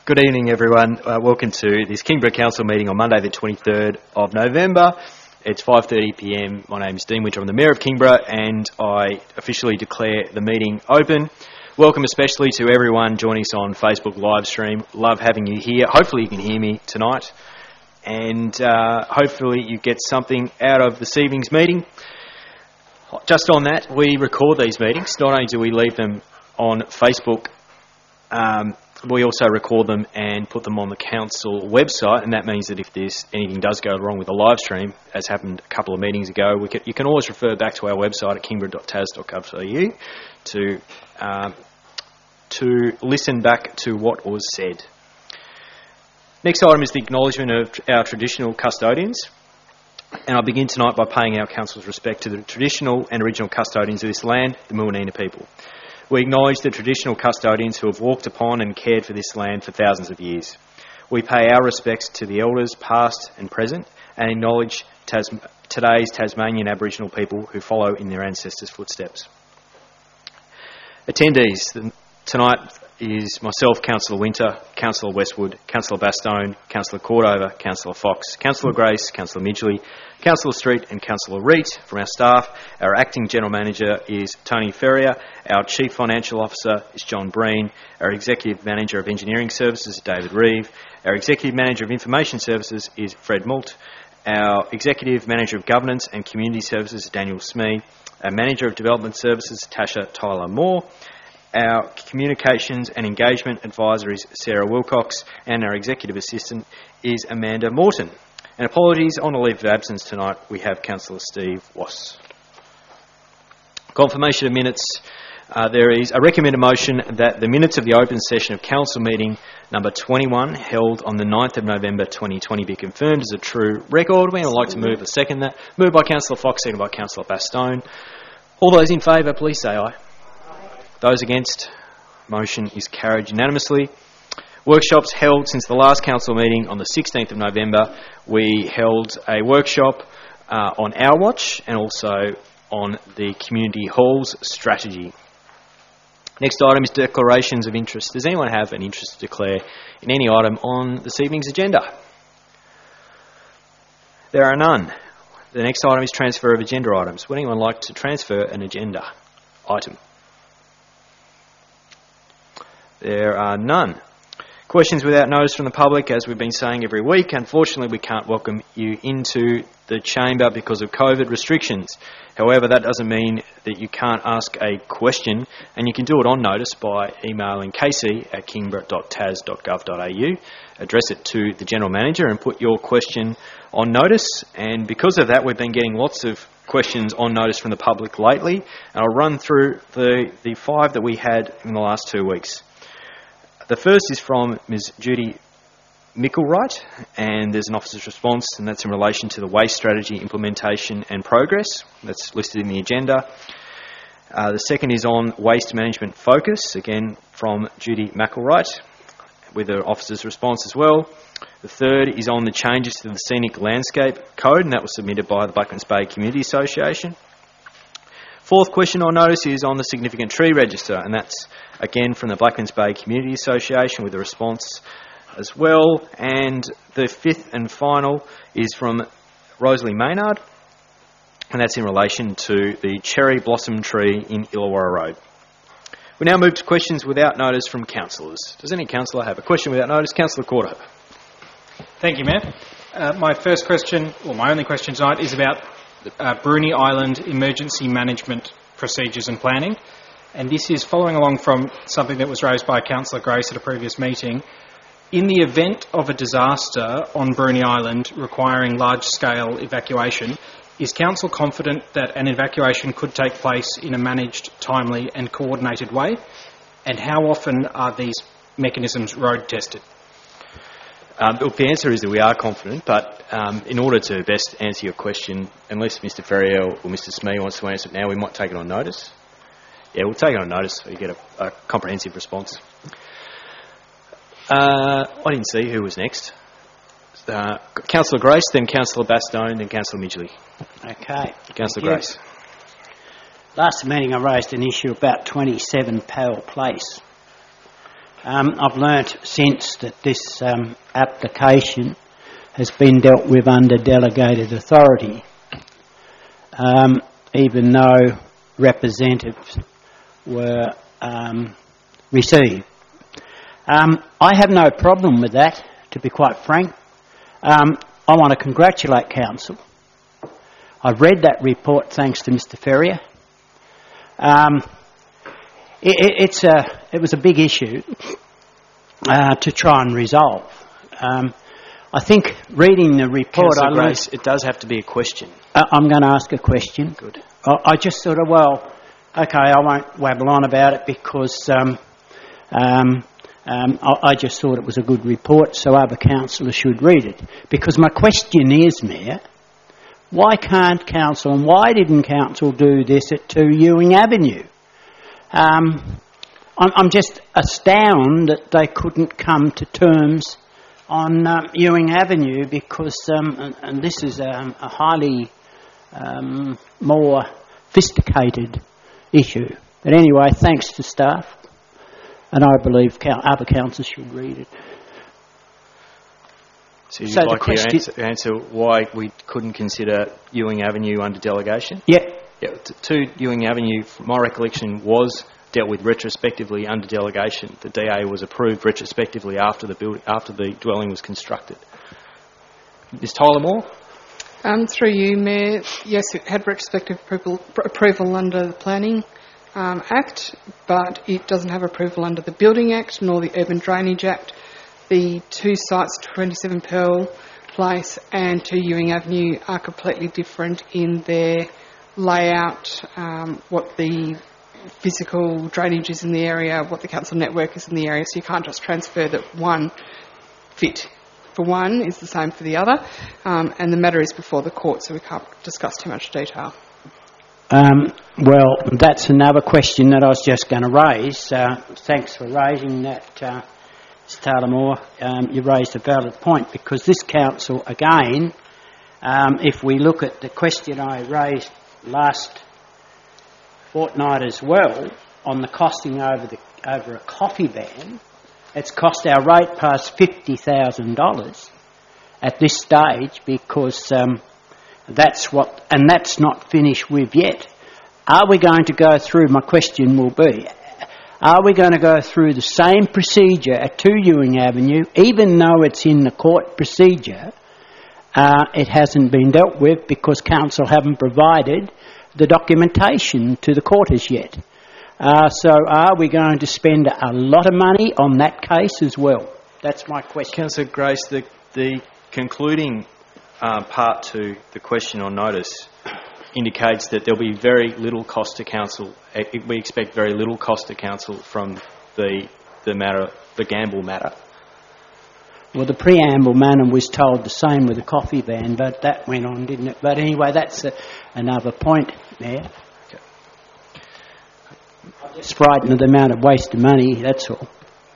Good evening, everyone. Welcome to this Kingborough Council meeting on Monday the 23rd of November. It's 5:30pm. My name is Dean Winter. I'm the Mayor of Kingborough and I officially declare the meeting open. Welcome especially to everyone joining us on Facebook live stream. Love having you here. Hopefully you can hear me tonight and hopefully you get something out of this evening's meeting. Just on that, we record these meetings. Not only do we leave them on Facebook, we also record them and put them on the council website, and that means that if anything does go wrong with the live stream, as happened a couple of meetings ago, you can always refer back to our website at kingborough.tas.gov.au to listen back to what was said. Next item is the acknowledgement of our traditional custodians, and I'll begin tonight by paying our council's respect to the traditional and original custodians of this land, the Muwinina people. We acknowledge the traditional custodians who have walked upon and cared for this land for thousands of years. We pay our respects to the elders past and present and acknowledge today's Tasmanian Aboriginal people who follow in their ancestors' footsteps. Attendees, tonight is myself, Councillor Winter, Councillor Westwood, Councillor Bastone, Councillor Cordover, Councillor Fox, Councillor Grace, Councillor Midgley, Councillor Street and Councillor Reid from our staff. Our Acting General Manager is Tony Ferrier. Our Chief Financial Officer is John Breen. Our Executive Manager of Engineering Services is David Reeve. Our Executive Manager of Information Services is Fred Moult. Our Executive Manager of Governance and Community Services is Daniel Smee. Our Manager of Development Services, Tasha Tyler Moore. Our Communications and Engagement Advisor is Sarah Wilcox, and our Executive Assistant is Amanda Morton. And apologies, on a leave of absence tonight, we have Councillor Steve Wass. Confirmation of minutes. There is a recommended motion that the minutes of the open session of Council meeting number 21, held on the 9th of November 2020, be confirmed as a true record. We would like to move or second that. Moved by Councillor Fox, seconded by Councillor Bastone. All those in favour, please say aye. Those against, motion is carried unanimously. Workshops held since the last council meeting on the 16th of November. We held a workshop on Our Watch and also on the community halls strategy. Next item is declarations of interest. Does anyone have an interest to declare in any item on this evening's agenda? There are none. The next item is transfer of agenda items. Would anyone like to transfer an agenda item? There are none. Questions without notice from the public, as we've been saying every week. Unfortunately, we can't welcome you into the chamber because of COVID restrictions. However, that doesn't mean that you can't ask a question, and you can do it on notice by emailing kc@kingborough.tas.gov.au. Address it to the General Manager and put your question on notice. And because of that, we've been getting lots of questions on notice from the public lately. And I'll run through the 5 that we had in the last 2 weeks. The first is from Ms Judy Micklewright, and there's an officer's response, and that's in relation to the waste strategy implementation and progress. That's listed in the agenda. The second is on waste management focus, again from Judy Micklewright, with an officer's response as well. The third is on the changes to the Scenic Landscape Code, and that was submitted by the Blacklands Bay Community Association. Fourth question on notice is on the Significant Tree Register, and that's again from the Blacklands Bay Community Association with a response as well. And the fifth and final is from Rosalie Maynard, and that's in relation to the cherry blossom tree in Illawarra Road. We now move to questions without notice from councillors. Does any councillor have a question without notice? Councillor Cordover. Thank you, Mayor. My first question, or my only question tonight, is about Bruny Island emergency management procedures and planning. And this is following along from something that was raised by Councillor Grace at a previous meeting. In the event of a disaster on Bruny Island requiring large-scale evacuation, is Council confident that an evacuation could take place in a managed, timely and coordinated way? And how often are these mechanisms road tested? Look, the answer is that we are confident, but in order to best answer your question, unless Mr Ferrier or Mr Smee wants to answer it now, we might take it on notice. Yeah, we'll take it on notice so you get a comprehensive response. I didn't see who was next. Councillor Grace, then Councillor Bastone, then Councillor Midgley. Okay. Councillor Grace. Last meeting I raised an issue about 27 Powell Place. I've learnt since that this application has been dealt with under delegated authority, even though representatives were received. I have no problem with that, to be quite frank. I want to congratulate Council. I've read that report thanks to Mr Ferrier. It was a big issue to try and resolve. I think reading the report... Councillor Grace, it does have to be a question. I'm going to ask a question. Good. I just sort of, okay, I won't wabble on about it because I just thought it was a good report, so other councillors should read it. Because my question is, Mayor, why can't Council, and why didn't Council do this at 2 Ewing Avenue? I'm just astounded that they couldn't come to terms on Ewing Avenue because, and this is a highly more sophisticated issue. But anyway, thanks to staff, and I believe other councils should read it. So you'd like to answer why we couldn't consider Ewing Avenue under delegation? Yeah. 2 Ewing Avenue, from my recollection, was dealt with retrospectively under delegation. The DA was approved retrospectively after the dwelling was constructed. Ms Tyler Moore? Through you, Mayor, yes, it had retrospective approval under the Planning Act, but it doesn't have approval under the Building Act nor the Urban Drainage Act. The two sites, 27 Pearl Place and 2 Ewing Avenue, are completely different in their layout, what the physical drainage is in the area, what the council network is in the area, so you can't just transfer that one fit for one is the same for the other, and the matter is before the court, so we can't discuss too much detail. Well, that's another question that I was just going to raise. Thanks for raising that, Ms Tyler Moore. You raised a valid point, because this council, again, if we look at the question I raised last fortnight as well, on the costing over a coffee ban, it's cost our ratepayers $50,000 at this stage, because that's not finished with yet. Are we going to go through, my question will be, are we going to go through the same procedure at 2 Ewing Avenue, even though it's in the court procedure, it hasn't been dealt with because council haven't provided the documentation to the court as yet? So are we going to spend a lot of money on that case as well? That's my question. Councillor Grace, the concluding part to the question on notice indicates that there'll be very little cost to council. We expect very little cost to council from the matter, the Gamble matter. Well, the preamble manner was told the same with the coffee ban, but that went on, didn't it? But anyway, that's another point there. Okay. I'm just frightened of the amount of waste of money, that's all.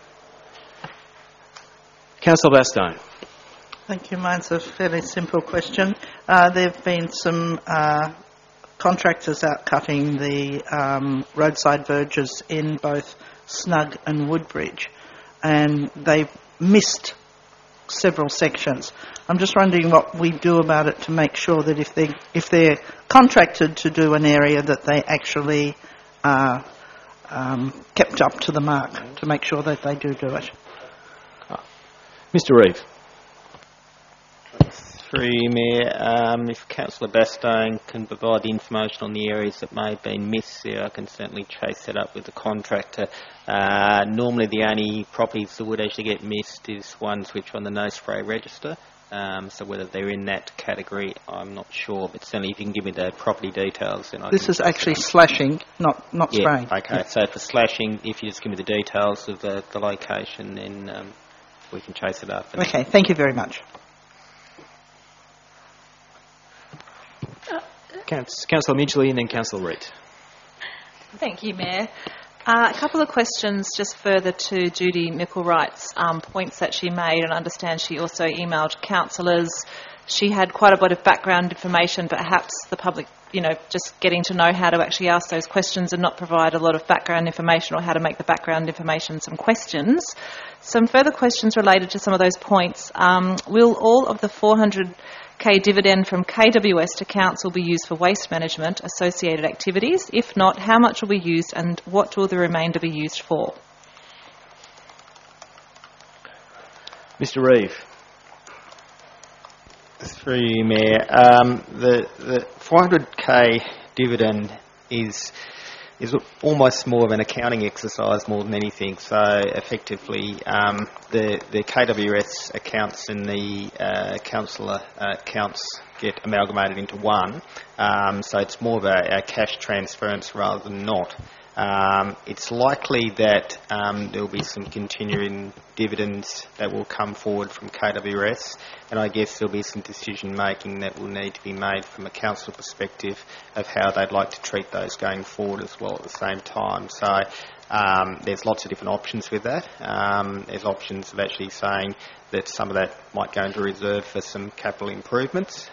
Councillor Bastone. Thank you. Mine's a fairly simple question. There have been some contractors out cutting the roadside verges in both Snug and Woodbridge, and they've missed several sections. I'm just wondering what we do about it to make sure that if they're contracted to do an area, that they actually are kept up to the mark, to make sure that they do it. Mr Reeve. Through you, Mayor, if Councillor Bastone can provide the information on the areas that may have been missed there, I can certainly chase that up with the contractor. Normally the only properties that would actually get missed is ones which are on the no spray register, so whether they're in that category I'm not sure, but certainly if you can give me the property details, then This is actually slashing, not spraying. Okay, yeah. So for slashing, if you just give me the details of the location, then we can chase it up. Okay, thank you very much. Councillor Midgley and then Councillor Reid. Thank you, Mayor. A couple of questions just further to Judy Micklewright's points that she made, and I understand she also emailed councillors. She had quite a bit of background information, but perhaps the public just getting to know how to actually ask those questions and not provide a lot of background information, or how to make the background information some questions. Some further questions related to some of those points. Will all of the 400k dividend from KWS to council be used for waste management associated activities? If not, how much will be used and what will the remainder be used for? Mr. Reeve. Through you, Mayor. The 400k dividend is almost more of an accounting exercise more than anything. So effectively, the KWS accounts and the councillor accounts get amalgamated into one. So it's more of a cash transference rather than not. It's likely that there will be some continuing dividends that will come forward from KWS, and I guess there'll be some decision making that will need to be made from a council perspective of how they'd like to treat those going forward as well at the same time. So there's lots of different options with that. There's options of actually saying that some of that might go into reserve for some capital improvements,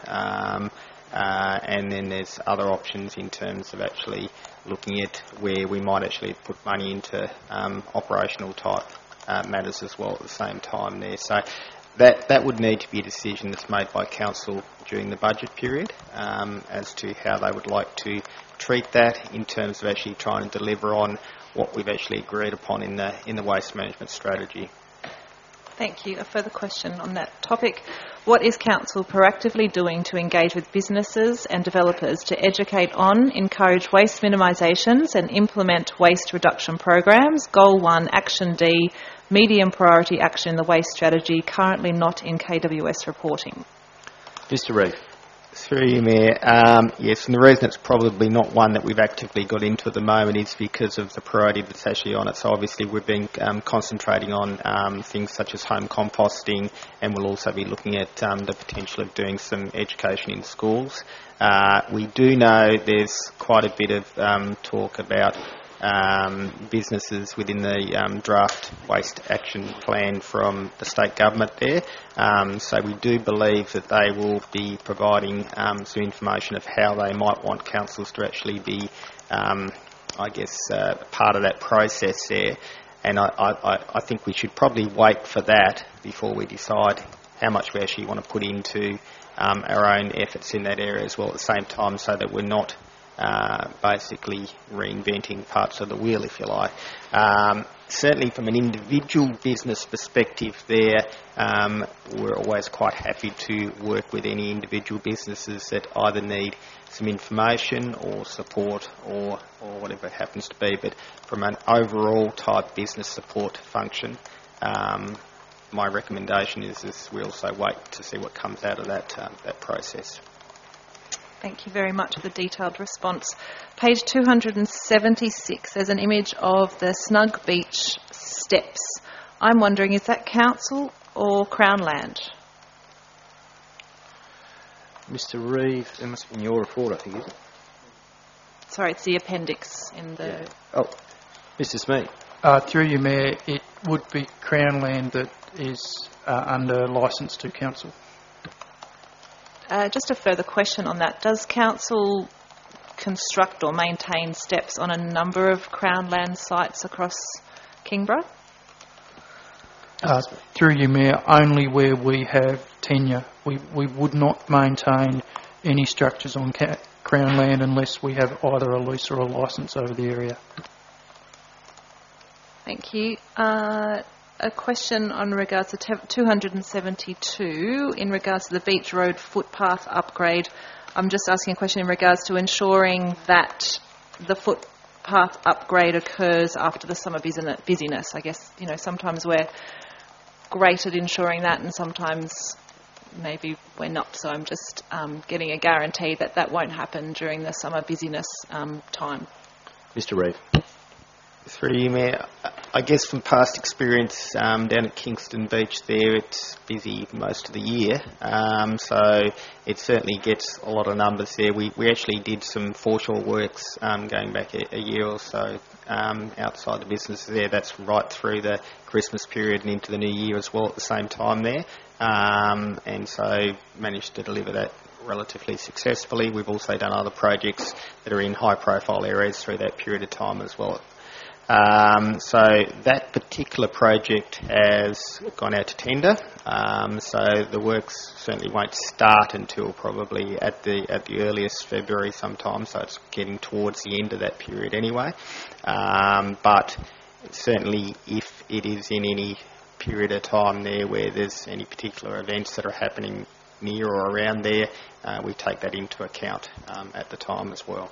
and then there's other options in terms of actually looking at where we might actually put money into operational type matters as well at the same time there. So that would need to be a decision that's made by council during the budget period as to how they would like to treat that in terms of actually trying to deliver on what we've actually agreed upon in the waste management strategy. Thank you. A further question on that topic. What is Council proactively doing to engage with businesses and developers to educate on, encourage waste minimisations and implement waste reduction programs? Goal 1, Action D, medium priority action in the waste strategy, currently not in KWS reporting. Mr. Reeve. Through you, Mayor. Yes, and the reason it's probably not one that we've actively got into at the moment is because of the priority that's actually on it. So obviously we've been concentrating on things such as home composting, and we'll also be looking at the potential of doing some education in schools. We do know there's quite a bit of talk about businesses within the draft waste action plan from the state government there. So we do believe that they will be providing some information of how they might want councils to actually be, part of that process there. And I think we should probably wait for that before we decide how much we actually want to put into our own efforts in that area as well at the same time, so that we're not basically reinventing parts of the wheel, if you like. Certainly from an individual business perspective there, we're always quite happy to work with any individual businesses that either need some information or support or whatever it happens to be. But from an overall type business support function, my recommendation is we also wait to see what comes out of that process. Thank you very much for the detailed response. Page 276, there's an image of the Snug Beach steps. I'm wondering, is that council or Crown land? Mr. Reeve, that must be in your report, I think, is it? Sorry, it's the appendix in the... Yeah. Oh, Mr. Smee. Through you, Mayor, it would be Crown land that is under licence to council. Just a further question on that. Does council construct or maintain steps on a number of Crown land sites across Kingborough? Through you, Mayor, only where we have tenure. We would not maintain any structures on Crown land unless we have either a lease or a licence over the area. Thank you. A question on regards to 272, in regards to the Beach Road footpath upgrade. I'm just asking a question in regards to ensuring that the footpath upgrade occurs after the summer busyness. I guess, sometimes we're great at ensuring that and sometimes maybe we're not. So I'm just getting a guarantee that that won't happen during the summer busyness time. Mr. Reeve. Through you, Mayor. I guess from past experience down at Kingston Beach there, it's busy most of the year, so it certainly gets a lot of numbers there. We actually did some foreshore works going back a year or so outside the business there. That's right through the Christmas period and into the new year as well at the same time there, and so managed to deliver that relatively successfully. We've also done other projects that are in high-profile areas through that period of time as well. So that particular project has gone out to tender. So the works certainly won't start until probably at the earliest February sometime. So it's getting towards the end of that period anyway. But certainly, if it is in any period of time there where there's any particular events that are happening near or around there, we take that into account at the time as well.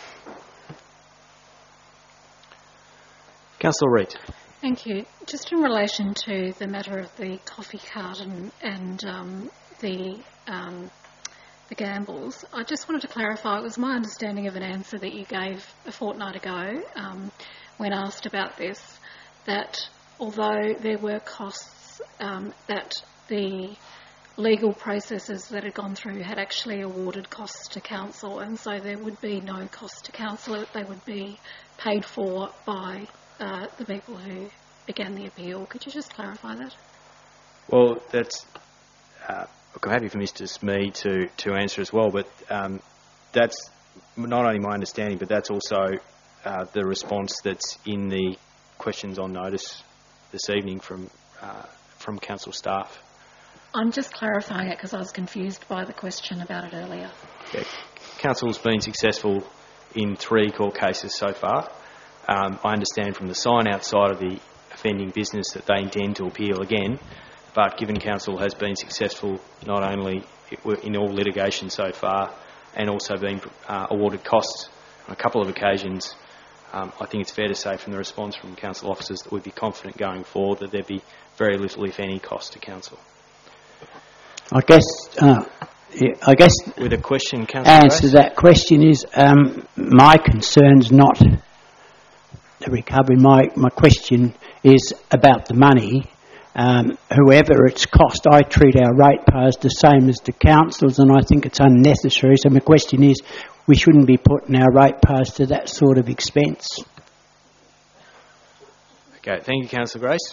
Councillor Reid. Thank you. Just in relation to the matter of the coffee cart and the gambles, I just wanted to clarify. It was my understanding of an answer that you gave a fortnight ago when asked about this, that although there were costs, that the legal processes that had gone through had actually awarded costs to council, and so there would be no cost to council. They would be paid for by the people who began the appeal. Could you just clarify that? Well, that's... look, I'm happy for Mr Smee to answer as well, but that's not only my understanding, but that's also the response that's in the questions on notice this evening from council staff. I'm just clarifying it because I was confused by the question about it earlier. Yeah. Council's been successful in 3 court cases so far. I understand from the sign outside of the offending business that they intend to appeal again, but given council has been successful not only in all litigation so far and also been awarded costs on a couple of occasions, I think it's fair to say from the response from council officers that we'd be confident going forward that there'd be very little, if any, cost to council. I guess with a question, Councillor answer to that question is my concern's not the recovery. My question is about the money. Whoever it's cost, I treat our ratepayers the same as the councils, and I think it's unnecessary. So my question is, we shouldn't be putting our ratepayers to that sort of expense. Okay, thank you, Councillor Grace.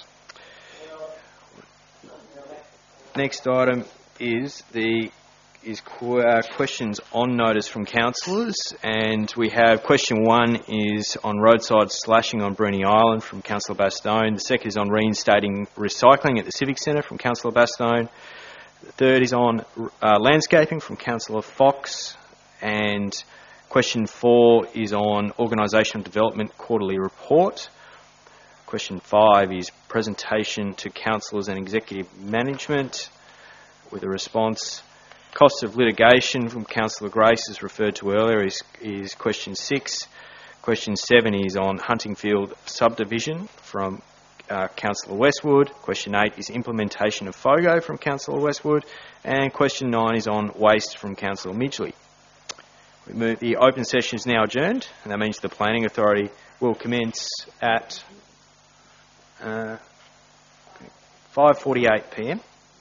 Next item is questions on notice from councillors, and we have question 1 is on roadside slashing on Bruny Island from Councillor Bastone. The second is on reinstating recycling at the Civic Centre from Councillor Bastone. The third is on landscaping from Councillor Fox, and question 4 is on organisational development quarterly report. Question 5 is presentation to councillors and executive management with a response. Cost of litigation from Councillor Grace, as referred to earlier, is question 6. Question 7 is on Huntingfield subdivision from Councillor Westwood. Question 8 is implementation of FOGO from Councillor Westwood. And question 9 is on waste from Councillor Midgley. The open session is now adjourned, and that means the Planning Authority will commence at 5:48 p.m.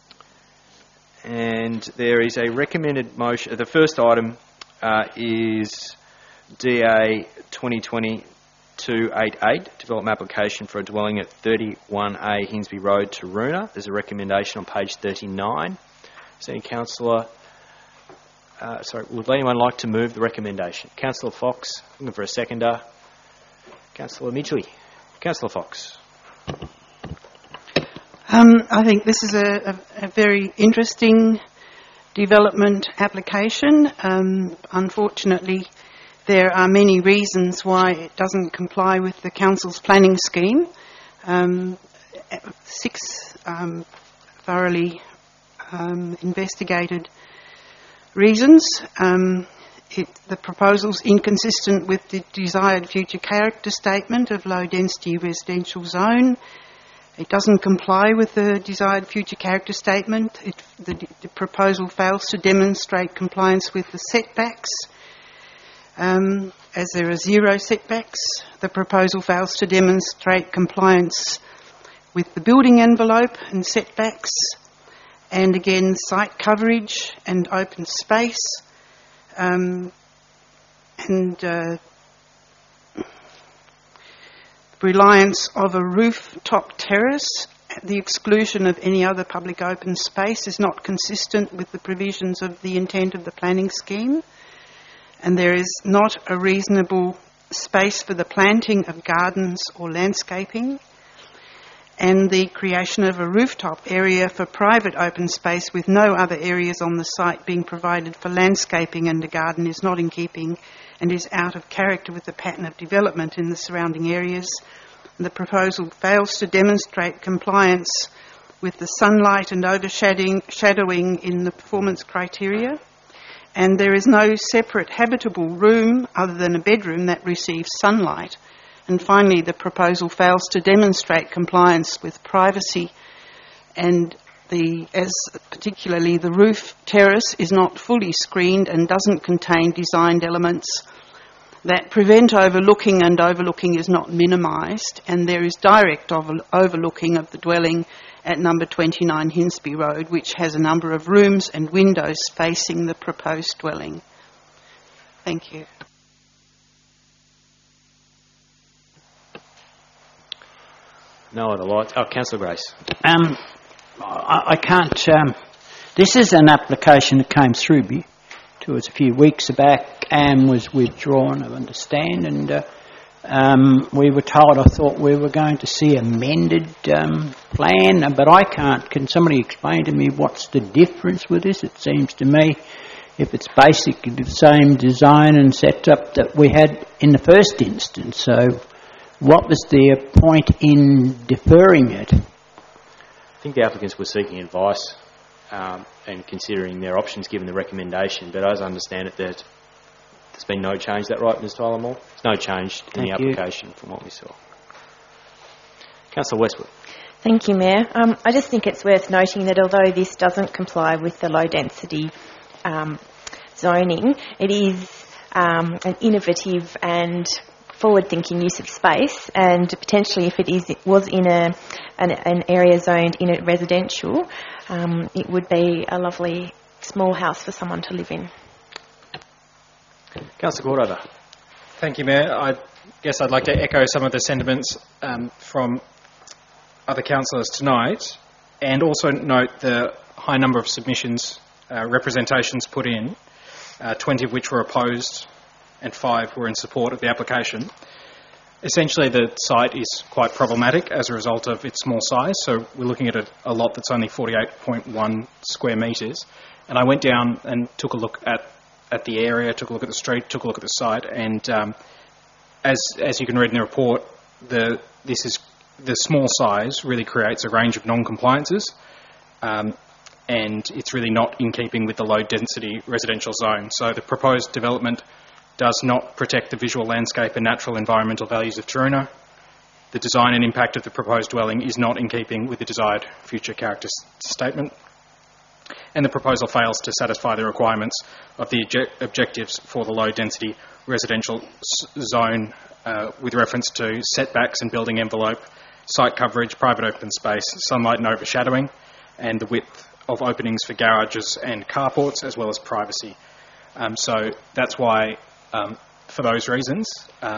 And there is a recommended motion. The first item is DA 2020-288, development application for a dwelling at 31A Hinsby Road, Taroona. There's a recommendation on page 39. Is any councillor... would anyone like to move the recommendation? Councillor Fox, looking for a seconder. Councillor Midgley. Councillor Fox. I think this is a very interesting development application. Unfortunately, there are many reasons why it doesn't comply with the council's planning scheme. 6 thoroughly investigated reasons. The proposal's inconsistent with the desired future character statement of low density residential zone. It doesn't comply with the desired future character statement. The proposal fails to demonstrate compliance with the setbacks. As there are 0 setbacks, the proposal fails to demonstrate compliance with the building envelope and setbacks. And again, site coverage and open space. Reliance of a rooftop terrace the exclusion of any other public open space is not consistent with the provisions of the intent of the planning scheme, and there is not a reasonable space for the planting of gardens or landscaping, and the creation of a rooftop area for private open space with no other areas on the site being provided for landscaping and a garden is not in keeping and is out of character with the pattern of development in the surrounding areas. The proposal fails to demonstrate compliance with the sunlight and overshadowing in the performance criteria, and there is no separate habitable room other than a bedroom that receives sunlight. And finally, the proposal fails to demonstrate compliance with privacy, and particularly the roof terrace is not fully screened and doesn't contain designed elements that prevent overlooking, and overlooking is not minimised, and there is direct overlooking of the dwelling at number 29 Hinsby Road, which has a number of rooms and windows facing the proposed dwelling. Thank you. No other lights. Oh, Councillor Grace. I can't... this is an application that came through me to us a few weeks back and was withdrawn, I understand, and we were told, I thought we were going to see amended plan, but I can't. Can somebody explain to me what's the difference with this? It seems to me if it's basically the same design and setup that we had in the first instance, so what was the point in deferring it? I think the applicants were seeking advice and considering their options given the recommendation, but as I understand it, there's been no change. Is that right, Ms Tyler-Moore? There's no change in the application from what we saw. Councillor Westwood. Thank you, Mayor. I just think it's worth noting that although this doesn't comply with the low-density zoning, it is an innovative and forward-thinking use of space, and potentially if it was in an area zoned in a residential, it would be a lovely small house for someone to live in. Councillor Cordova. Thank you, Mayor. I guess I'd like to echo some of the sentiments from other councillors tonight, and also note the high number of submissions, representations put in, 20 of which were opposed and 5 were in support of the application. Essentially, the site is quite problematic as a result of its small size, so we're looking at a lot that's only 48.1 square metres. And I went down and took a look at the area, took a look at the street, took a look at the site, and as you can read in the report, the small size really creates a range of non-compliances, and it's really not in keeping with the low-density residential zone. So the proposed development does not protect the visual landscape and natural environmental values of Taroona. The design and impact of the proposed dwelling is not in keeping with the desired future character statement. And the proposal fails to satisfy the requirements of the objectives for the low-density residential zone with reference to setbacks and building envelope, site coverage, private open space, sunlight and overshadowing, and the width of openings for garages and carports, as well as privacy. So that's why, for those reasons,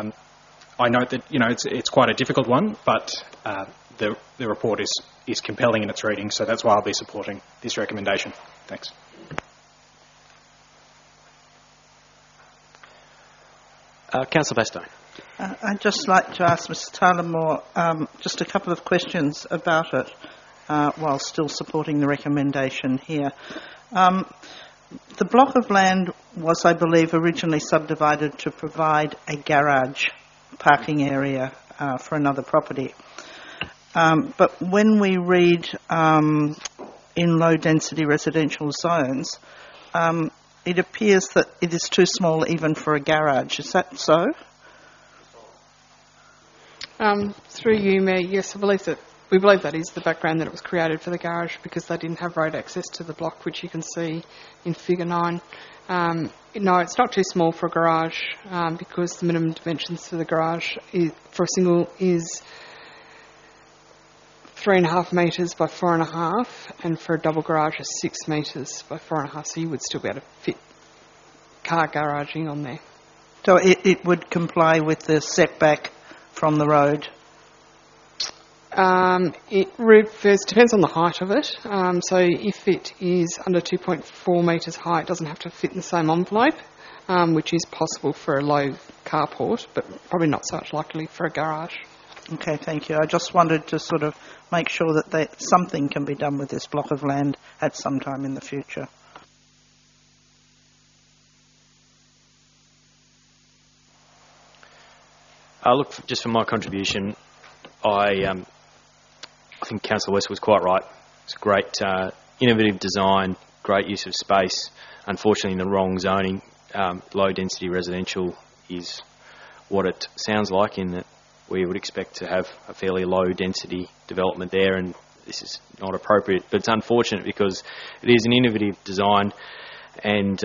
I note that it's quite a difficult one, but the report is compelling in its reading, so that's why I'll be supporting this recommendation. Thanks. Councillor Bastone. I'd just like to ask Mr Tyler-Moore just a couple of questions about it while still supporting the recommendation here. The block of land was, I believe, originally subdivided to provide a garage parking area for another property. But when we read in low-density residential zones, it appears that it is too small even for a garage. Is that so? Through you, Mayor, yes, we believe that is the background, that it was created for the garage because they didn't have road access to the block, which you can see in Figure 9. No, it's not too small for a garage because the minimum dimensions for the garage for a single is 3.5 metres by 4.5, and for a double garage is 6 metres by 4.5, so you would still be able to fit car garaging on there. So it would comply with the setback from the road? It depends on the height of it. So if it is under 2.4 metres high, it doesn't have to fit in the same envelope, which is possible for a low carport, but probably not so much likely for a garage. Okay, thank you. I just wanted to sort of make sure that something can be done with this block of land at some time in the future. Look, just for my contribution, I think Councillor West was quite right. It's a great innovative design, great use of space. Unfortunately, in the wrong zoning, low-density residential is what it sounds like, in that we would expect to have a fairly low-density development there, and this is not appropriate. But it's unfortunate because it is an innovative design, and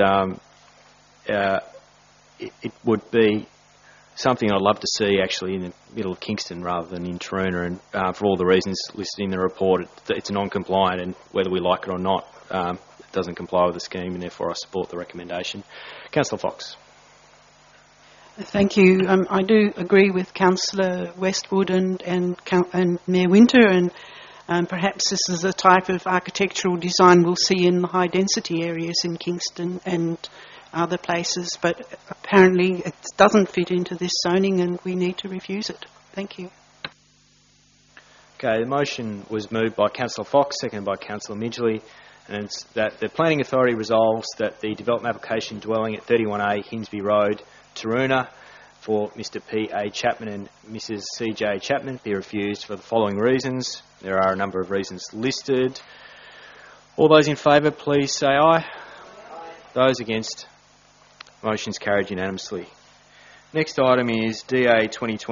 it would be something I'd love to see actually in the middle of Kingston rather than in Taroona, and for all the reasons listed in the report, it's non-compliant, and whether we like it or not, it doesn't comply with the scheme, and therefore I support the recommendation. Councillor Fox. Thank you. I do agree with Councillor Westwood and Mayor Winter, and perhaps this is the type of architectural design we'll see in the high-density areas in Kingston and other places, but apparently it doesn't fit into this zoning and we need to refuse it. Thank you. Okay, the motion was moved by Councillor Fox, seconded by Councillor Midgley, and it's that the Planning Authority resolves that the development application dwelling at 31A Hinsby Road, Taroona, for Mr P.A. Chapman and Mrs C.J. Chapman be refused for the following reasons. There are a number of reasons listed. All those in favour, please say aye. Those against? Motion's carried unanimously. Next item is DA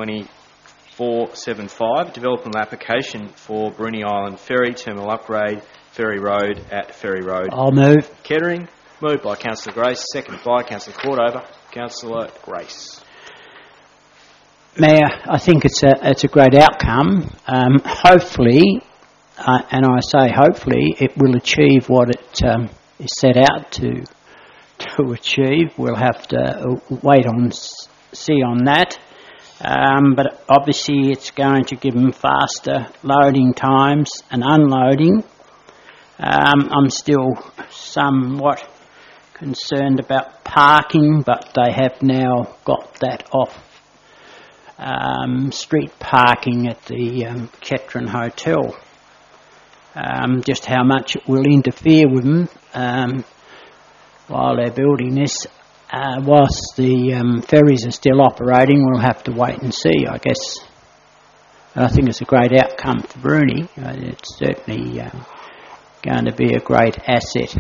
2020-475, development application for Bruny Island Ferry Terminal Upgrade, Ferry Road at Ferry Road. I'll move. Kettering, moved by Councillor Grace, seconded by Councillor Cordover. Councillor Grace. Mayor, I think it's a great outcome. Hopefully, and I say hopefully, it will achieve what it is set out to achieve. We'll have to wait on see on that, but obviously it's going to give them faster loading times and unloading. I'm still somewhat concerned about parking, but they have now got that off street parking at the Kettering Hotel. Just how much it will interfere with them while they're building this. Whilst the ferries are still operating, we'll have to wait and see, I guess. I think it's a great outcome for Bruny. It's certainly going to be a great asset.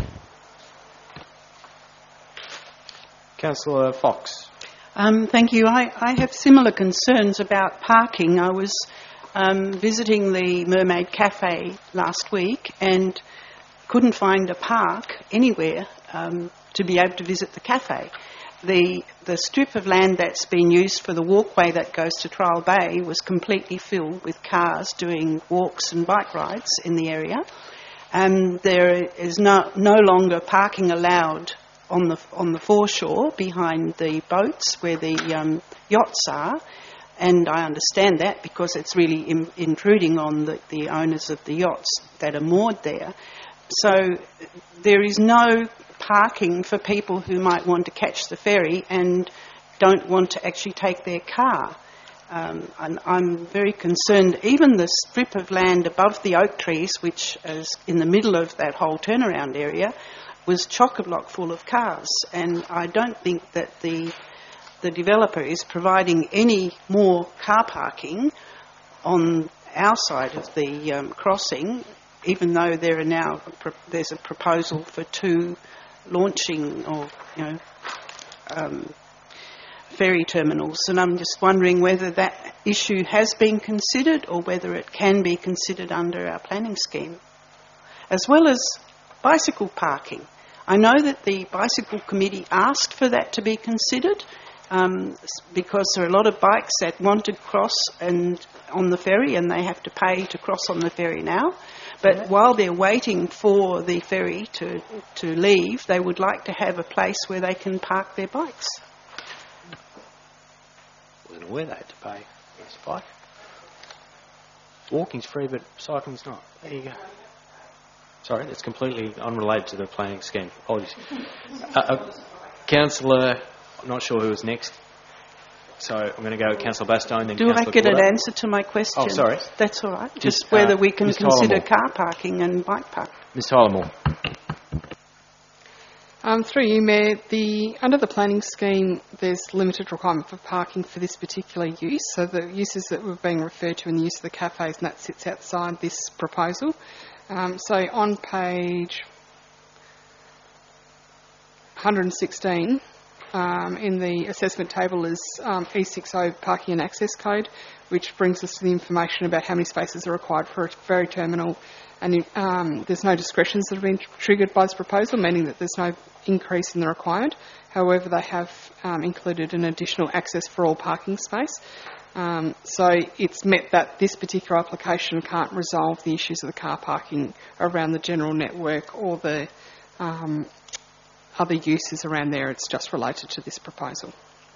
Councillor Fox. Thank you. I have similar concerns about parking. I was visiting the Mermaid Cafe last week and couldn't find a park anywhere to be able to visit the cafe. The strip of land that's been used for the walkway that goes to Trial Bay was completely filled with cars doing walks and bike rides in the area. There is no longer parking allowed on the foreshore behind the boats where the yachts are, and I understand that because it's really intruding on the owners of the yachts that are moored there. So there is no parking for people who might want to catch the ferry and don't want to actually take their car. And I'm very concerned. Even the strip of land above the oak trees, which is in the middle of that whole turnaround area, was chock-a-block full of cars. And I don't think that the developer is providing any more car parking on our side of the crossing, even though there's a proposal for 2 launching or ferry terminals, and I'm just wondering whether that issue has been considered or whether it can be considered under our planning scheme, as well as bicycle parking. I know that the bicycle committee asked for that to be considered because there are a lot of bikes that want to cross and on the ferry, and they have to pay to cross on the ferry now. But while they're waiting for the ferry to leave, they would like to have a place where they can park their bikes. I don't know where they had to pay for this bike. Walking's free, but cycling's not. There you go. Sorry, it's completely unrelated to the planning scheme. Apologies. Councillor, I'm not sure who was next. So I'm going to go with Councillor Bastone, then Do Councillor I get Corder. an answer to my question? Oh, sorry. That's all right. Just, Just whether we can Ms. consider Tyler-Moore. car parking and bike parking. Ms. Tyler-Moore. Through you, Mayor, under the planning scheme, there's limited requirement for parking for this particular use. So the uses that were being referred to in the use of the cafes, and that sits outside this proposal. So on page 116, in the assessment table is E60 parking and access code, which brings us to the information about how many spaces are required for a ferry terminal. And there's no discretions that have been triggered by this proposal, meaning that there's no increase in the requirement. However, they have included an additional access for all parking space. So it's met that this particular application can't resolve the issues of the car parking around the general network or the other uses around there. It's just related to this proposal.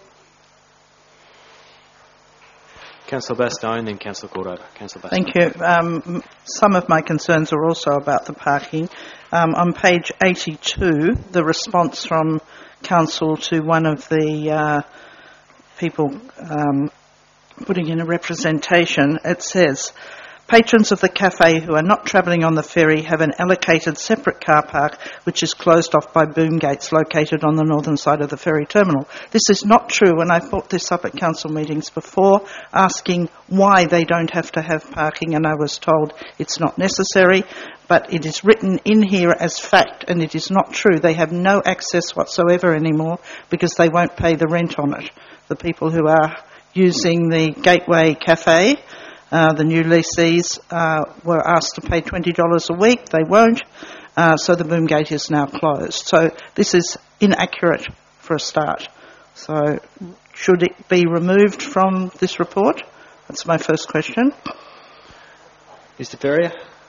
Councillor Bastone, then Councillor Cordover. Councillor Bastone. Thank you. Some of my concerns are also about the parking. On page 82, the response from Council to one of the people putting in a representation, it says, patrons of the cafe who are not travelling on the ferry have an allocated separate car park which is closed off by boom gates located on the northern side of the ferry terminal. This is not true, and I've brought this up at council meetings before, asking why they don't have to have parking, and I was told it's not necessary, but it is written in here as fact, and it is not true. They have no access whatsoever anymore because they won't pay the rent on it. The people who are using the Gateway Cafe, the new lessees were asked to pay $20 a week. They won't, so the boom gate is now closed. So this is inaccurate for a start. So should it be removed from this report? That's my first question. Mr. Ferrier.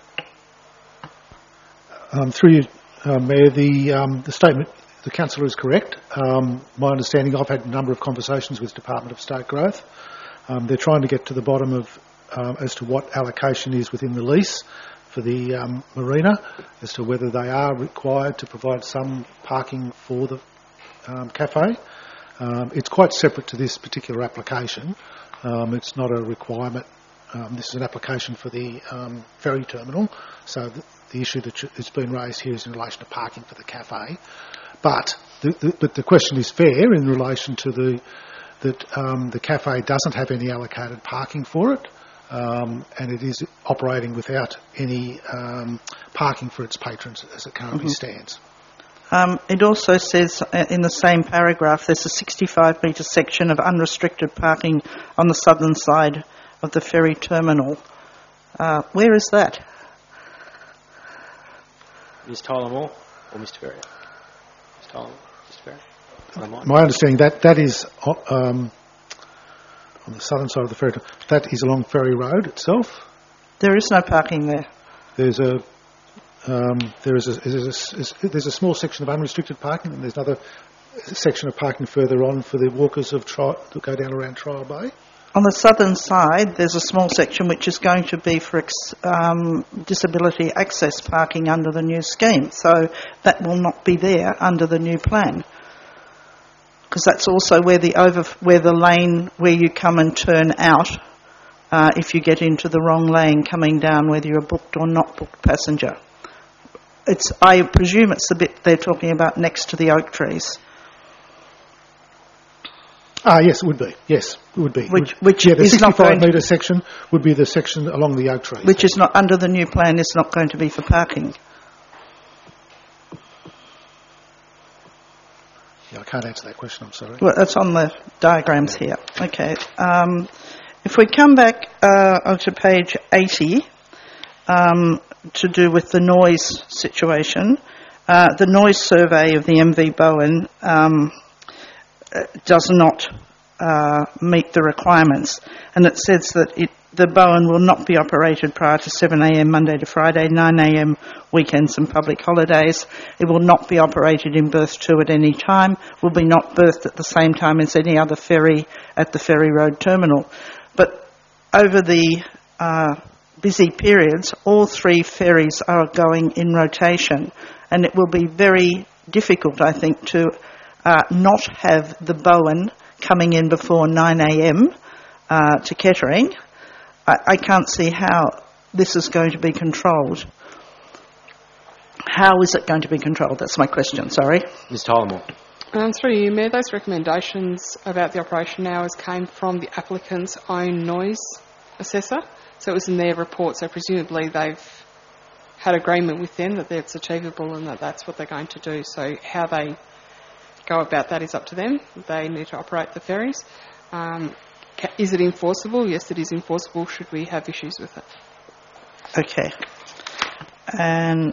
Through you, Mayor, the statement, the councillor is correct. My understanding, I've had a number of conversations with Department of State Growth. They're trying to get to the bottom of as to what allocation is within the lease for the marina, as to whether they are required to provide some parking for the cafe. It's quite separate to this particular application. It's not a requirement. This is an application for the ferry terminal, so the issue that has been raised here is in relation to parking for the cafe. But the question is fair in relation to the cafe doesn't have any allocated parking for it, and it is operating without any parking for its patrons as it currently stands. It also says in the same paragraph there's a 65-metre section of unrestricted parking on the southern side of the ferry terminal. Where is that? Ms. Tyler-Moore or Mr. Ferrier? Ms. Tyler-Moore, Mr. Ferrier? My understanding that is on the southern side of the ferry. That is along Ferry Road itself. There is no parking there. There's a small section of unrestricted parking, and there's another section of parking further on for the walkers that go down around Trial Bay. On the southern side, there's a small section which is going to be for disability access parking under the new scheme. So that will not be there under the new plan. Because that's also where the lane where you come and turn out if you get into the wrong lane coming down, whether you're a booked or not booked passenger. I presume it's the bit they're talking about next to the oak trees. Yes, it would be. Yes, it would be. Which the is not going 65-metre section would be the section along the oak trees. Which is not under the new plan. Is not going to be for parking. Yeah, I can't answer that question. I'm sorry. Well, that's on the diagrams here. Okay. If we come back onto page 80, to do with the noise situation, the noise survey of the MV Bowen does not meet the requirements, and it says that the Bowen will not be operated prior to 7 a.m. Monday to Friday, 9 a.m. weekends and public holidays. It will not be operated in berth 2 at any time, will be not berthed at the same time as any other ferry at the Ferry Road terminal. But over the busy periods, all 3 ferries are going in rotation, and it will be very difficult, I think, to not have the Bowen coming in before 9 a.m. To Kettering. I can't see how this is going to be controlled. How is it going to be controlled? That's my question, sorry. Ms Tyler-Moore. Through you, Mayor, those recommendations about the operation hours came from the applicant's own noise assessor. So it was in their report, so presumably they've had agreement with them that it's achievable and that that's what they're going to do. So how they go about that is up to them. They need to operate the ferries. Is it enforceable? Yes, it is enforceable. Should we have issues with it? Okay. And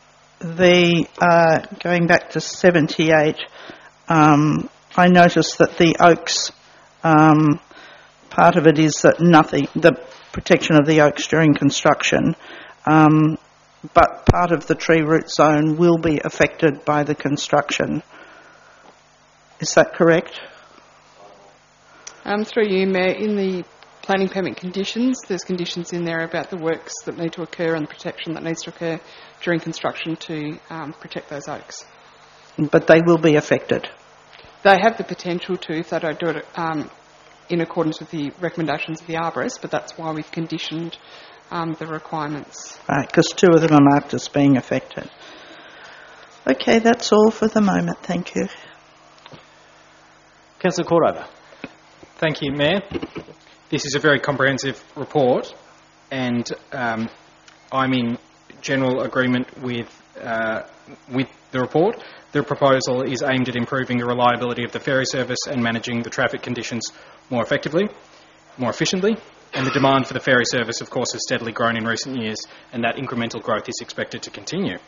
going back to 78, I noticed that the Oaks, part of it is that the protection of the Oaks during construction, but part of the tree root zone will be affected by the construction. Is that correct? Through you, Mayor, in the planning permit conditions, there's conditions in there about the works that need to occur and the protection that needs to occur during construction to protect those oaks. But they will be affected? They have the potential to if they don't do it in accordance with the recommendations of the arborist, but that's why we've conditioned the requirements. Right, because 2 of them are marked as being affected. Okay, that's all for the moment. Thank you. Councillor Cordover. Thank you, Mayor. This is a very comprehensive report, and I'm in general agreement with the report. The proposal is aimed at improving the reliability of the ferry service and managing the traffic conditions more effectively, more efficiently, and the demand for the ferry service, of course, has steadily grown in recent years, and that incremental growth is expected to continue.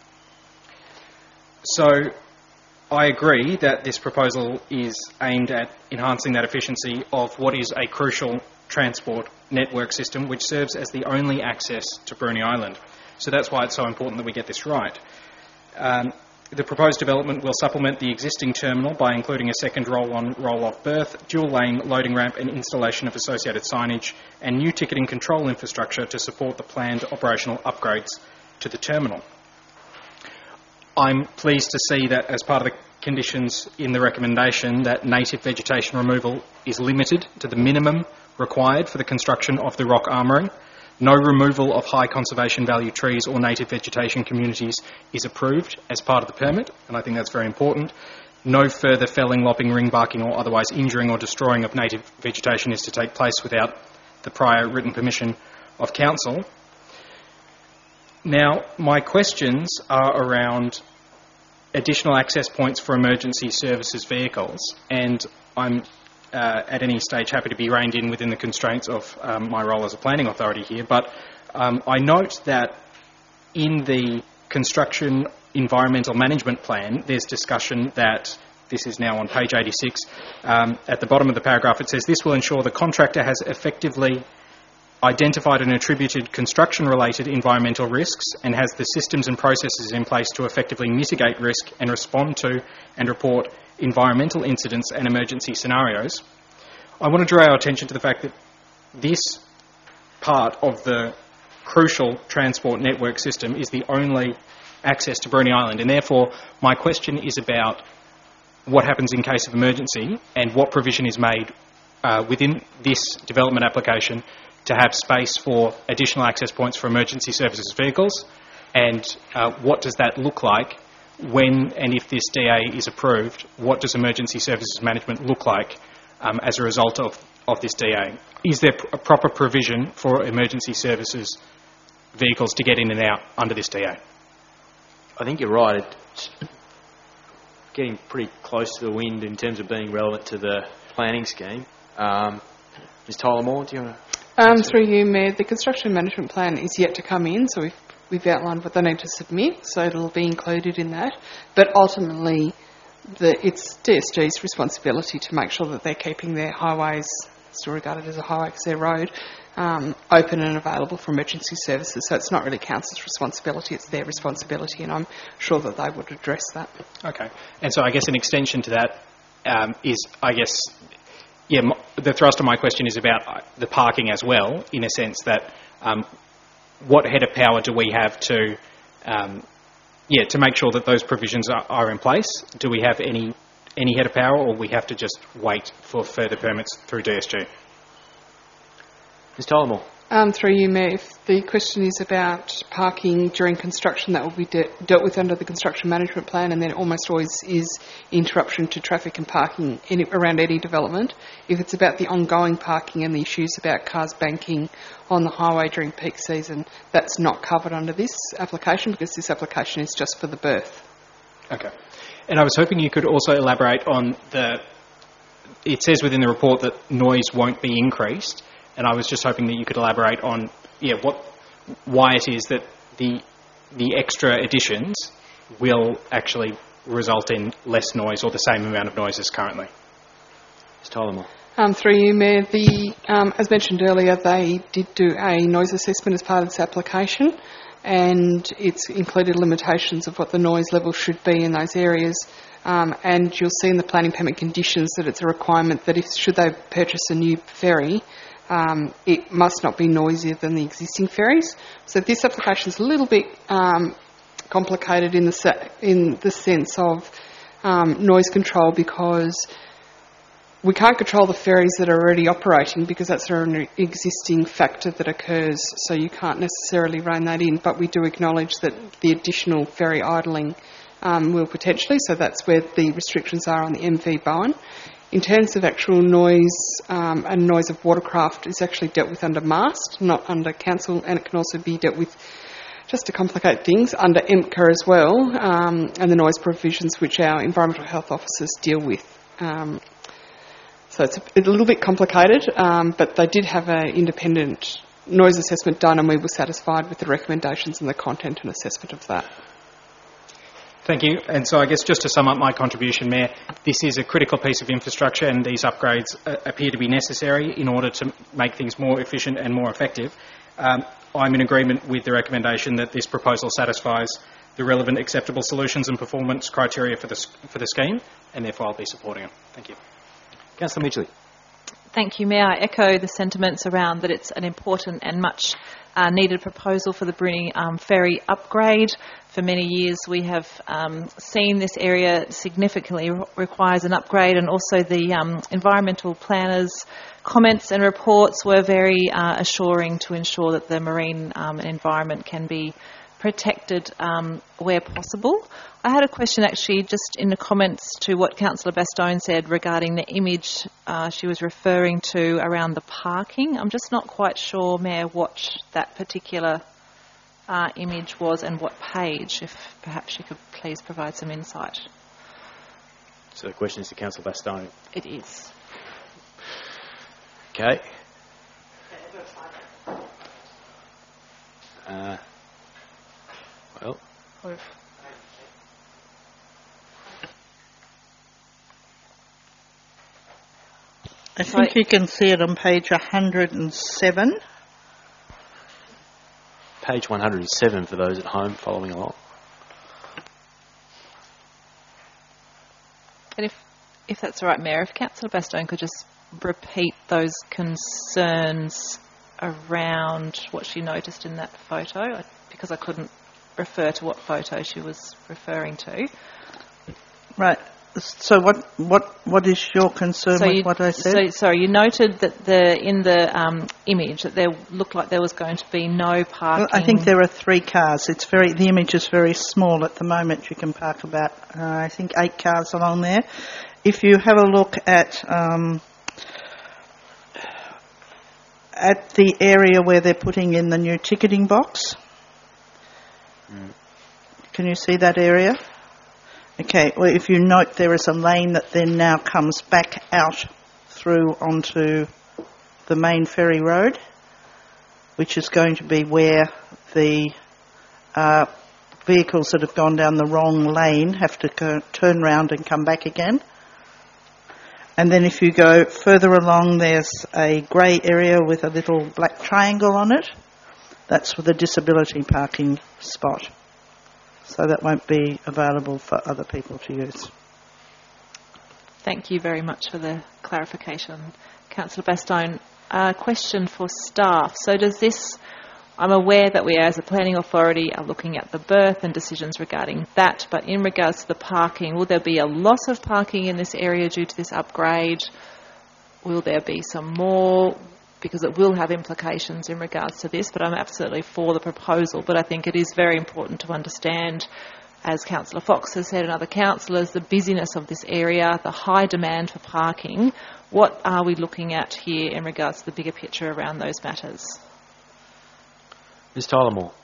So I agree that this proposal is aimed at enhancing that efficiency of what is a crucial transport network system which serves as the only access to Bruny Island. So that's why it's so important that we get this right. The proposed development will supplement the existing terminal by including a second roll-on, roll-off berth, dual-lane loading ramp and installation of associated signage and new ticketing control infrastructure to support the planned operational upgrades to the terminal. I'm pleased to see that as part of the conditions in the recommendation that native vegetation removal is limited to the minimum required for the construction of the rock armoury. No removal of high conservation value trees or native vegetation communities is approved as part of the permit, and I think that's very important. No further felling, lopping, ring barking or otherwise injuring or destroying of native vegetation is to take place without the prior written permission of council. Now, my questions are around additional access points for emergency services vehicles, and I'm at any stage happy to be reined in within the constraints of my role as a planning authority here, but I note that in the construction environmental management plan there's discussion that, this is now on page 86, at the bottom of the paragraph it says, this will ensure the contractor has effectively identified and attributed construction-related environmental risks and has the systems and processes in place to effectively mitigate risk and respond to and report environmental incidents and emergency scenarios. I want to draw our attention to the fact that this part of the crucial transport network system is the only access to Bruny Island, and therefore my question is about what happens in case of emergency and what provision is made within this development application to have space for additional access points for emergency services vehicles, and what does that look like when and if this DA is approved? What does emergency services management look like as a result of this DA? Is there a proper provision for emergency services vehicles to get in and out under this DA? I think you're right. It's getting pretty close to the wind in terms of being relevant to the planning scheme. Ms Tyler-Moore, do you want to... Through you, Mayor, the construction management plan is yet to come in, so we've outlined what they need to submit, so it'll be included in that. But ultimately, it's DSG's responsibility to make sure that they're keeping their highways, still regarded as a highway because they're road, open and available for emergency services. So it's not really council's responsibility, it's their responsibility, and I'm sure that they would address that. Okay. And so I guess an extension to that is, I guess... Yeah, the thrust of my question is about the parking as well, in a sense that what head of power do we have to make sure that those provisions are in place? Do we have any head of power, or we have to just wait for further permits through DSG? Ms Tullamore. Through you, Mayor, if the question is about parking during construction, that will be dealt with under the construction management plan, and then almost always is interruption to traffic and parking around any development. If it's about the ongoing parking and the issues about cars banking on the highway during peak season, that's not covered under this application, because this application is just for the berth. Okay. And I was hoping you could also elaborate on it says within the report that noise won't be increased, and I was just hoping that you could elaborate on why it is that the extra additions will actually result in less noise or the same amount of noise as currently. Ms Tullamore. Through you, Mayor, as mentioned earlier, they did do a noise assessment as part of this application, and it's included limitations of what the noise level should be in those areas. And you'll see in the planning permit conditions that it's a requirement that should they purchase a new ferry, it must not be noisier than the existing ferries. So this application is a little bit complicated in the sense of noise control, because we can't control the ferries that are already operating, because that's an existing factor that occurs, so you can't necessarily rein that in. But we do acknowledge that the additional ferry idling will potentially, so that's where the restrictions are on the MV Bowen. In terms of actual noise and noise of watercraft, is actually dealt with under MAST, not under council, and it can also be dealt with, just to complicate things, under EMCA as well, and the noise provisions which our environmental health officers deal with. So it's a little bit complicated, but they did have an independent noise assessment done, and we were satisfied with the recommendations and the content and assessment of that. Thank you. And so I guess just to sum up my contribution, Mayor, this is a critical piece of infrastructure, and these upgrades appear to be necessary in order to make things more efficient and more effective. I'm in agreement with the recommendation that this proposal satisfies the relevant acceptable solutions and performance criteria for the scheme, and therefore I'll be supporting it. Thank you. Councillor Midgley. Thank you, Mayor. I echo the sentiments around that it's an important and much needed proposal for the Bruny ferry upgrade. For many years we have seen this area significantly requires an upgrade, and also the environmental planners' comments and reports were very assuring to ensure that the marine environment can be protected where possible. I had a question actually just in the comments to what Councillor Bastogne said regarding the image she was referring to around the parking. I'm just not quite sure, Mayor, what that particular image was and what page, if perhaps you could please provide some insight. So the question is to Councillor Bastogne. It is. Okay. Well. I think you can see it on page 107. Page 107 for those at home following along. And if that's all right, Mayor, if Councillor Bastogne could just repeat those concerns around what she noticed in that photo, because I couldn't refer to what photo she was referring to. Right. So what is your concern with what I said? Sorry, you noted that in the image that there looked like there was going to be no parking. Well, I think there are 3 cars. The image is very small at the moment. You can park about, I think, 8 cars along there. If you have a look at the area where they're putting in the new ticketing box, can you see that area? Okay, well, if you note, there is a lane that then now comes back out through onto the main ferry road, which is going to be where the vehicles that have gone down the wrong lane have to turn round and come back again. And then if you go further along, there's a grey area with a little black triangle on it. That's for the disability parking spot. So that won't be available for other people to use. Thank you very much for the clarification. Councillor Bastogne, a question for staff. So does this I'm aware that we as a planning authority are looking at the berth and decisions regarding that, but in regards to the parking, will there be a loss of parking in this area due to this upgrade? Will there be some more? Because it will have implications in regards to this, but I'm absolutely for the proposal. But I think it is very important to understand, as Councillor Fox has said and other councillors, the busyness of this area, the high demand for parking. What are we looking at here in regards to the bigger picture around those matters? Ms Tyler Moore.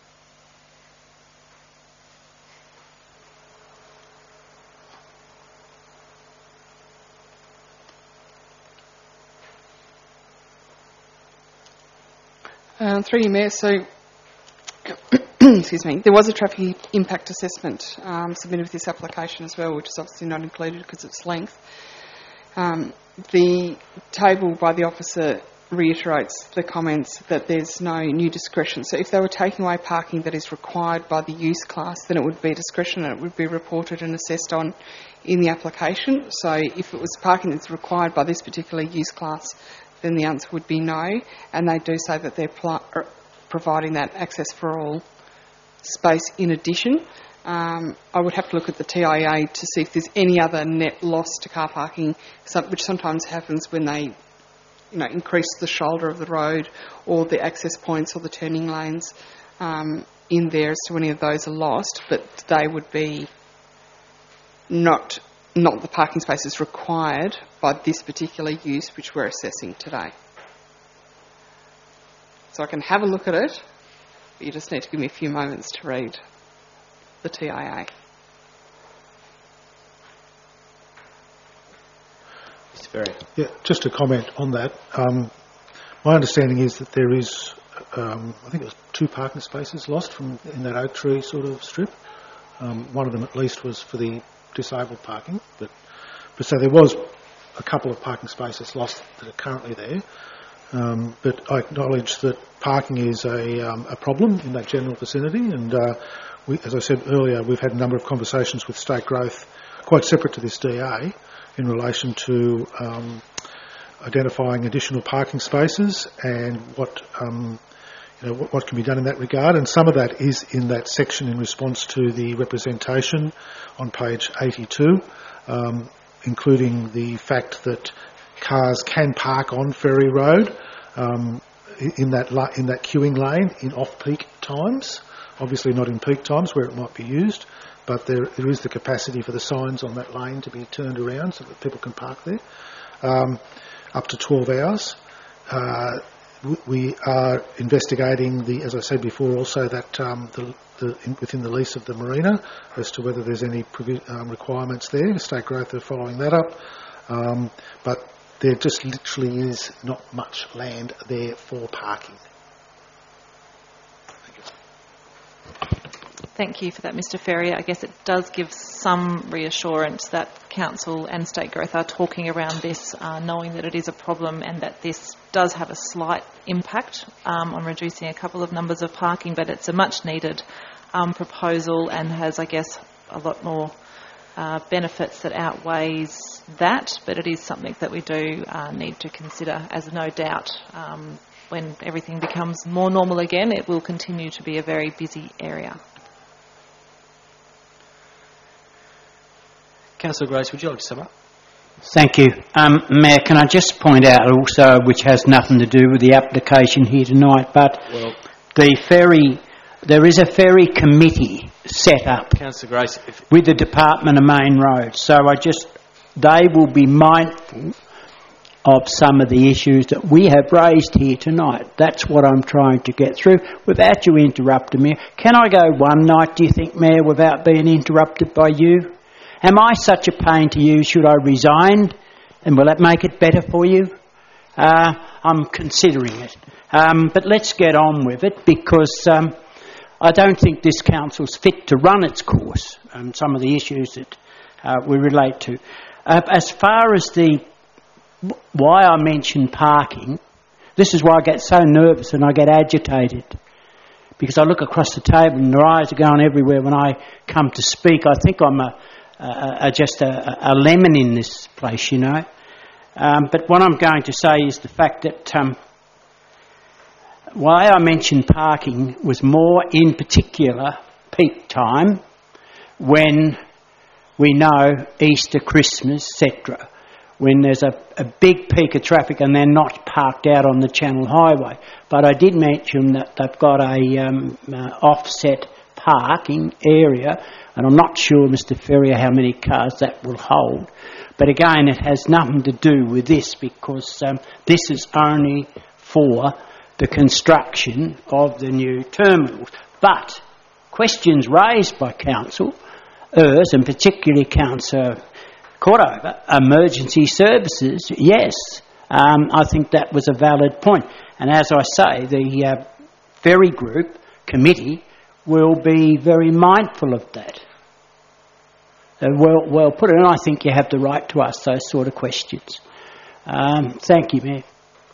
Through you, Mayor. So, excuse me, there was a traffic impact assessment submitted with this application as well, which is obviously not included because of its length. The table by the officer reiterates the comments that there's no new discretion. So if they were taking away parking that is required by the use class, then it would be discretion and it would be reported and assessed on in the application. So if it was parking that's required by this particular use class, then the answer would be no. And they do say that they're providing that access for all space in addition. I would have to look at the TIA to see if there's any other net loss to car parking, which sometimes happens when they increase the shoulder of the road or the access points or the turning lanes in there as to any of those are lost, but they would be not the parking spaces required by this particular use which we're assessing today. So I can have a look at it, but you just need to give me a few moments to read the TIA. Yeah, just to comment on that. My understanding is that there is, I think it was 2 parking spaces lost in that oak tree sort of strip. One of them at least was for the disabled parking, but so there was a couple of parking spaces lost that are currently there. But I acknowledge that parking is a problem in that general vicinity, and as I said earlier, we've had a number of conversations with State Growth, quite separate to this DA, in relation to identifying additional parking spaces and what can be done in that regard. And some of that is in that section in response to the representation on page 82, including the fact that cars can park on Ferry Road in that queuing lane in off-peak times. Obviously not in peak times where it might be used, but there is the capacity for the signs on that lane to be turned around so that people can park there up to 12 hours. We are investigating as I said before, also that within the lease of the marina as to whether there's any requirements there. State Growth are following that up, but there just literally is not much land there for parking. Thank you for that, Mr Ferrier. I guess it does give some reassurance that Council and State Growth are talking around this, knowing that it is a problem and that this does have a slight impact on reducing a couple of numbers of parking, but it's a much needed proposal and has, I guess, a lot more benefits that outweighs that, but it is something that we do need to consider, as no doubt when everything becomes more normal again, it will continue to be a very busy area. Councillor Grace, would you like to sum up? Thank you. Mayor, can I just point out also, which has nothing to do with the application here tonight, but there is a ferry committee set up Councillor Grace, with the Department of Main Roads, so they will be mindful of some of the issues that we have raised here tonight. That's what I'm trying to get through without you interrupting me. Can I go one night, do you think, Mayor, without being interrupted by you? Am I such a pain to you? Should I resign? And will that make it better for you? I'm considering it. But let's get on with it, because I don't think this council's fit to run its course and some of the issues that we relate to. As far as why I mention parking, this is why I get so nervous and I get agitated, because I look across the table and their eyes are going everywhere when I come to speak. I think I'm just a lemon in this place, But what I'm going to say is the fact that why I mentioned parking was more in particular peak time when we know Easter, Christmas, etc., when there's a big peak of traffic and they're not parked out on the Channel Highway. But I did mention that they've got a offset parking area, and I'm not sure, Mr Ferrier, how many cars that will hold. But again, it has nothing to do with this, because this is only for the construction of the new terminals. But questions raised by Council, and particularly Councillor Cordova, emergency services, yes, I think that was a valid point. And as I say, the Ferry Group Committee will be very mindful of that. Well put, and I think you have the right to ask those sort of questions. Thank you, Mayor.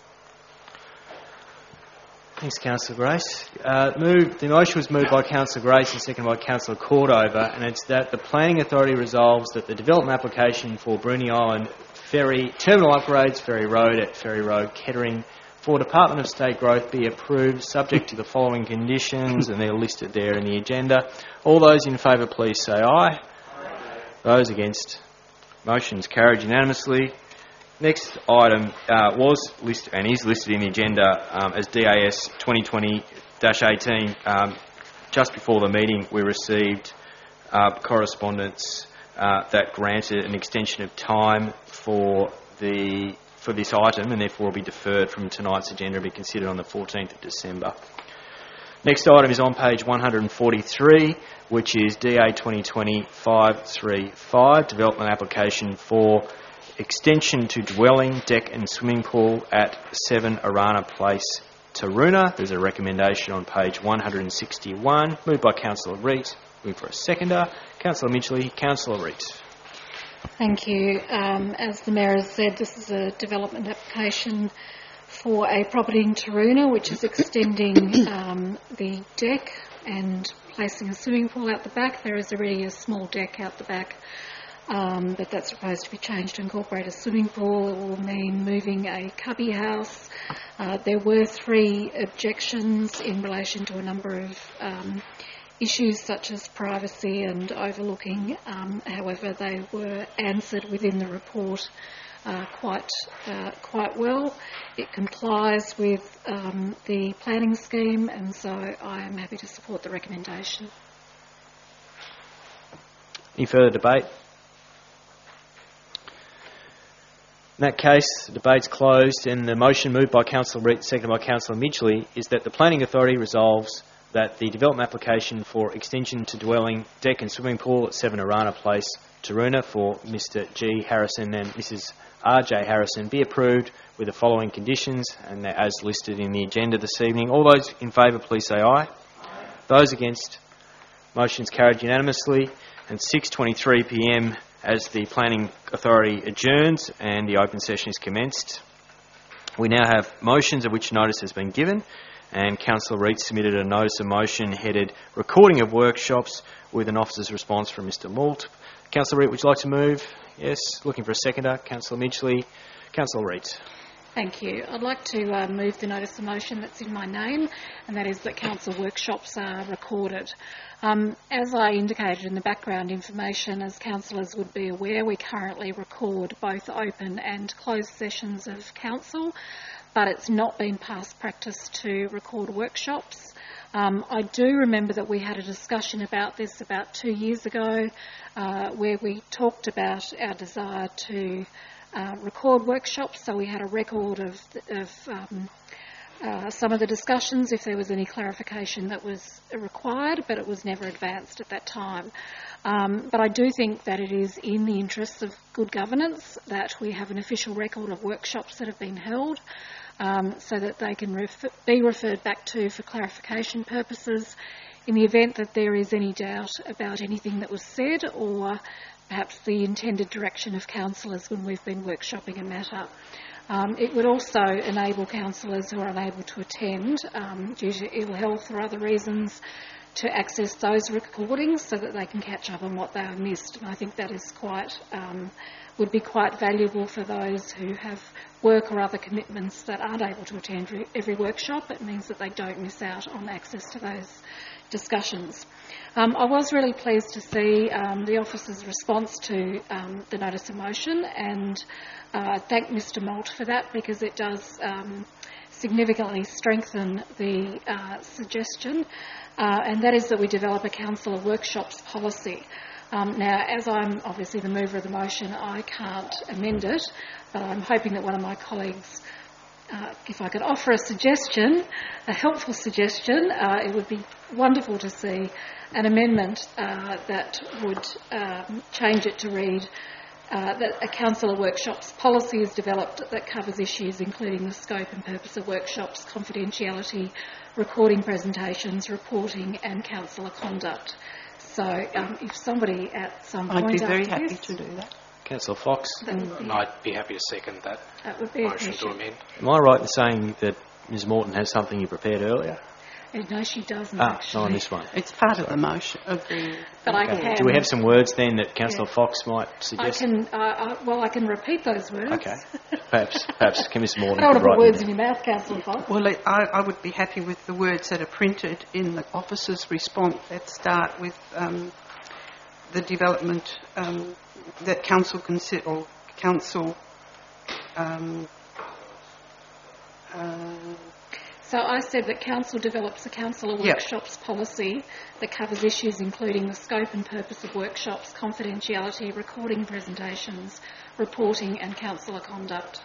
Thanks, Councillor Grace. The motion was moved by Councillor Grace and seconded by Councillor Cordova, and it's that the Planning Authority resolves that the development application for Bruny Island Ferry Terminal Upgrades, Ferry Road at Ferry Road, Kettering, for Department of State Growth be approved subject to the following conditions, and they're listed there in the agenda. All those in favour, please say aye. Those against, motion's carried unanimously. Next item was listed and is listed in the agenda as DAS 2020-18. Just before the meeting, we received correspondence that granted an extension of time for this item, and therefore will be deferred from tonight's agenda and be considered on the 14th of December. Next item is on page 143, which is DA 2020-535, development application for extension to dwelling, deck and swimming pool at 7 Arana Place, Taroona. There's a recommendation on page 161, moved by Councillor Reet. Moving for a seconder, Councillor Midgley. Councillor Reet. Thank you. As the Mayor has said, this is a development application for a property in Taroona, which is extending the deck and placing a swimming pool out the back. There is already a small deck out the back, but that's supposed to be changed to incorporate a swimming pool. It will mean moving a cubby house. There were 3 objections in relation to a number of issues such as privacy and overlooking. However, they were answered within the report quite well. It complies with the planning scheme, and so I am happy to support the recommendation. Any further debate? In that case, the debate's closed, and the motion moved by Councillor Reet, seconded by Councillor Midgley, is that the Planning Authority resolves that the development application for extension to dwelling, deck and swimming pool at 7 Arana Place, Taroona, for Mr G. Harrison and Mrs R.J. Harrison be approved with the following conditions, and they're as listed in the agenda this evening. All those in favour, please say aye. Those against, motion's carried unanimously. And 6:23 p.m. as the Planning Authority adjourns and the open session is commenced. We now have motions of which notice has been given, and Councillor Reet submitted a notice of motion headed recording of workshops with an officer's response from Mr Moult. Councillor Reet, would you like to move? Yes. Looking for a seconder. Councillor Midgley. Councillor Reet. Thank you. I'd like to move the notice of motion that's in my name, and that is that council workshops are recorded. As I indicated in the background information, as councillors would be aware, we currently record both open and closed sessions of council, but it's not been past practice to record workshops. I do remember that we had a discussion about this about 2 years ago, where we talked about our desire to record workshops, so we had a record of some of the discussions if there was any clarification that was required, but it was never advanced at that time. But I do think that it is in the interests of good governance that we have an official record of workshops that have been held, so that they can be referred back to for clarification purposes in the event that there is any doubt about anything that was said, or perhaps the intended direction of councillors when we've been workshopping a matter. It would also enable councillors who are unable to attend due to ill health or other reasons to access those recordings so that they can catch up on what they have missed. And I think that is would be quite valuable for those who have work or other commitments that aren't able to attend every workshop. It means that they don't miss out on access to those discussions. I was really pleased to see the officer's response to the notice of motion, and thank Mr Moult for that, because it does significantly strengthen the suggestion, and that is that we develop a council of workshops policy. Now, as I'm obviously the mover of the motion, I can't amend it, but I'm hoping that one of my colleagues, if I could offer a suggestion, a helpful suggestion, it would be wonderful to see an amendment that would change it to read that a council of workshops policy is developed that covers issues including the scope and purpose of workshops, confidentiality, recording presentations, reporting and councillor conduct. So if somebody at some point... I'd be very after happy this, to do that. Councillor Fox. I'd be happy to second that would be motion to amend. Am I right in saying that Ms Morton has something you prepared earlier? No, she doesn't Not actually. on this one. It's part of the motion. But I can. Do we have some words then that Councillor Fox might suggest? I can repeat those words. Okay. Perhaps can Ms Morton I don't want to put write words them in your mouth, Councillor Fox. Well, I would be happy with the words that are printed in the officer's response that start with the development that council consider, or council. So I said that council develops a council of workshops policy that covers issues including the scope and purpose of workshops, confidentiality, recording presentations, reporting and councillor conduct.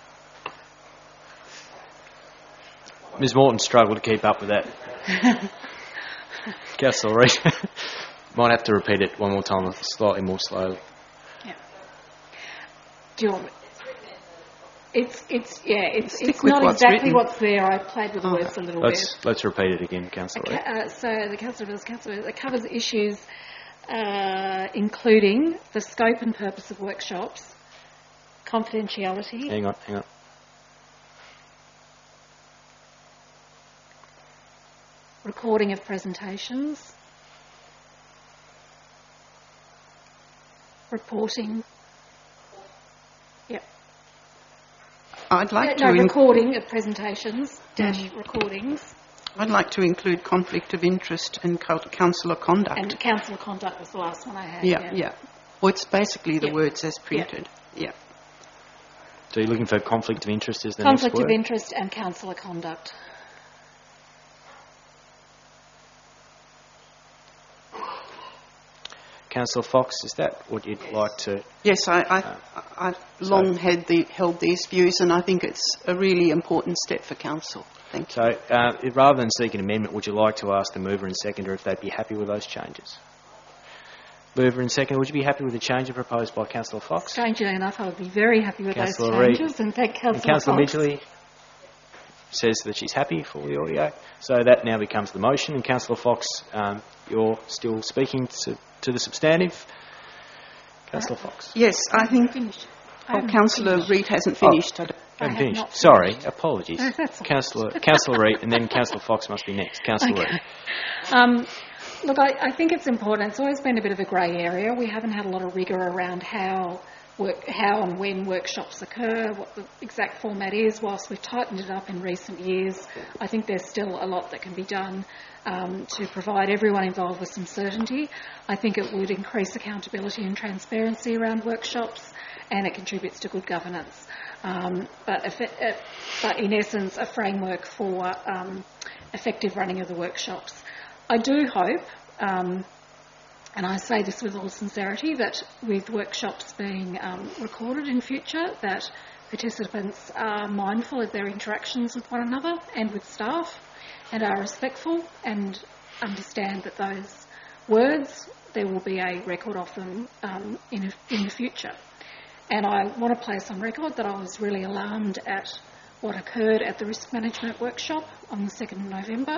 Ms Morton struggled to keep up with that. Councillor Reid might have to repeat it one more time, slightly more slowly. Yeah. Do you want me? It's with not what's exactly written. what's there. I played with the words a little bit. Let's repeat it again, Councillor Reid. So the council it covers issues including the scope and purpose of workshops, confidentiality. Hang on. Recording of presentations, reporting. Yep. I'd like to recording of presentations recordings. I'd like to include conflict of interest and councillor conduct. And councillor conduct was the last one I had. Yeah. Well, it's basically the words as printed. Yeah. So you're looking for conflict of interest as the next word? Conflict of interest and councillor conduct. Councillor Fox, is that what you'd like to... Yes, I've long held these views, and I think it's a really important step for council. Thank you. So rather than seek an amendment, would you like to ask the mover and seconder if they'd be happy with those changes? Mover and seconder, would you be happy with the changes proposed by Councillor Fox? Strangely enough, I would be very happy with Councillor those changes, and thank Councillor Fox. Councillor Midgley says that she's happy for the audio. So that now becomes the motion, and Councillor Fox, you're still speaking to the substantive. Councillor Fox. Yes, I think Councillor Reid hasn't finished. Haven't finished. Sorry, apologies. No, Councillor Reid, and then Councillor Fox must be next. Councillor Reid. Look, I think it's important. It's always been a bit of a grey area. We haven't had a lot of rigour around how and when workshops occur, what the exact format is. Whilst we've tightened it up in recent years, I think there's still a lot that can be done to provide everyone involved with some certainty. I think it would increase accountability and transparency around workshops, and it contributes to good governance. But in essence, a framework for effective running of the workshops. I do hope, and I say this with all sincerity, that with workshops being recorded in future, that participants are mindful of their interactions with one another and with staff, and are respectful and understand that those words, there will be a record of them in the future. And I want to place on record that I was really alarmed at what occurred at the risk management workshop on the 2nd of November,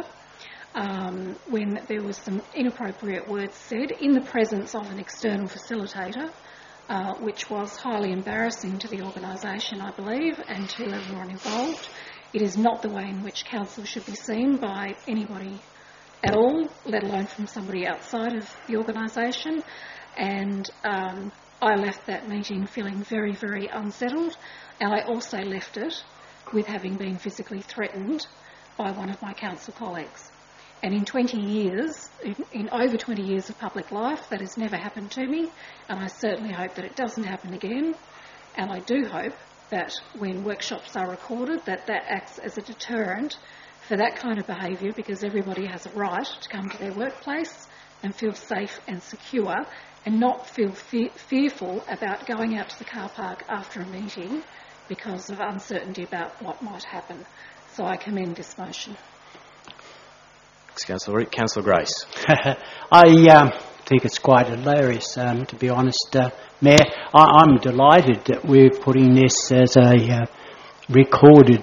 when there was some inappropriate words said in the presence of an external facilitator, which was highly embarrassing to the organisation, I believe, and to everyone involved. It is not the way in which council should be seen by anybody at all, let alone from somebody outside of the organisation. And I left that meeting feeling very, very unsettled, and I also left it with having been physically threatened by one of my council colleagues. And in 20 years, in over 20 years of public life, that has never happened to me, and I certainly hope that it doesn't happen again. And I do hope that when workshops are recorded, that acts as a deterrent for that kind of behaviour, because everybody has a right to come to their workplace and feel safe and secure and not feel fearful about going out to the car park after a meeting because of uncertainty about what might happen. So I commend this motion. Thanks, Councillor Reid. Councillor Grace. I think it's quite hilarious, to be honest, Mayor. I'm delighted that we're putting this as a recorded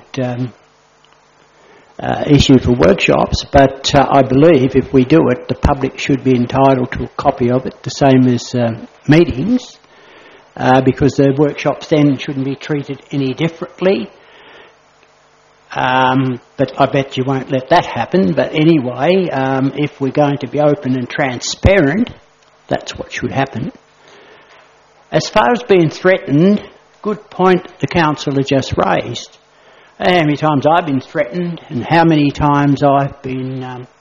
issue for workshops, but I believe if we do it, the public should be entitled to a copy of it, the same as meetings, because the workshops then shouldn't be treated any differently. But I bet you won't let that happen. But anyway, if we're going to be open and transparent, that's what should happen. As far as being threatened, good point the councillor just raised. How many times I've been threatened and how many times I've been,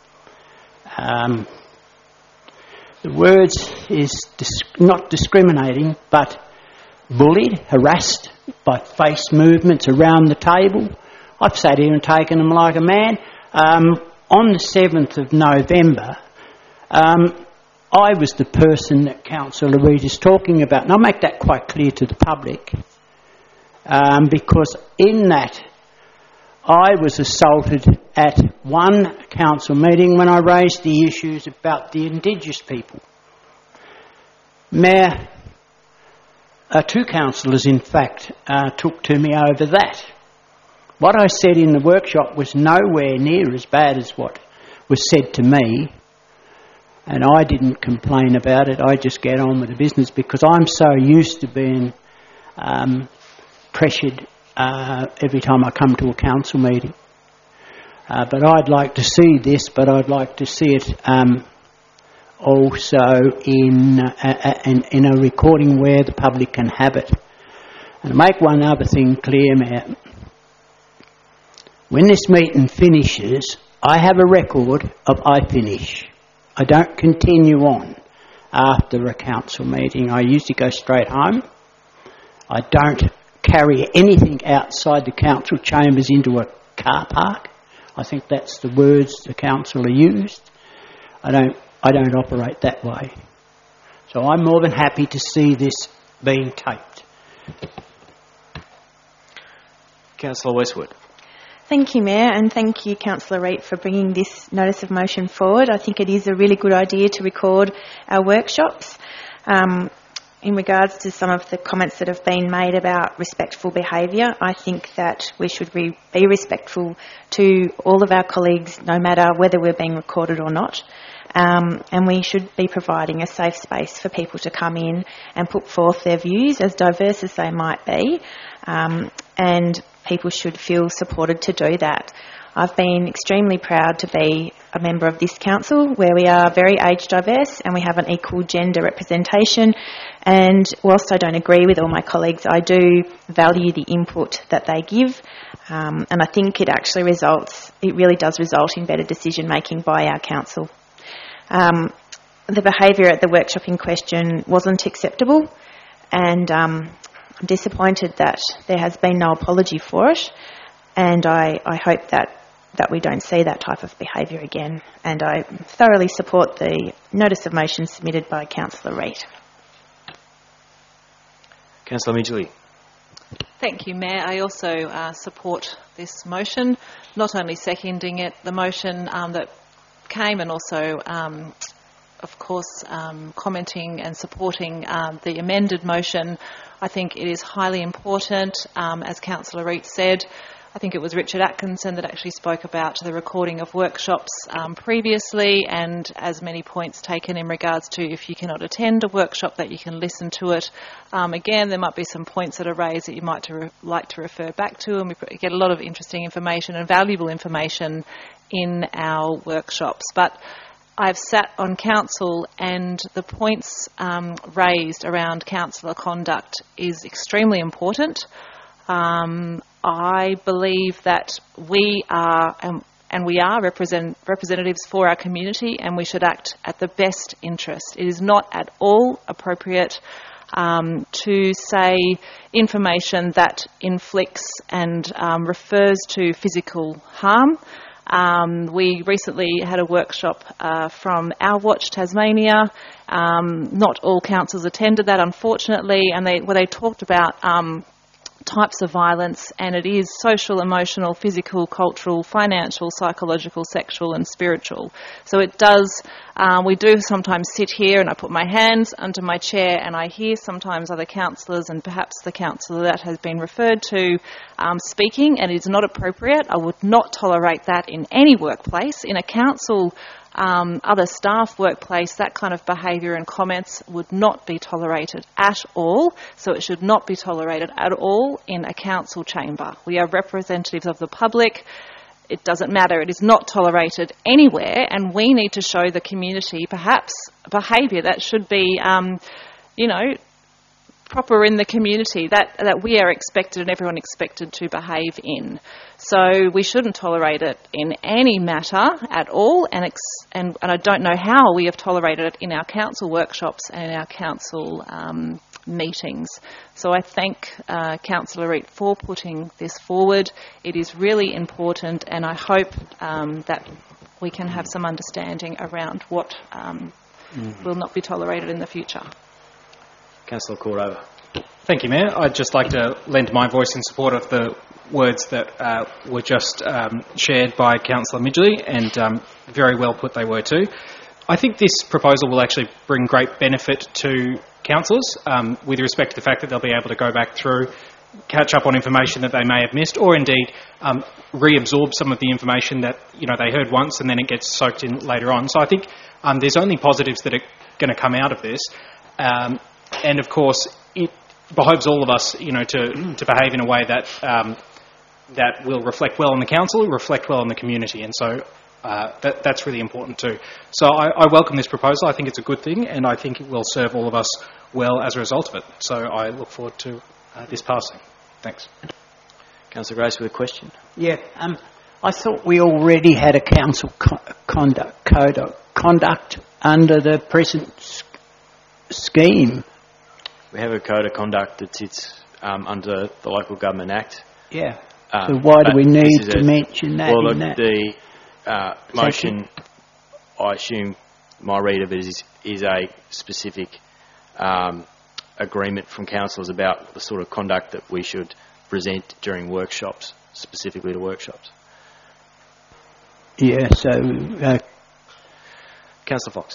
the words is not discriminating, but bullied, harassed by face movements around the table. I've sat here and taken them like a man. On the 7th of November, I was the person that Councillor Reid is talking about, and I'll make that quite clear to the public, because in that I was assaulted at one council meeting when I raised the issues about the Indigenous people. Mayor, 2 councillors in fact took to me over that. What I said in the workshop was nowhere near as bad as what was said to me, and I didn't complain about it. I just get on with the business because I'm so used to being pressured every time I come to a council meeting. But I'd like to see this, but I'd like to see it also in a recording where the public can have it. And to make one other thing clear, Mayor, when this meeting finishes, I have a record of I finish. I don't continue on after a council meeting. I usually go straight home. I don't carry anything outside the council chambers into a car park. I think that's the words the councillor used. I don't operate that way. So I'm more than happy to see this being taped. Councillor Westwood. Thank you, Mayor, and thank you, Councillor Reid, for bringing this notice of motion forward. I think it is a really good idea to record our workshops. In regards to some of the comments that have been made about respectful behaviour, I think that we should be respectful to all of our colleagues, no matter whether we're being recorded or not. And we should be providing a safe space for people to come in and put forth their views, as diverse as they might be, and people should feel supported to do that. I've been extremely proud to be a member of this council where we are very age diverse and we have an equal gender representation, and whilst I don't agree with all my colleagues, I do value the input that they give, and I think it really does result in better decision making by our council. The behaviour at the workshop in question wasn't acceptable, and I'm disappointed that there has been no apology for it, and I hope that we don't see that type of behaviour again, and I thoroughly support the notice of motion submitted by Councillor Reid. Councillor Midgley. Thank you, Mayor. I also support this motion, not only seconding it, the motion that came, and also, of course, commenting and supporting the amended motion. I think it is highly important, as Councillor Reid said. I think it was Richard Atkinson that actually spoke about the recording of workshops previously, and as many points taken in regards to if you cannot attend a workshop that you can listen to it. Again, there might be some points that are raised that you might like to refer back to, and we get a lot of interesting information and valuable information in our workshops. But I've sat on council, and the points raised around councillor conduct is extremely important. I believe that we are, and we are representatives for our community, and we should act at the best interest. It is not at all appropriate to say information that inflicts and refers to physical harm. We recently had a workshop from Our Watch Tasmania. Not all councils attended that, unfortunately, and where they talked about types of violence, and it is social, emotional, physical, cultural, financial, psychological, sexual and spiritual. So it does, we do sometimes sit here and I put my hands under my chair and I hear sometimes other councillors and perhaps the councillor that has been referred to speaking, and it is not appropriate. I would not tolerate that in any workplace. In a council other staff workplace, that kind of behaviour and comments would not be tolerated at all, so it should not be tolerated at all in a council chamber. We are representatives of the public. It doesn't matter. It is not tolerated anywhere, and we need to show the community perhaps behaviour that should be, proper in the community, that we are expected and everyone expected to behave in. So we shouldn't tolerate it in any matter at all, and I don't know how we have tolerated it in our council workshops and in our council meetings. So I thank Councillor Reid for putting this forward. It is really important, and I hope that we can have some understanding around what will not be tolerated in the future. Councillor Cordova. Thank you, Mayor. I'd just like to lend my voice in support of the words that were just shared by Councillor Midgley, and very well put they were too. I think this proposal will actually bring great benefit to councillors with respect to the fact that they'll be able to go back through, catch up on information that they may have missed, or indeed reabsorb some of the information that they heard once and then it gets soaked in later on. So I think there's only positives that are going to come out of this. And of course, it behoves all of us, to behave in a way that that will reflect well on the council, reflect well on the community, and so that's really important too. So I welcome this proposal. I think it's a good thing, and I think it will serve all of us well as a result of it. So I look forward to this passing. Thanks. Councillor Grace with a question. Yeah, I thought we already had a council code of conduct under the present scheme. We have a code of conduct that sits under the Local Government Act. Yeah. So why do we need to mention that? Well, in that? The motion, I assume my read of it is a specific agreement from councillors about the sort of conduct that we should present during workshops, specifically to workshops. Yeah, so... Councillor Fox.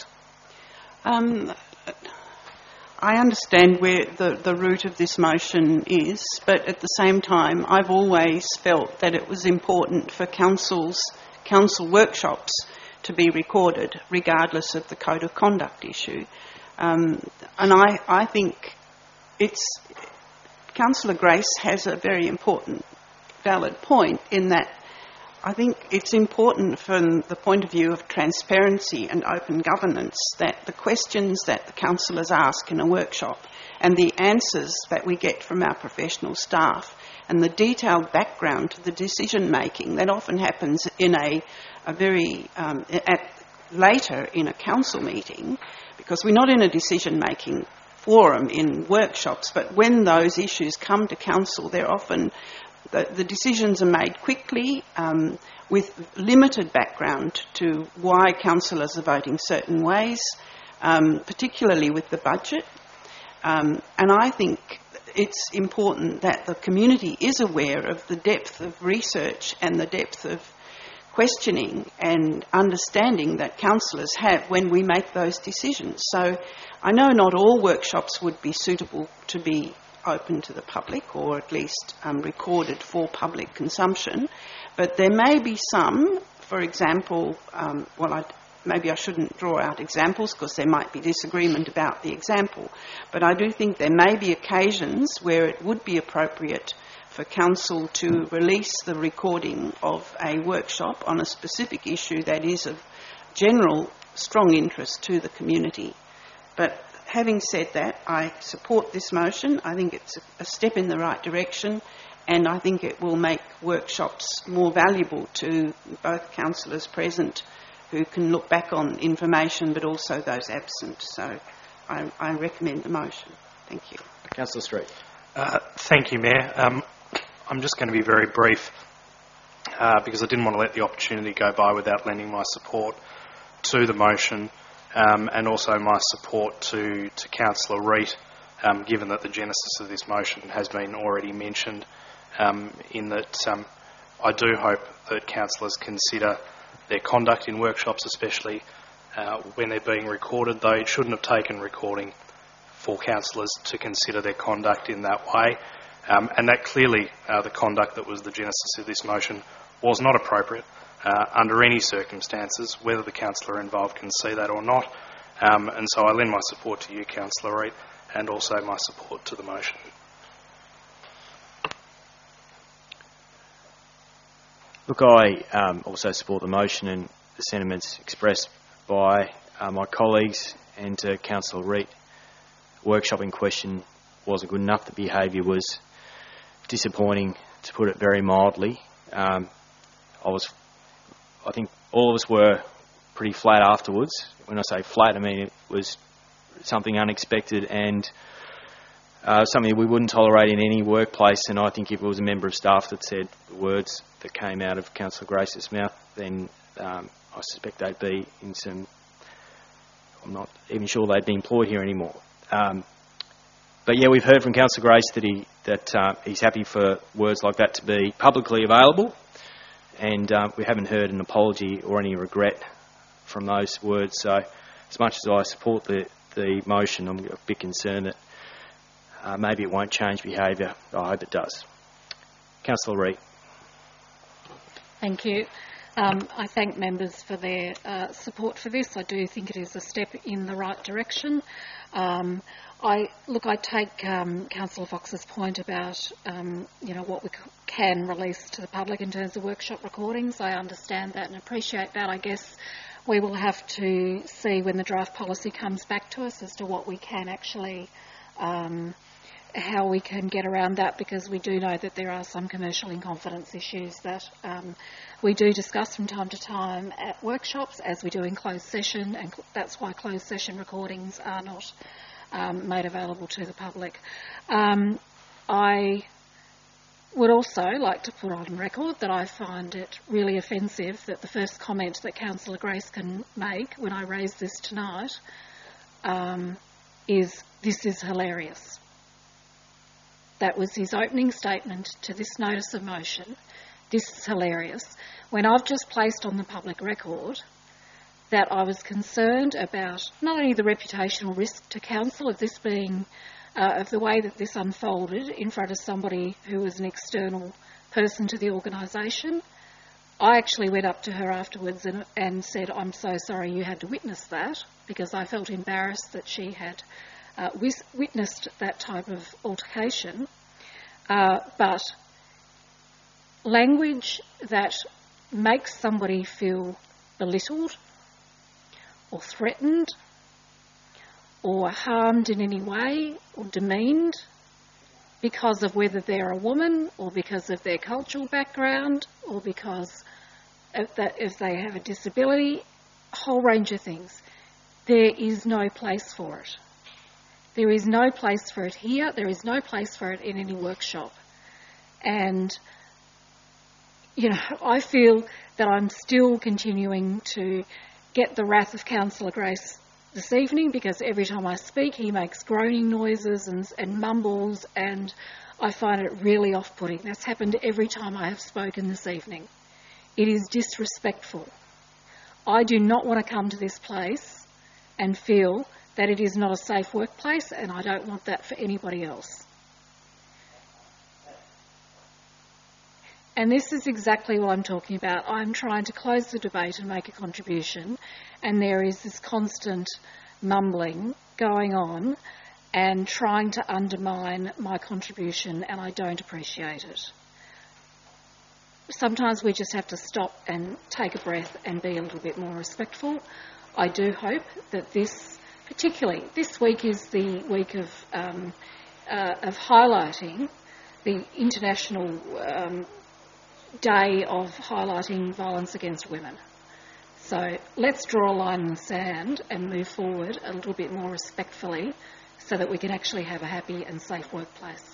I understand where the root of this motion is, but at the same time, I've always felt that it was important for council workshops to be recorded, regardless of the code of conduct issue. And I think Councillor Grace has a very important, valid point in that I think it's important from the point of view of transparency and open governance that the questions that the councillors ask in a workshop and the answers that we get from our professional staff and the detailed background to the decision making that often happens in a very later in a council meeting, because we're not in a decision making forum in workshops, but when those issues come to council, they're often the decisions are made quickly with limited background to why councillors are voting certain ways, particularly with the budget. And I think it's important that the community is aware of the depth of research and the depth of questioning and understanding that councillors have when we make those decisions. So I know not all workshops would be suitable to be open to the public, or at least recorded for public consumption, but there may be some, for example, maybe I shouldn't draw out examples because there might be disagreement about the example, but I do think there may be occasions where it would be appropriate for Council to release the recording of a workshop on a specific issue that is of general strong interest to the community. But having said that, I support this motion. I think it's a step in the right direction, and I think it will make workshops more valuable to both councillors present who can look back on information, but also those absent. So I recommend the motion. Thank you. Councillor Street. Thank you, Mayor. I'm just going to be very brief because I didn't want to let the opportunity go by without lending my support to the motion and also my support to Councillor Reid, given that the genesis of this motion has been already mentioned, in that I do hope that councillors consider their conduct in workshops, especially when they're being recorded, though it shouldn't have taken recording for councillors to consider their conduct in that way. And that clearly, the conduct that was the genesis of this motion was not appropriate under any circumstances, whether the councillor involved can see that or not. And so I lend my support to you, Councillor Reid, and also my support to the motion. Look, I also support the motion and the sentiments expressed by my colleagues and to Councillor Reid. The workshop in question wasn't good enough. The behaviour was disappointing, to put it very mildly. I think all of us were pretty flat afterwards. When I say flat, I mean it was something unexpected and something we wouldn't tolerate in any workplace. And I think if it was a member of staff that said the words that came out of Councillor Grace's mouth, then I suspect they'd be in some... I'm not even sure they'd be employed here anymore. But yeah, we've heard from Councillor Grace that he's happy for words like that to be publicly available, and we haven't heard an apology or any regret from those words. So as much as I support the motion, I'm a bit concerned that maybe it won't change behaviour. I hope it does. Councillor Reid. Thank you. I thank members for their support for this. I do think it is a step in the right direction. I take Councillor Fox's point about what we can release to the public in terms of workshop recordings. I understand that and appreciate that. I guess we will have to see when the draft policy comes back to us as to what we can actually, how we can get around that, because we do know that there are some commercial in confidence issues that we do discuss from time to time at workshops, as we do in closed session, and that's why closed session recordings are not made available to the public. I would also like to put on record that I find it really offensive that the first comment that Councillor Grace can make when I raise this tonight is, "This is hilarious." That was his opening statement to this notice of motion. This is hilarious. When I've just placed on the public record that I was concerned about not only the reputational risk to council of this being, of the way that this unfolded in front of somebody who was an external person to the organisation. I actually went up to her afterwards and said, "I'm so sorry you had to witness that," because I felt embarrassed that she had witnessed that type of altercation. But language that makes somebody feel belittled or threatened or harmed in any way or demeaned because of whether they're a woman or because of their cultural background or because if they have a disability, a whole range of things, there is no place for it. There is no place for it here. There is no place for it in any workshop. And, I feel that I'm still continuing to get the wrath of Councillor Grace this evening, because every time I speak he makes groaning noises and mumbles, and I find it really off-putting. That's happened every time I have spoken this evening. It is disrespectful. I do not want to come to this place and feel that it is not a safe workplace, and I don't want that for anybody else. And this is exactly what I'm talking about. I'm trying to close the debate and make a contribution, and there is this constant mumbling going on, and trying to undermine my contribution, and I don't appreciate it. Sometimes we just have to stop and take a breath and be a little bit more respectful. I do hope that particularly this week is the week of highlighting the International Day of highlighting violence against women. So let's draw a line in the sand and move forward a little bit more respectfully so that we can actually have a happy and safe workplace.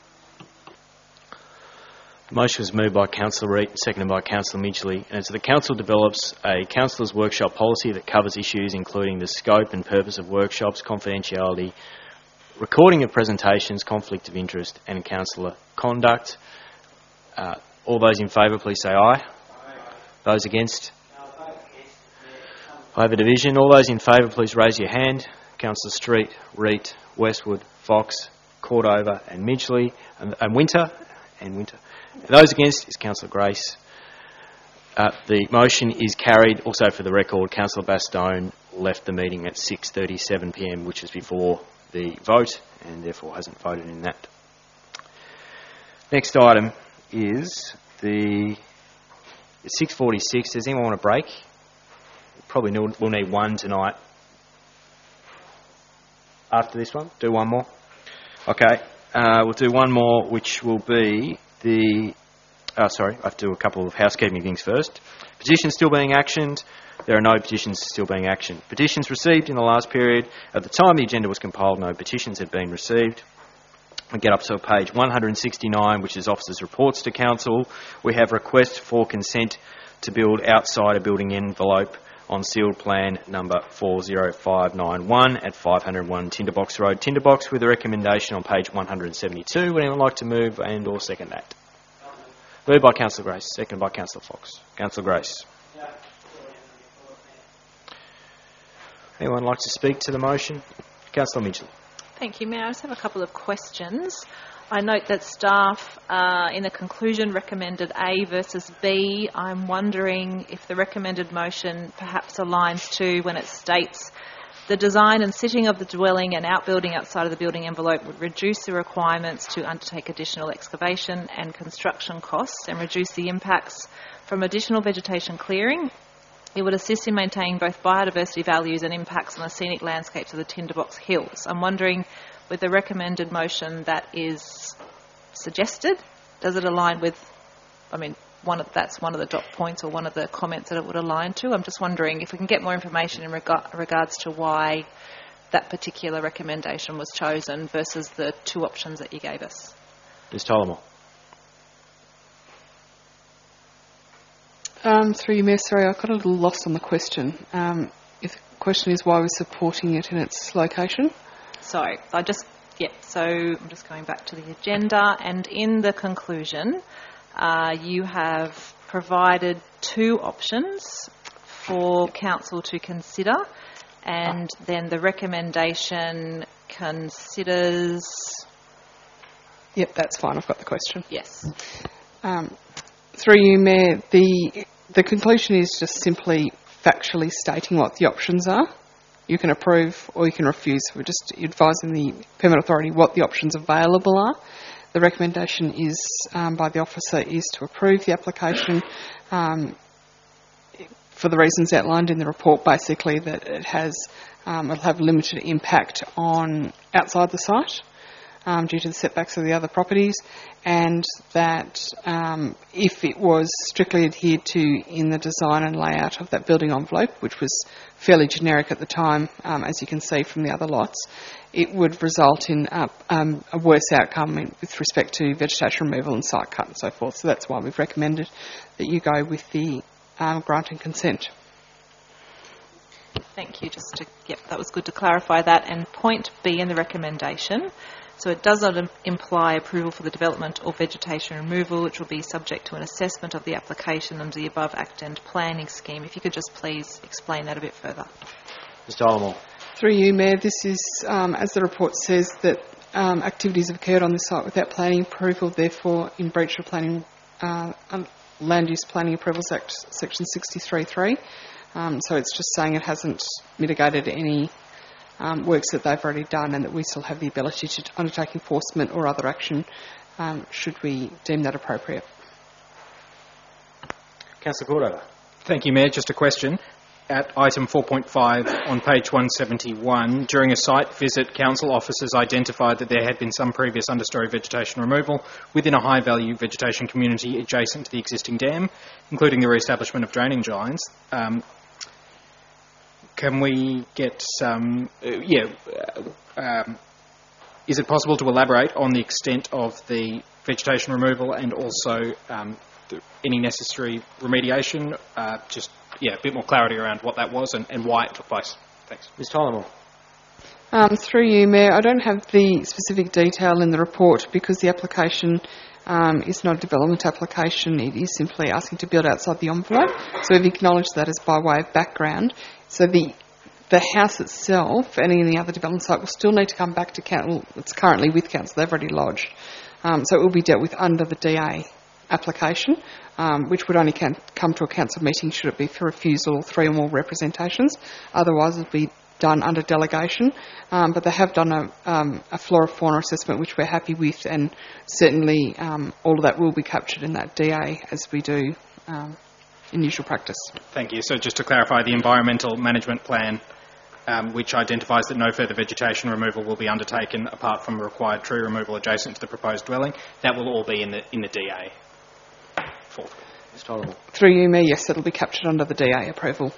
The motion was moved by Councillor Reid, seconded by Councillor Midgley, and so the Council develops a Councillors' Workshop policy that covers issues including the scope and purpose of workshops, confidentiality, recording of presentations, conflict of interest, and councillor conduct. All those in favour, please say aye. Those against? I have a division. All those in favour, please raise your hand. Councillor Street, Reid, Westwood, Fox, Cordova, and Midgley, and Winter. Those against is Councillor Grace. The motion is carried. Also, for the record, Councillor Bastone left the meeting at 6:37 p.m, which is before the vote, and therefore hasn't voted in that. Next item is the 6:46. Does anyone want a break? Probably we'll need one tonight. After this one, do one more. Okay, we'll do one more, which will be the. Sorry, I have to do a couple of housekeeping things first. Petitions still being actioned. There are no petitions still being actioned. Petitions received in the last period. At the time the agenda was compiled, no petitions had been received. We get up to page 169, which is Officers' Reports to Council. We have request for consent to build outside a building envelope on sealed plan number 40591 at 501 Tinderbox Road, Tinderbox, with a recommendation on page 172. Would anyone like to move and or second that? Moved by Councillor Grace, seconded by Councillor Fox. Councillor Grace. Anyone like to speak to the motion? Councillor Midgley. Thank you, Mayor. I just have a couple of questions. I note that staff in the conclusion recommended A versus B. I'm wondering if the recommended motion perhaps aligns to when it states the design and sitting of the dwelling and outbuilding outside of the building envelope would reduce the requirements to undertake additional excavation and construction costs and reduce the impacts from additional vegetation clearing. It would assist in maintaining both biodiversity values and impacts on the scenic landscapes of the Tinderbox Hills. I'm wondering, with the recommended motion that is suggested, does it align with, that's one of the dot points or one of the comments that it would align to? I'm just wondering if we can get more information in regards to why that particular recommendation was chosen versus the two options that you gave us. Ms. Tullamore. Through you, Mayor, sorry, I got a little lost on the question. If the question is why we're supporting it in its location? So I'm just going back to the agenda, and in the conclusion, you have provided two options for Council to consider, and then the recommendation considers... Yep, that's fine. I've got the question. Yes. Through you, Mayor, the conclusion is just simply factually stating what the options are. You can approve or you can refuse. We're just advising the Permit Authority what the options available are. The recommendation is by the officer is to approve the application for the reasons outlined in the report, basically that it'll have limited impact on outside the site due to the setbacks of the other properties, and that if it was strictly adhered to in the design and layout of that building envelope, which was fairly generic at the time, as you can see from the other lots, it would result in a worse outcome with respect to vegetation removal and site cut and so forth. So that's why we've recommended that you go with the granting consent. Thank you. That was good to clarify that. And point B in the recommendation. So it does not imply approval for the development or vegetation removal, which will be subject to an assessment of the application under the above Act and Planning Scheme. If you could just please explain that a bit further. Mr. Tullamore. Through you, Mayor, this is, as the report says, that activities have occurred on the site without planning approval, therefore in breach of planning Land Use Planning Approvals Act, Section 63.3. So it's just saying it hasn't mitigated any works that they've already done, and that we still have the ability to undertake enforcement or other action should we deem that appropriate. Councillor Cordova. Thank you, Mayor. Just a question. At item 4.5 on page 171, during a site visit, council officers identified that there had been some previous understory vegetation removal within a high-value vegetation community adjacent to the existing dam, including the re-establishment of drainage lines. Can we get some... is it possible to elaborate on the extent of the vegetation removal and also any necessary remediation? A bit more clarity around what that was and why it took place. Thanks. Ms Tylemore. Through you, Mayor, I don't have the specific detail in the report because the application is not a development application. It is simply asking to build outside the envelope. So we've acknowledged that as by way of background. So the house itself and any other development site will still need to come back to council. It's currently with council. They've already lodged. So it will be dealt with under the DA application, which would only come to a council meeting should it be for refusal or 3 or more representations. Otherwise, it will be done under delegation. But they have done a flora fauna assessment, which we're happy with, and certainly all of that will be captured in that DA as we do in usual practice. Thank you. So just to clarify, the environmental management plan, which identifies that no further vegetation removal will be undertaken apart from required tree removal adjacent to the proposed dwelling, that will all be in the DA. Through you, Mayor, yes, it'll be captured under the DA approval.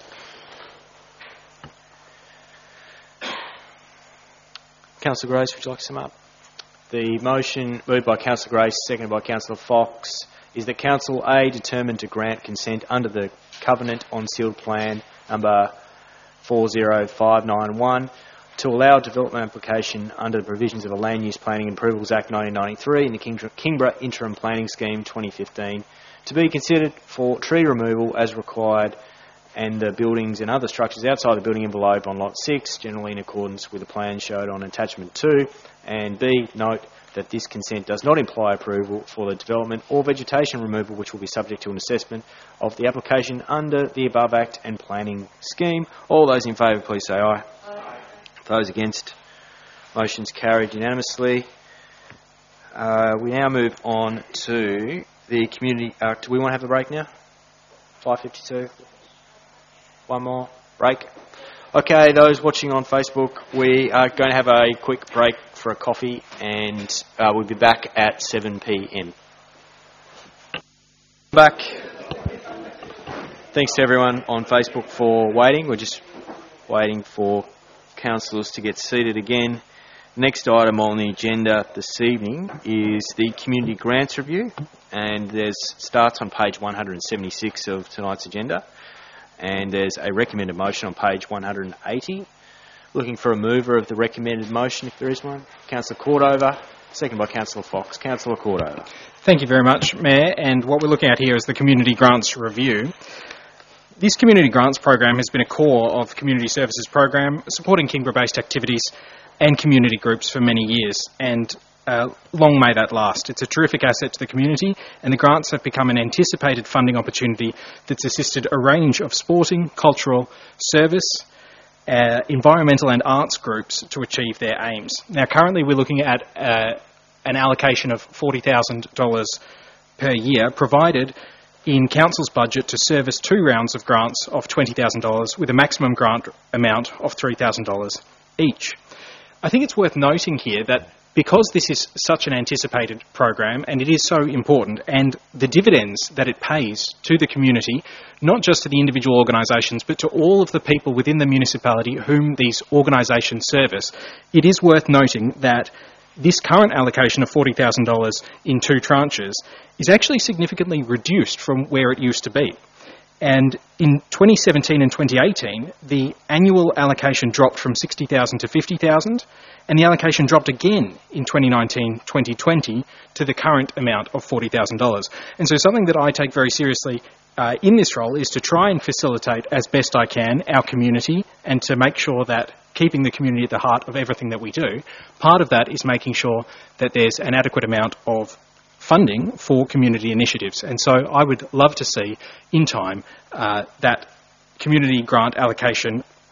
Councillor Grace, would you like to sum up? The motion moved by Councillor Grace, seconded by Councillor Fox, is that Council A determined to grant consent under the Covenant on Sealed Plan number 40591 to allow development application under the provisions of the Land Use Planning and Approvals Act 1993 and the Kingborough Interim Planning Scheme 2015 to be considered for tree removal as required and the buildings and other structures outside the building envelope on Lot 6, generally in accordance with the plan showed on Attachment 2. And B, note that this consent does not imply approval for the development or vegetation removal which will be subject to an assessment of the application under the above Act and Planning Scheme. All those in favour, please say aye. Aye. Those against, motion's carried unanimously. We now move on to the community... do we want to have a break now? 5:52? One more break? Okay, those watching on Facebook, we are going to have a quick break for a coffee and we'll be back at 7 p.m. Back. Thanks to everyone on Facebook for waiting. We're just waiting for councillors to get seated again. Next item on the agenda this evening is the Community Grants Review, and starts on page 176 of tonight's agenda, and there's a recommended motion on page 180. Looking for a mover of the recommended motion, if there is one. Councillor Cordova, second by Councillor Fox. Councillor Cordova. Thank you very much, Mayor, and what we're looking at here is the Community Grants Review. This Community Grants Program has been a core of the Community Services Program, supporting Kingborough-based activities and community groups for many years, and long may that last. It's a terrific asset to the community, and the grants have become an anticipated funding opportunity that's assisted a range of sporting, cultural, service, environmental and arts groups to achieve their aims. Now, currently we're looking at an allocation of $40,000 per year, provided in Council's budget to service 2 rounds of grants of $20,000 with a maximum grant amount of $3,000 each. I think it's worth noting here that because this is such an anticipated program and it is so important, and the dividends that it pays to the community, not just to the individual organisations but to all of the people within the municipality whom these organisations service, it is worth noting that this current allocation of $40,000 in 2 tranches is actually significantly reduced from where it used to be. And in 2017 and 2018, the annual allocation dropped from $60,000 to $50,000, and the allocation dropped again in 2019-2020 to the current amount of $40,000. And so something that I take very seriously in this role is to try and facilitate as best I can our community, and to make sure that keeping the community at the heart of everything that we do, part of that is making sure that there's an adequate amount of funding for community initiatives. And so I would love to see in time that community grant allocation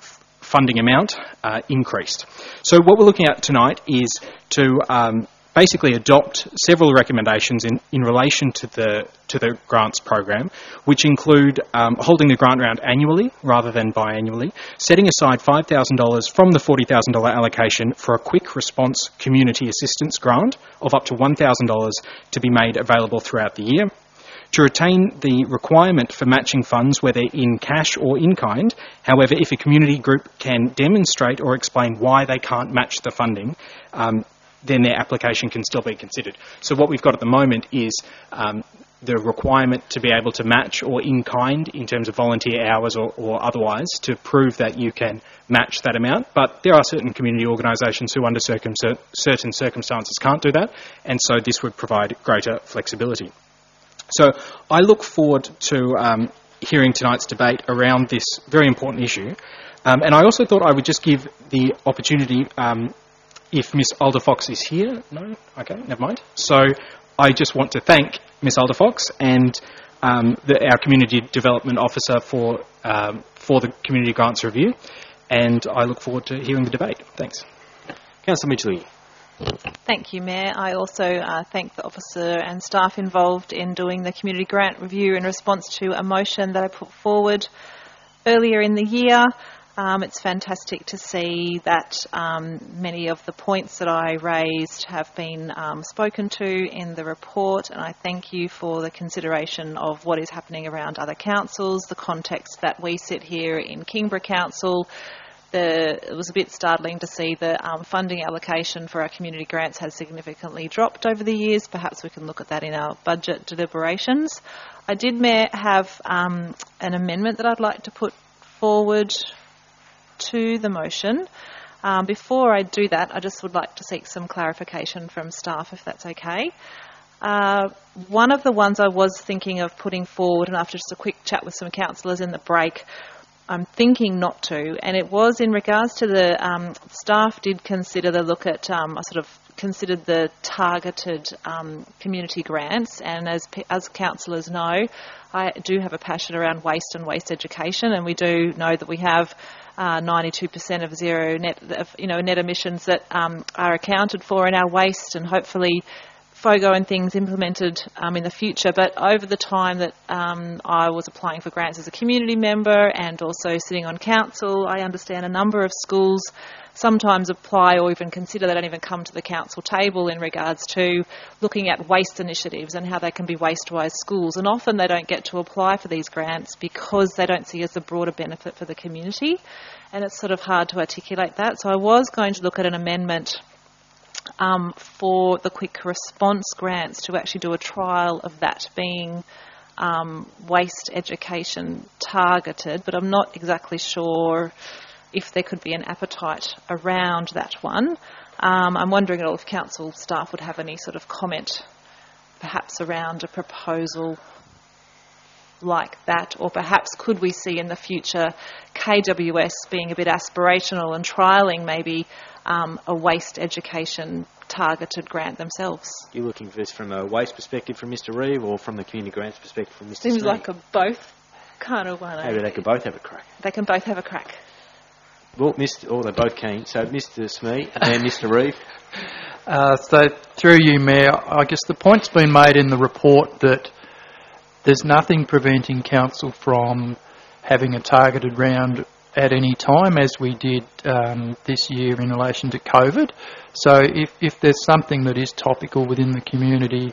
funding amount increased. So what we're looking at tonight is to basically adopt several recommendations in relation to the grants program, which include holding the grant round annually rather than biannually, setting aside $5,000 from the $40,000 allocation for a quick response community assistance grant of up to $1,000 to be made available throughout the year, to retain the requirement for matching funds whether in cash or in kind. However, if a community group can demonstrate or explain why they can't match the funding, then their application can still be considered. So what we've got at the moment is the requirement to be able to match or in kind in terms of volunteer hours or otherwise to prove that you can match that amount. But there are certain community organisations who under certain circumstances can't do that, and so this would provide greater flexibility. So I look forward to hearing tonight's debate around this very important issue. And I also thought I would just give the opportunity, if Ms Alderfox is here. No? Okay, never mind. So I just want to thank Ms Alderfox and our Community Development Officer for the Community Grants Review. And I look forward to hearing the debate. Thanks. Councillor Midgley. Thank you, Mayor. I also thank the officer and staff involved in doing the community grant review in response to a motion that I put forward earlier in the year. It's fantastic to see that many of the points that I raised have been spoken to in the report, and I thank you for the consideration of what is happening around other councils, the context that we sit here in Kingborough Council. It was a bit startling to see the funding allocation for our community grants has significantly dropped over the years. Perhaps we can look at that in our budget deliberations. I did, Mayor, have an amendment that I'd like to put forward to the motion. Before I do that, I just would like to seek some clarification from staff, if that's okay. One of the ones I was thinking of putting forward, and after just a quick chat with some councillors in the break, I'm thinking not to, and it was in regards to the staff did consider the look at, I sort of considered the targeted community grants, and as councillors know, I do have a passion around waste and waste education, and we do know that we have 92% of zero net emissions that are accounted for in our waste, and hopefully FOGO and things implemented in the future. But over the time that I was applying for grants as a community member and also sitting on council, I understand a number of schools sometimes apply or even consider, they don't even come to the council table in regards to looking at waste initiatives and how they can be waste-wise schools. And often they don't get to apply for these grants because they don't see it as a broader benefit for the community. And it's sort of hard to articulate that. So I was going to look at an amendment for the quick response grants to actually do a trial of that being waste education targeted, but I'm not exactly sure if there could be an appetite around that one. I'm wondering if council staff would have any sort of comment perhaps around a proposal like that, or perhaps could we see in the future KWS being a bit aspirational and trialling maybe a waste education targeted grant themselves. You're looking for this from a waste perspective from Mr. Reeve or from the community grants perspective from Mr. Seems Smith? like a both kind of one. Maybe they could both have a crack. They can both have a crack. Well, they're both keen. So Mr. Smee and then Mr. Reeve. So through you, Mayor, I guess the point's been made in the report that there's nothing preventing council from having a targeted round at any time, as we did this year in relation to COVID. So if there's something that is topical within the community,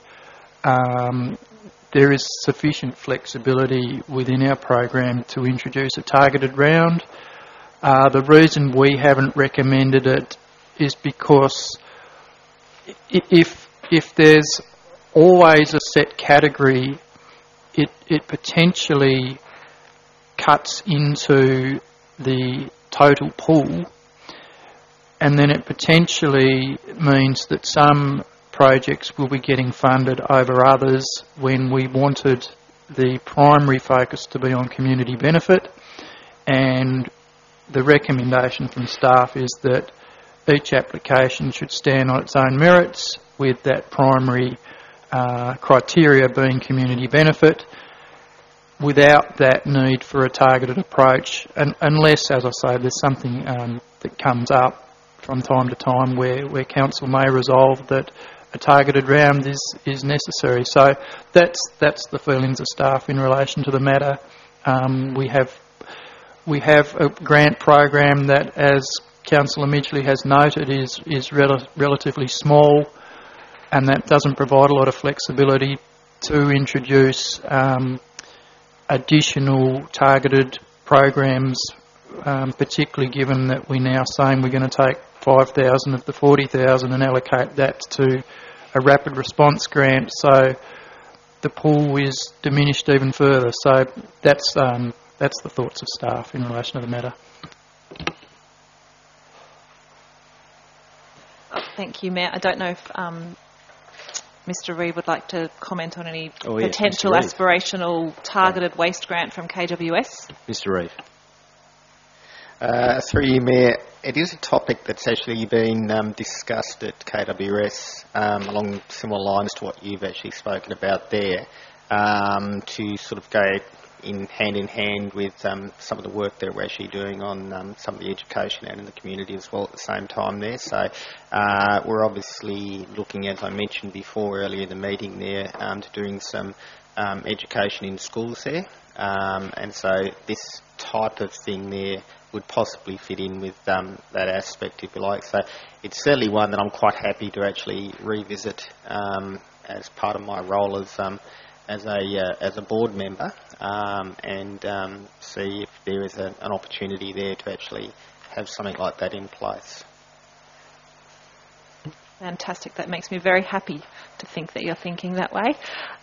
there is sufficient flexibility within our program to introduce a targeted round. The reason we haven't recommended it is because if there's always a set category, it potentially cuts into the total pool, and then it potentially means that some projects will be getting funded over others when we wanted the primary focus to be on community benefit. And the recommendation from staff is that each application should stand on its own merits, with that primary criteria being community benefit. without that need for a targeted approach, unless, as I say, there's something that comes up from time to time where council may resolve that a targeted round is necessary. So that's the feelings of staff in relation to the matter. We have a grant program that, as Councillor Midgley has noted, is relatively small, and that doesn't provide a lot of flexibility to introduce additional targeted programs, particularly given that we're now saying we're going to take 5,000 of the 40,000 and allocate that to a rapid response grant. So the pool is diminished even further. So that's the thoughts of staff in relation to the matter. Thank you, Mayor. I don't know if Mr. Reid would like to comment on any potential aspirational targeted waste grant from KWS. Mr. Reid. Through you, Mayor, it is a topic that's actually been discussed at KWS along similar lines to what you've actually spoken about there, to sort of go in hand with some of the work that we're actually doing on some of the education out in the community as well at the same time there. So we're obviously looking, as I mentioned before earlier in the meeting there, to doing some education in schools there. And so this type of thing there would possibly fit in with that aspect, if you like. So it's certainly one that I'm quite happy to actually revisit as part of my role as a board member, and see if there is an opportunity there to actually have something like that in place. Fantastic. That makes me very happy to think that you're thinking that way.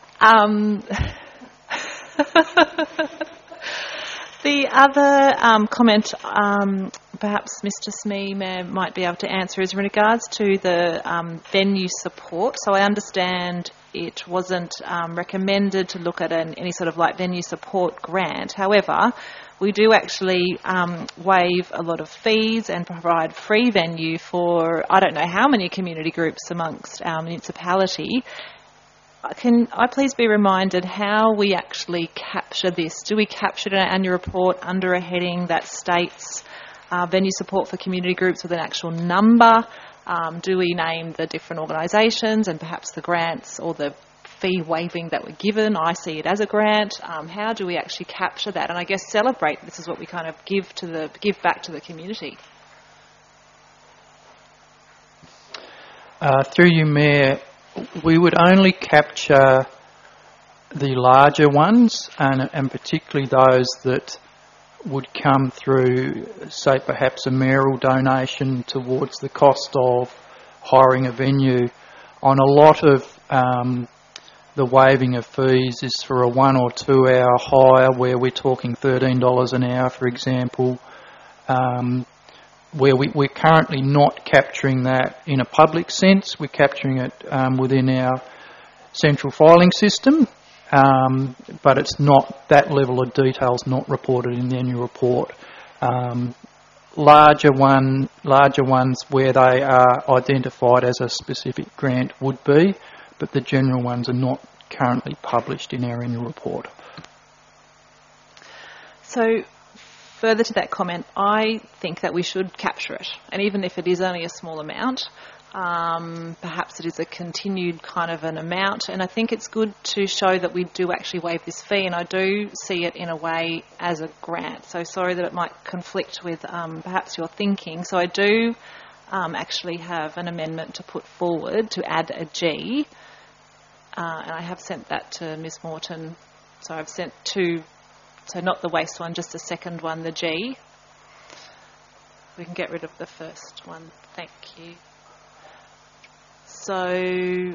The other comment, perhaps Mr. Smee might be able to answer, is in regards to the venue support. So I understand it wasn't recommended to look at any sort of like venue support grant. However, we do actually waive a lot of fees and provide free venue for I don't know how many community groups amongst our municipality. Can I please be reminded how we actually capture this? Do we capture it in our annual report under a heading that states venue support for community groups with an actual number? Do we name the different organisations and perhaps the grants or the fee waiving that we're given? I see it as a grant. How do we actually capture that? And I guess celebrate this is what we kind of give back to the community. Through you, Mayor, we would only capture the larger ones, and particularly those that would come through, say, perhaps a mayoral donation towards the cost of hiring a venue. On a lot of the waiving of fees is for a 1 or 2 hour hire, where we're talking $13 an hour, for example, where we're currently not capturing that in a public sense. We're capturing it within our central filing system, but it's not, that level of detail is not reported in the annual report. Larger ones where they are identified as a specific grant would be, but the general ones are not currently published in our annual report. So, further to that comment, I think that we should capture it, and even if it is only a small amount, perhaps it is a continued kind of an amount, and I think it's good to show that we do actually waive this fee, and I do see it in a way as a grant. So sorry that it might conflict with perhaps your thinking. So I do actually have an amendment to put forward to add a G, and I have sent that to Ms Morton. So I've sent two. So not the waste one, just the second one, the G. We can get rid of the first one. Thank you. So,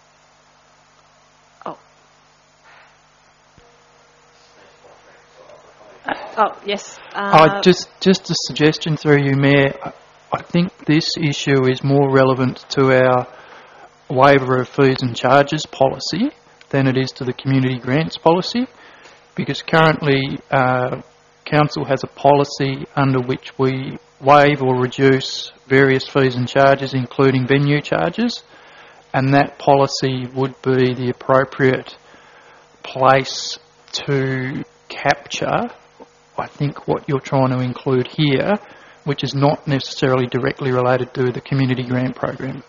yes. Just a suggestion through you, Mayor. I think this issue is more relevant to our waiver of fees and charges policy than it is to the community grants policy. Because currently Council has a policy under which we waive or reduce various fees and charges, including venue charges, and that policy would be the appropriate place to capture, I think, what you're trying to include here, which is not necessarily directly related to the community grant program.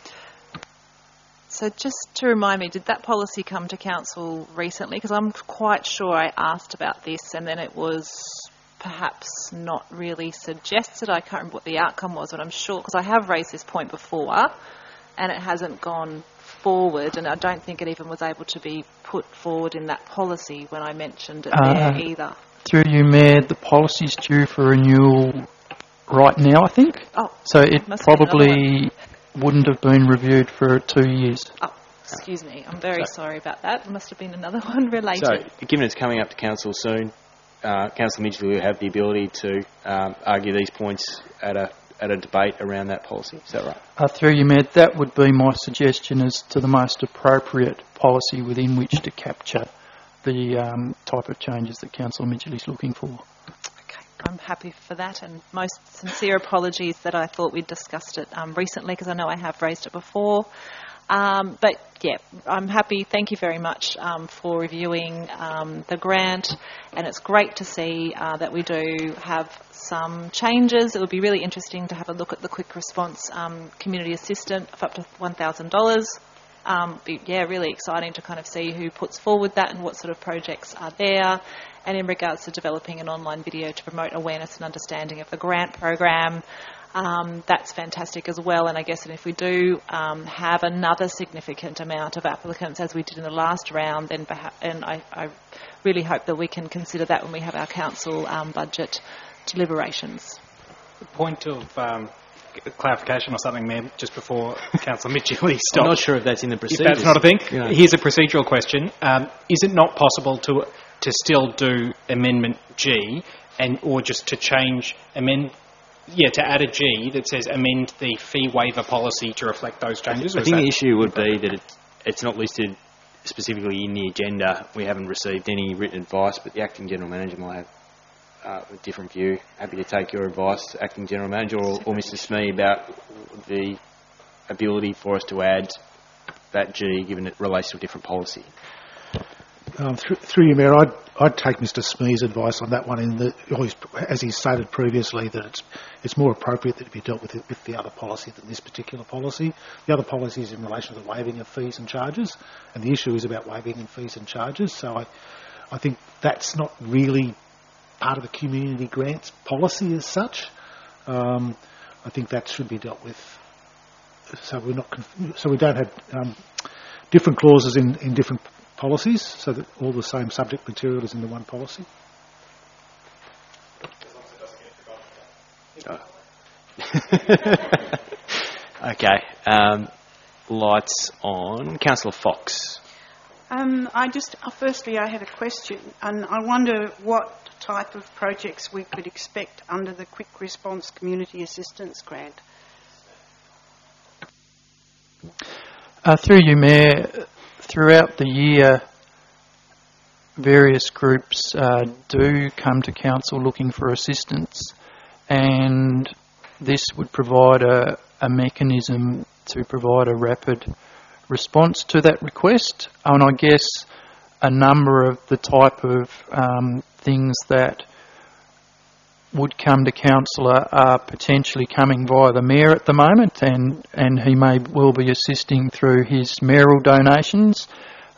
So just to remind me, did that policy come to Council recently? Because I'm quite sure I asked about this and then it was perhaps not really suggested. I can't remember what the outcome was, but I'm sure, because I have raised this point before and it hasn't gone forward, and I don't think it even was able to be put forward in that policy when I mentioned it there either. Through you, Mayor, the policy's due for renewal right now, I think. Oh, so it probably wouldn't have been reviewed for 2 years. Oh, excuse me. I'm very sorry about that. There must have been another one related. So, given it's coming up to Council soon, Councillor Midgley will have the ability to argue these points at a debate around that policy. Is that right? Through you, Mayor, that would be my suggestion as to the most appropriate policy within which to capture the type of changes that Councillor Midgley is looking for. Okay, I'm happy for that, and most sincere apologies that I thought we'd discussed it recently, because I know I have raised it before. But yeah, I'm happy. Thank you very much for reviewing the grant, and it's great to see that we do have some changes. It would be really interesting to have a look at the quick response community assistant of up to $1,000. Yeah, really exciting to kind of see who puts forward that and what sort of projects are there. And in regards to developing an online video to promote awareness and understanding of the grant program, that's fantastic as well. And I guess if we do have another significant amount of applicants, as we did in the last round, then perhaps, and I really hope that we can consider that when we have our council budget deliberations. The point of clarification or something, Mayor, just before Councillor Midgley stopped. I'm not sure if that's in the procedures. If that's not a thing. You know. Here's a procedural question. Is it not possible to still do Amendment G or just to change to add a G that says amend the fee waiver policy to reflect those changes? I think the issue would be that it's not listed specifically in the agenda. We haven't received any written advice, but the Acting General Manager might have a different view. Happy to take your advice, Acting General Manager or Mr. Smee, about the ability for us to add that G, given it relates to a different policy. Through you, Mayor, I'd take Mr. Smee's advice on that one, as he stated previously, that it's more appropriate that it be dealt with the other policy than this particular policy. The other policy is in relation to the waiving of fees and charges, and the issue is about waiving of fees and charges. So I think that's not really part of the community grants policy as such. I think that should be dealt with, so we don't have different clauses in different policies, so that all the same subject material is in the one policy. Okay. Lights on. Councillor Fox. Firstly, I had a question, and I wonder what type of projects we could expect under the Quick Response Community Assistance Grant. Through you, Mayor, throughout the year, various groups do come to Council looking for assistance, and this would provide a mechanism to provide a rapid response to that request. And I guess a number of the type of things that would come to Council are potentially coming via the Mayor at the moment, and he may well be assisting through his mayoral donations.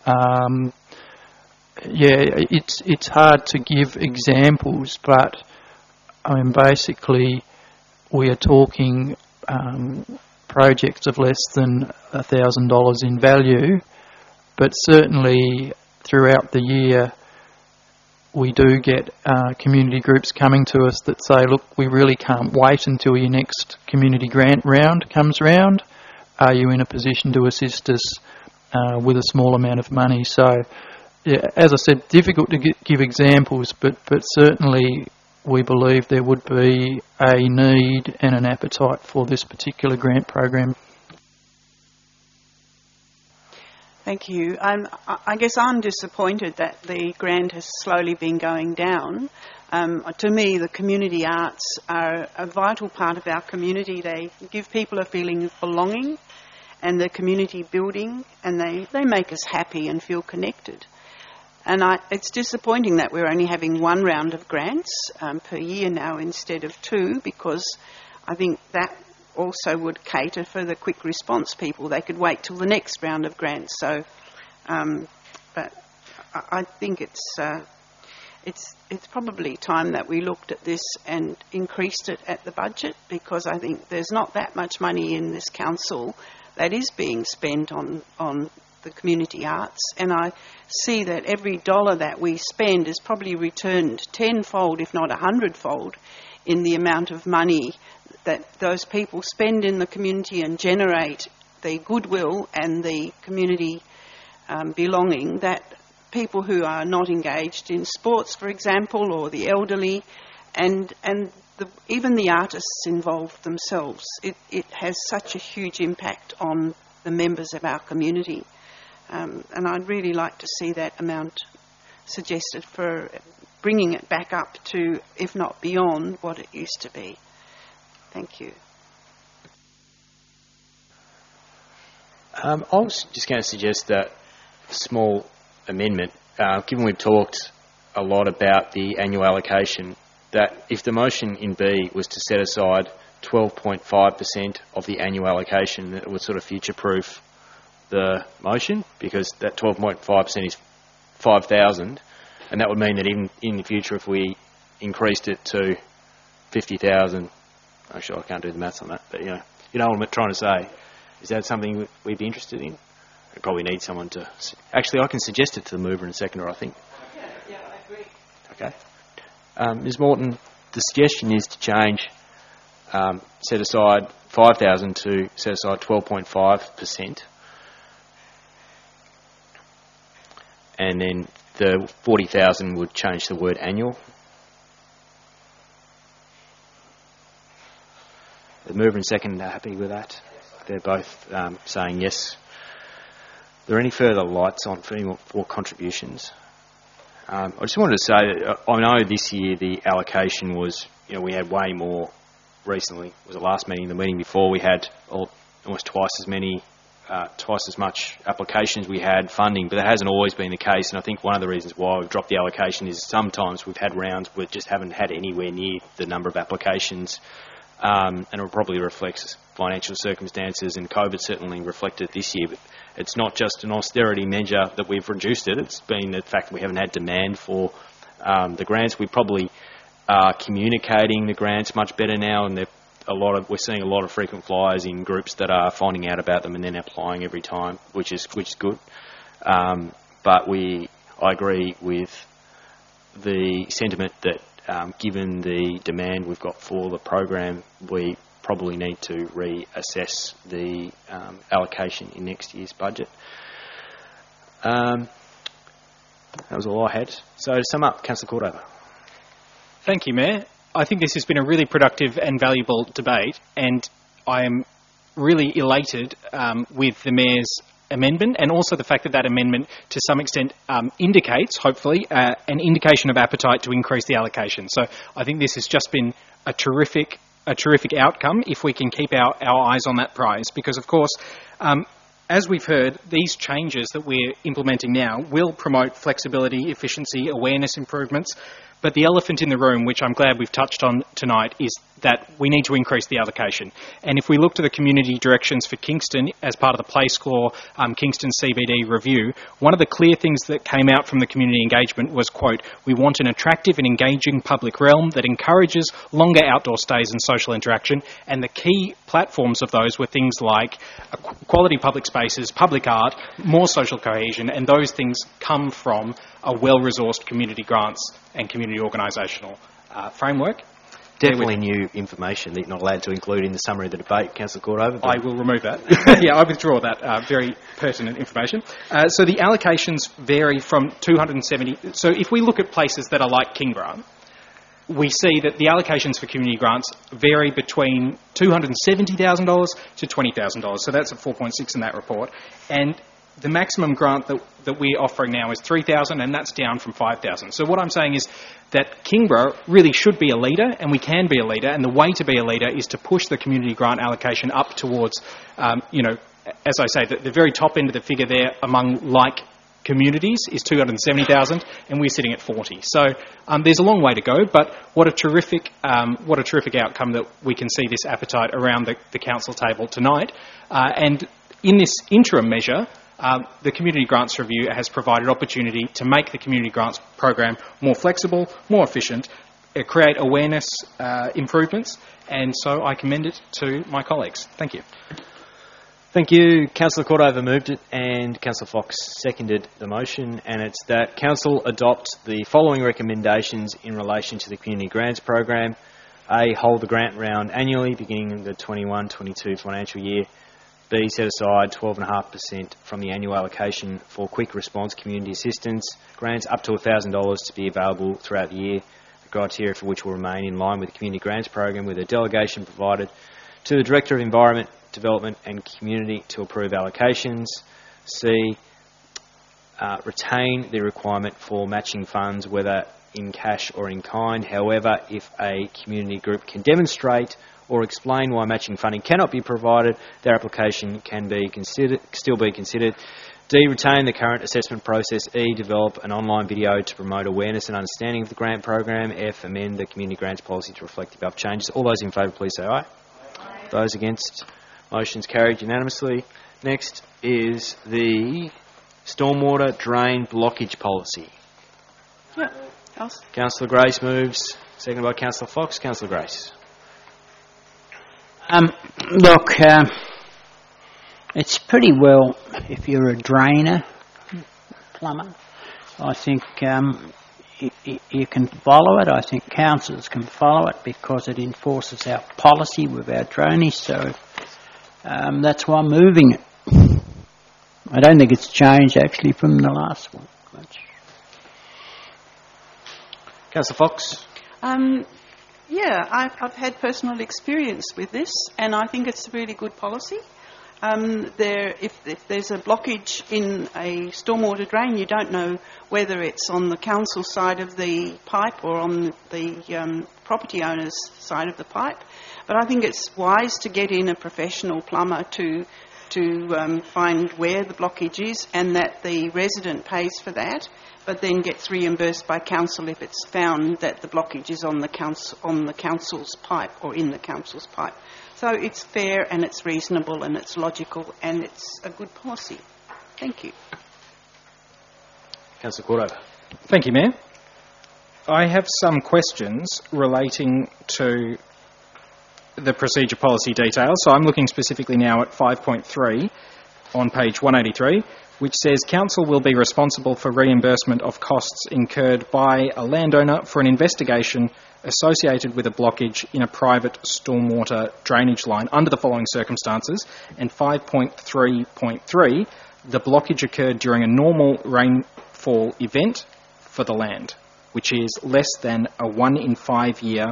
It's hard to give examples, but I mean, basically we are talking projects of less than $1,000 in value, but certainly throughout the year we do get community groups coming to us that say, look, we really can't wait until your next community grant round comes round. Are you in a position to assist us with a small amount of money? So, yeah, as I said, difficult to give examples, but certainly we believe there would be a need and an appetite for this particular grant program. Thank you. I guess I'm disappointed that the grant has slowly been going down. To me, the community arts are a vital part of our community. They give people a feeling of belonging and the community building, and they make us happy and feel connected. And it's disappointing that we're only having one round of grants per year now instead of two, because I think that also would cater for the quick response people. They could wait till the next round of grants. So, but I think it's probably time that we looked at this and increased it at the budget, because I think there's not that much money in this council that is being spent on the community arts, and I see that every dollar that we spend is probably returned tenfold, if not 100-fold, in the amount of money that those people spend in the community and generate the goodwill and the community belonging that people who are not engaged in sports, for example, or the elderly, and even the artists involved themselves. It has such a huge impact on the members of our community. And I'd really like to see that amount suggested for bringing it back up to, if not beyond, what it used to be. Thank you. I was just going to suggest a small amendment. Given we've talked a lot about the annual allocation, that if the motion in B was to set aside 12.5% of the annual allocation, that it would sort of future-proof the motion, because that 12.5% is 5,000, and that would mean that in the future, if we increased it to 50,000, actually I can't do the maths on that, but you know what I'm trying to say. Is that something we'd be interested in? We probably need someone to... Actually, I can suggest it to the mover and seconder, I think. Yeah, I agree. Okay. Ms Morton, the suggestion is to change, set aside 5,000 to set aside 12.5%. And then the 40,000 would change the word annual. The mover and second are happy with that. They're both saying yes. Are there any further lights on for any more contributions? I just wanted to say, I know this year the allocation was, we had way more recently. It was the last meeting. The meeting before we had almost twice as much applications we had funding, but that hasn't always been the case, and I think one of the reasons why we've dropped the allocation is sometimes we've had rounds where just haven't had anywhere near the number of applications, and it probably reflects financial circumstances, and COVID certainly reflected this year, but it's not just an austerity measure that we've reduced it, it's been the fact that we haven't had demand for the grants. We probably are communicating the grants much better now, and we're seeing a lot of frequent flyers in groups that are finding out about them and then applying every time, which is good. But I agree with the sentiment that given the demand we've got for the program, we probably need to reassess the allocation in next year's budget. That was all I had. So to sum up, Councillor Cordover. Thank you, Mayor. I think this has been a really productive and valuable debate, and I am really elated with the Mayor's amendment, and also the fact that that amendment to some extent indicates, hopefully, an indication of appetite to increase the allocation. So I think this has just been a terrific outcome if we can keep our eyes on that prize, because of course, as we've heard, these changes that we're implementing now will promote flexibility, efficiency, awareness improvements. But the elephant in the room, which I'm glad we've touched on tonight, is that we need to increase the allocation. And if we look to the community directions for Kingston as part of the Place Score Kingston CBD review, one of the clear things that came out from the community engagement was, quote, "We want an attractive and engaging public realm that encourages longer outdoor stays and social interaction." And the key platforms of those were things like quality public spaces, public art, more social cohesion, and those things come from a well-resourced community grants and community organisational framework. Definitely new information that you're not allowed to include in the summary of the debate, Councillor Cordover. I will remove that. Yeah, I withdraw that very pertinent information. So the allocations vary from 270... So if we look at places that are like Kingborough, we see that the allocations for community grants vary between $270,000 to $20,000. So that's at 4.6 in that report. And the maximum grant that we're offering now is $3,000, and that's down from $5,000. So what I'm saying is that Kingborough really should be a leader, and we can be a leader, and the way to be a leader is to push the community grant allocation up towards, as I say, the very top end of the figure there among like communities is 270,000, and we're sitting at 40. So there's a long way to go, but what a terrific outcome that we can see this appetite around the council table tonight. And in this interim measure, the Community Grants Review has provided opportunity to make the Community Grants program more flexible, more efficient, create awareness improvements, and so I commend it to my colleagues. Thank you. Thank you. Councillor Cordova moved it and Councillor Fox seconded the motion, and it's that Council adopt the following recommendations in relation to the Community Grants Program. A, hold the grant round annually beginning in the 21-22 financial year. B, set aside 12.5% from the annual allocation for quick response community assistance grants up to $1,000 to be available throughout the year, the criteria for which will remain in line with the Community Grants Program, with a delegation provided to the Director of Environment, Development and Community to approve allocations. C, retain the requirement for matching funds, whether in cash or in kind. However, if a community group can demonstrate or explain why matching funding cannot be provided, their application can be still be considered. D, retain the current assessment process. E, develop an online video to promote awareness and understanding of the grant program. F, amend the community grants policy to reflect the above changes. All those in favour, please say aye. Those against, motion's carried unanimously. Next is the stormwater drain blockage policy. Yeah. Councillor Grace moves, seconded by Councillor Fox. Councillor Grace. Look, it's pretty well, if you're a drainer, plumber, I think you can follow it. I think councils can follow it because it enforces our policy with our drainage, so that's why I'm moving it. I don't think it's changed actually from the last one much. Councillor Fox. Yeah, I've had personal experience with this, and I think it's a really good policy. If there's a blockage in a stormwater drain, you don't know whether it's on the council side of the pipe or on the property owner's side of the pipe. But I think it's wise to get in a professional plumber to find where the blockage is, and that the resident pays for that, but then gets reimbursed by council if it's found that the blockage is on the council's pipe or in the council's pipe. So it's fair and it's reasonable and it's logical and it's a good policy. Thank you. Councillor Cordova. Thank you, Mayor. I have some questions relating to the procedure policy details. So I'm looking specifically now at 5.3 on page 183, which says Council will be responsible for reimbursement of costs incurred by a landowner for an investigation associated with a blockage in a private stormwater drainage line under the following circumstances. And 5.3.3, the blockage occurred during a normal rainfall event for the land, which is less than a 1 in 5 year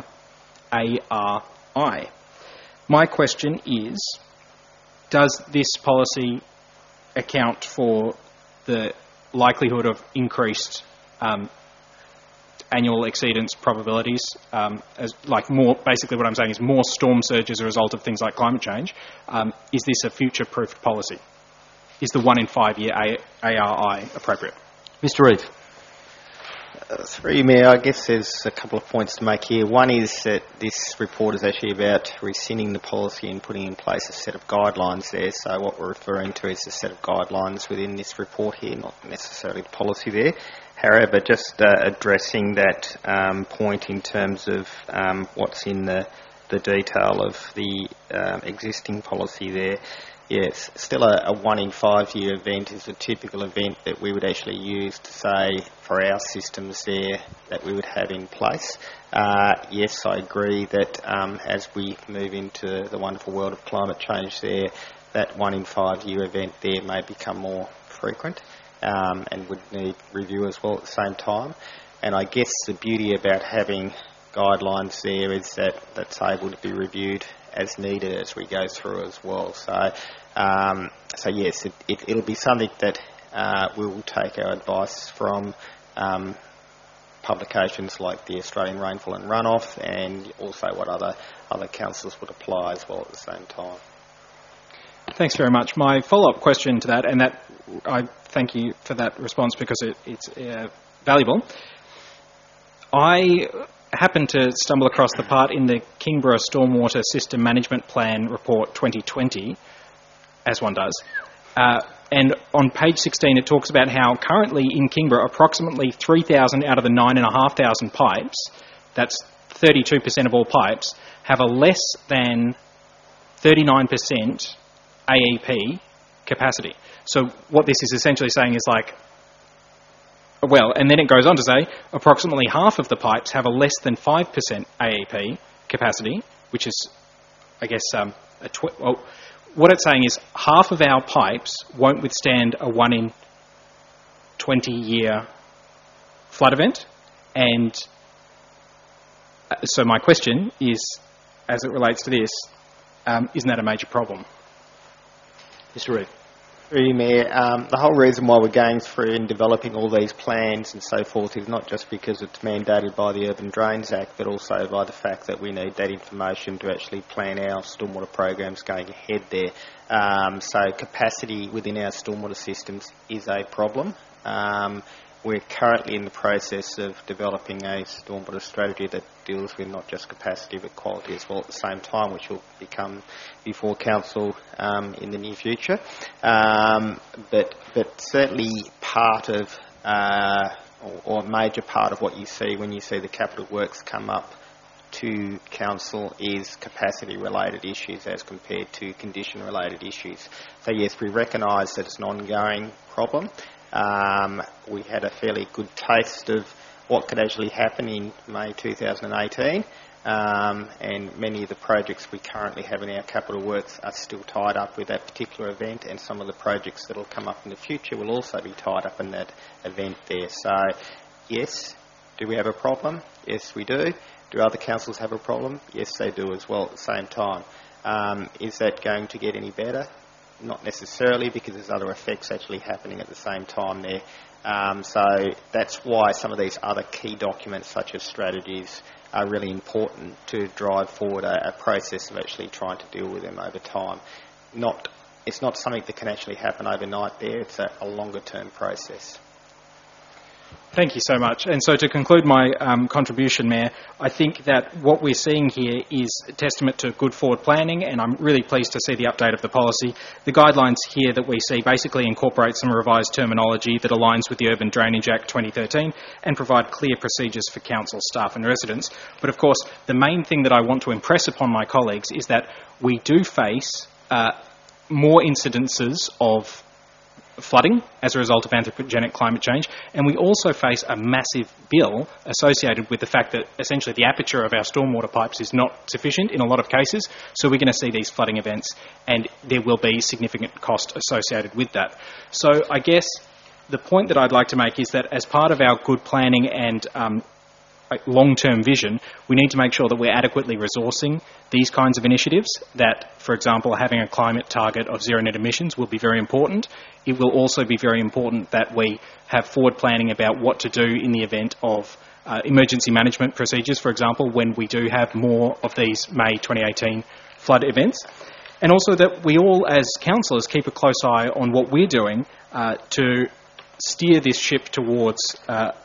ARI. My question is, does this policy account for the likelihood of increased annual exceedance probabilities? Basically what I'm saying is more storm surges as a result of things like climate change. Is this a future-proofed policy? Is the 1 in 5 year ARI appropriate? Mr. Reeve. Through you, Mayor, I guess there's a couple of points to make here. One is that this report is actually about rescinding the policy and putting in place a set of guidelines there. So what we're referring to is a set of guidelines within this report here, not necessarily the policy there. However, just addressing that point in terms of what's in the detail of the existing policy there. Yes, still a 1 in 5 year event is a typical event that we would actually use to say for our systems there that we would have in place. Yes, I agree that as we move into the wonderful world of climate change there, that 1 in 5 year event there may become more frequent and would need review as well at the same time. And I guess the beauty about having guidelines there is that that's able to be reviewed as needed as we go through as well. So yes, it'll be something that we will take our advice from publications like the Australian Rainfall and Runoff, and also what other councils would apply as well at the same time. Thanks very much. My follow-up question to that, and that I thank you for that response because it's valuable. I happened to stumble across the part in the Kingborough Stormwater System Management Plan Report 2020, as one does, and on page 16 it talks about how currently in Kingborough approximately 3,000 out of the 9,500 pipes, that's 32% of all pipes, have a less than 39% AEP capacity. So what this is essentially saying is like, well, and then it goes on to say approximately half of the pipes have a less than 5% AEP capacity, which is, I guess, what it's saying is half of our pipes won't withstand a 1 in 20 year flood event. And so my question is, as it relates to this, isn't that a major problem? Mr. Reid. Through you, Mayor, the whole reason why we're going through and developing all these plans and so forth is not just because it's mandated by the Urban Drains Act, but also by the fact that we need that information to actually plan our stormwater programs going ahead there. So capacity within our stormwater systems is a problem. We're currently in the process of developing a stormwater strategy that deals with not just capacity but quality as well at the same time, which will become before Council in the near future. But certainly part of, or a major part of what you see when you see the capital works come up to Council is capacity-related issues as compared to condition-related issues. So yes, we recognise that it's an ongoing problem. We had a fairly good taste of what could actually happen in May 2018, and many of the projects we currently have in our capital works are still tied up with that particular event, and some of the projects that will come up in the future will also be tied up in that event there. So yes, do we have a problem? Yes, we do. Do other councils have a problem? Yes, they do as well at the same time. Is that going to get any better? Not necessarily, because there's other effects actually happening at the same time there. So that's why some of these other key documents, such as strategies, are really important to drive forward a process of actually trying to deal with them over time. It's not something that can actually happen overnight there. It's a longer-term process. Thank you so much. And so to conclude my contribution, Mayor, I think that what we're seeing here is a testament to good forward planning, and I'm really pleased to see the update of the policy. The guidelines here that we see basically incorporate some revised terminology that aligns with the Urban Drainage Act 2013 and provide clear procedures for council staff and residents. But of course, the main thing that I want to impress upon my colleagues is that we do face more incidences of flooding as a result of anthropogenic climate change, and we also face a massive bill associated with the fact that essentially the aperture of our stormwater pipes is not sufficient in a lot of cases, so we're going to see these flooding events and there will be significant cost associated with that. So I guess the point that I'd like to make is that as part of our good planning and long-term vision, we need to make sure that we're adequately resourcing these kinds of initiatives, that, for example, having a climate target of zero net emissions will be very important. It will also be very important that we have forward planning about what to do in the event of emergency management procedures, for example, when we do have more of these May 2018 flood events. And also that we all, as councillors, keep a close eye on what we're doing to steer this ship towards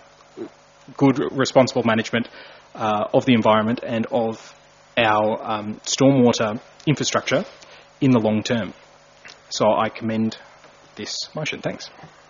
good, responsible management of the environment and of our stormwater infrastructure in the long term. So I commend this motion. Thanks.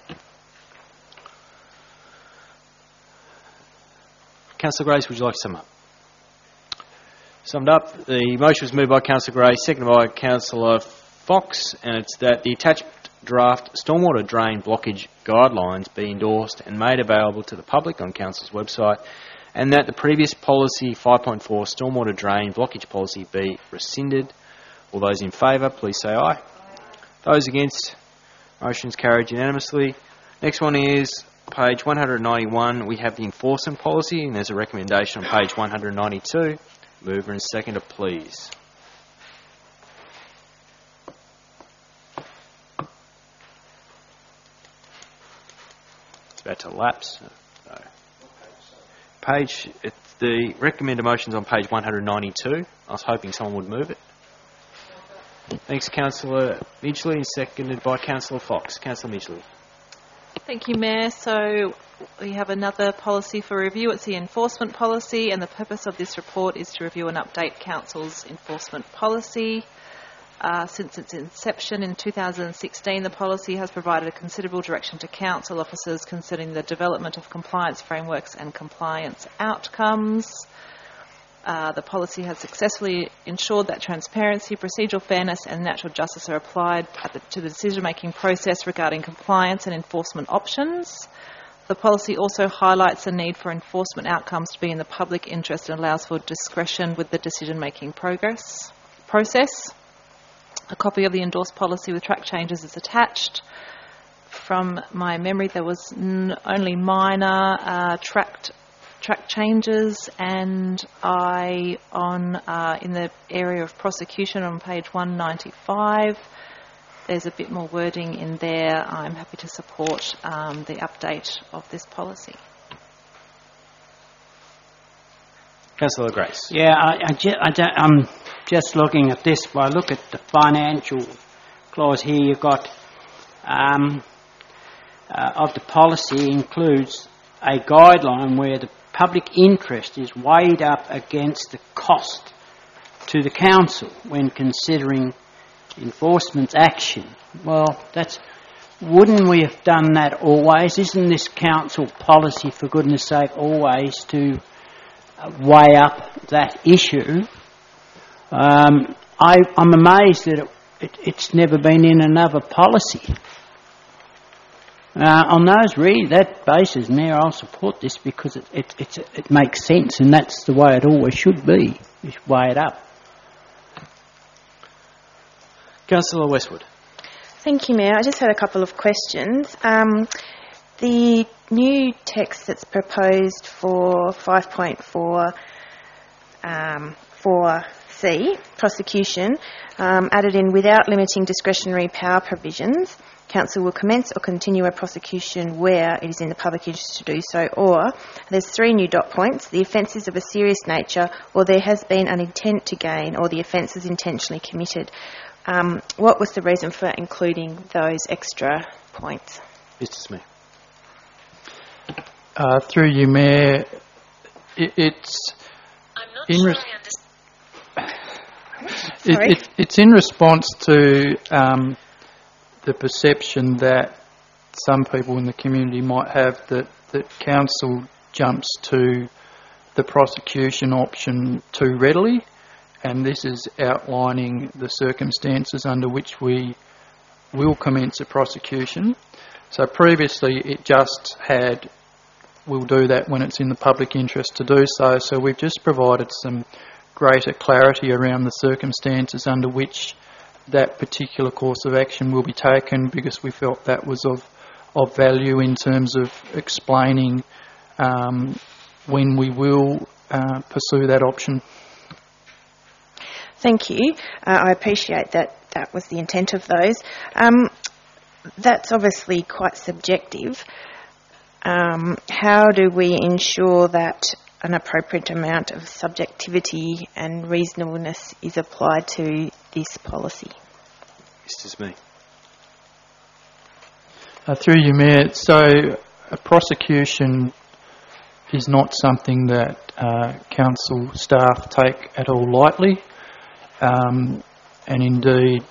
Councillor Grace, would you like to sum up? Summed up, the motion was moved by Councillor Grace, seconded by Councillor Fox, and it's that the attached draft stormwater drain blockage guidelines be endorsed and made available to the public on Council's website, and that the previous policy 5.4 stormwater drain blockage policy be rescinded. All those in favour, please say aye. Those against, motion's carried unanimously. Next one is page 191. We have the enforcement policy, and there's a recommendation on page 192. Mover and seconder, please. About to lapse. No. The recommended motion's on page 192. I was hoping someone would move it. Thanks, Councillor Midgley, seconded by Councillor Fox. Councillor Midgley. Thank you, Mayor. So we have another policy for review. It's the enforcement policy, and the purpose of this report is to review and update Council's enforcement policy. Since its inception in 2016, the policy has provided a considerable direction to council officers concerning the development of compliance frameworks and compliance outcomes. The policy has successfully ensured that transparency, procedural fairness and natural justice are applied to the decision-making process regarding compliance and enforcement options. The policy also highlights the need for enforcement outcomes to be in the public interest and allows for discretion with the decision-making process. A copy of the endorsed policy with track changes is attached. From my memory, there was only minor track changes, and in the area of prosecution on page 195, there's a bit more wording in there. I'm happy to support the update of this policy. Councillor Grace. Yeah, I'm just looking at this. If I look at the financial clause here, you've got of the policy includes a guideline where the public interest is weighed up against the cost to the council when considering enforcement action. Well, wouldn't we have done that always? Isn't this council policy, for goodness sake, always to weigh up that issue? I'm amazed that it's never been in another policy. On that basis, Mayor, I'll support this because it makes sense, and that's the way it always should be. You weigh it up. Councillor Westwood. Thank you, Mayor. I just had a couple of questions. The new text that's proposed for 5.4 4C, prosecution, added in without limiting discretionary power provisions, Council will commence or continue a prosecution where it is in the public interest to do so, or there's 3 new dot points, the offence is of a serious nature, or there has been an intent to gain, or the offence is intentionally committed. What was the reason for including those extra points? Mr. Smith. Through you, Mayor, it's it's in response to the perception that some people in the community might have that council jumps to the prosecution option too readily, and this is outlining the circumstances under which we will commence a prosecution. So previously it just had, we'll do that when it's in the public interest to do so, so we've just provided some greater clarity around the circumstances under which that particular course of action will be taken, because we felt that was of value in terms of explaining when we will pursue that option. Thank you. I appreciate that was the intent of those. That's obviously quite subjective. How do we ensure that an appropriate amount of subjectivity and reasonableness is applied to this policy? Mr. Smith. Through you, Mayor, so a prosecution is not something that council staff take at all lightly, and indeed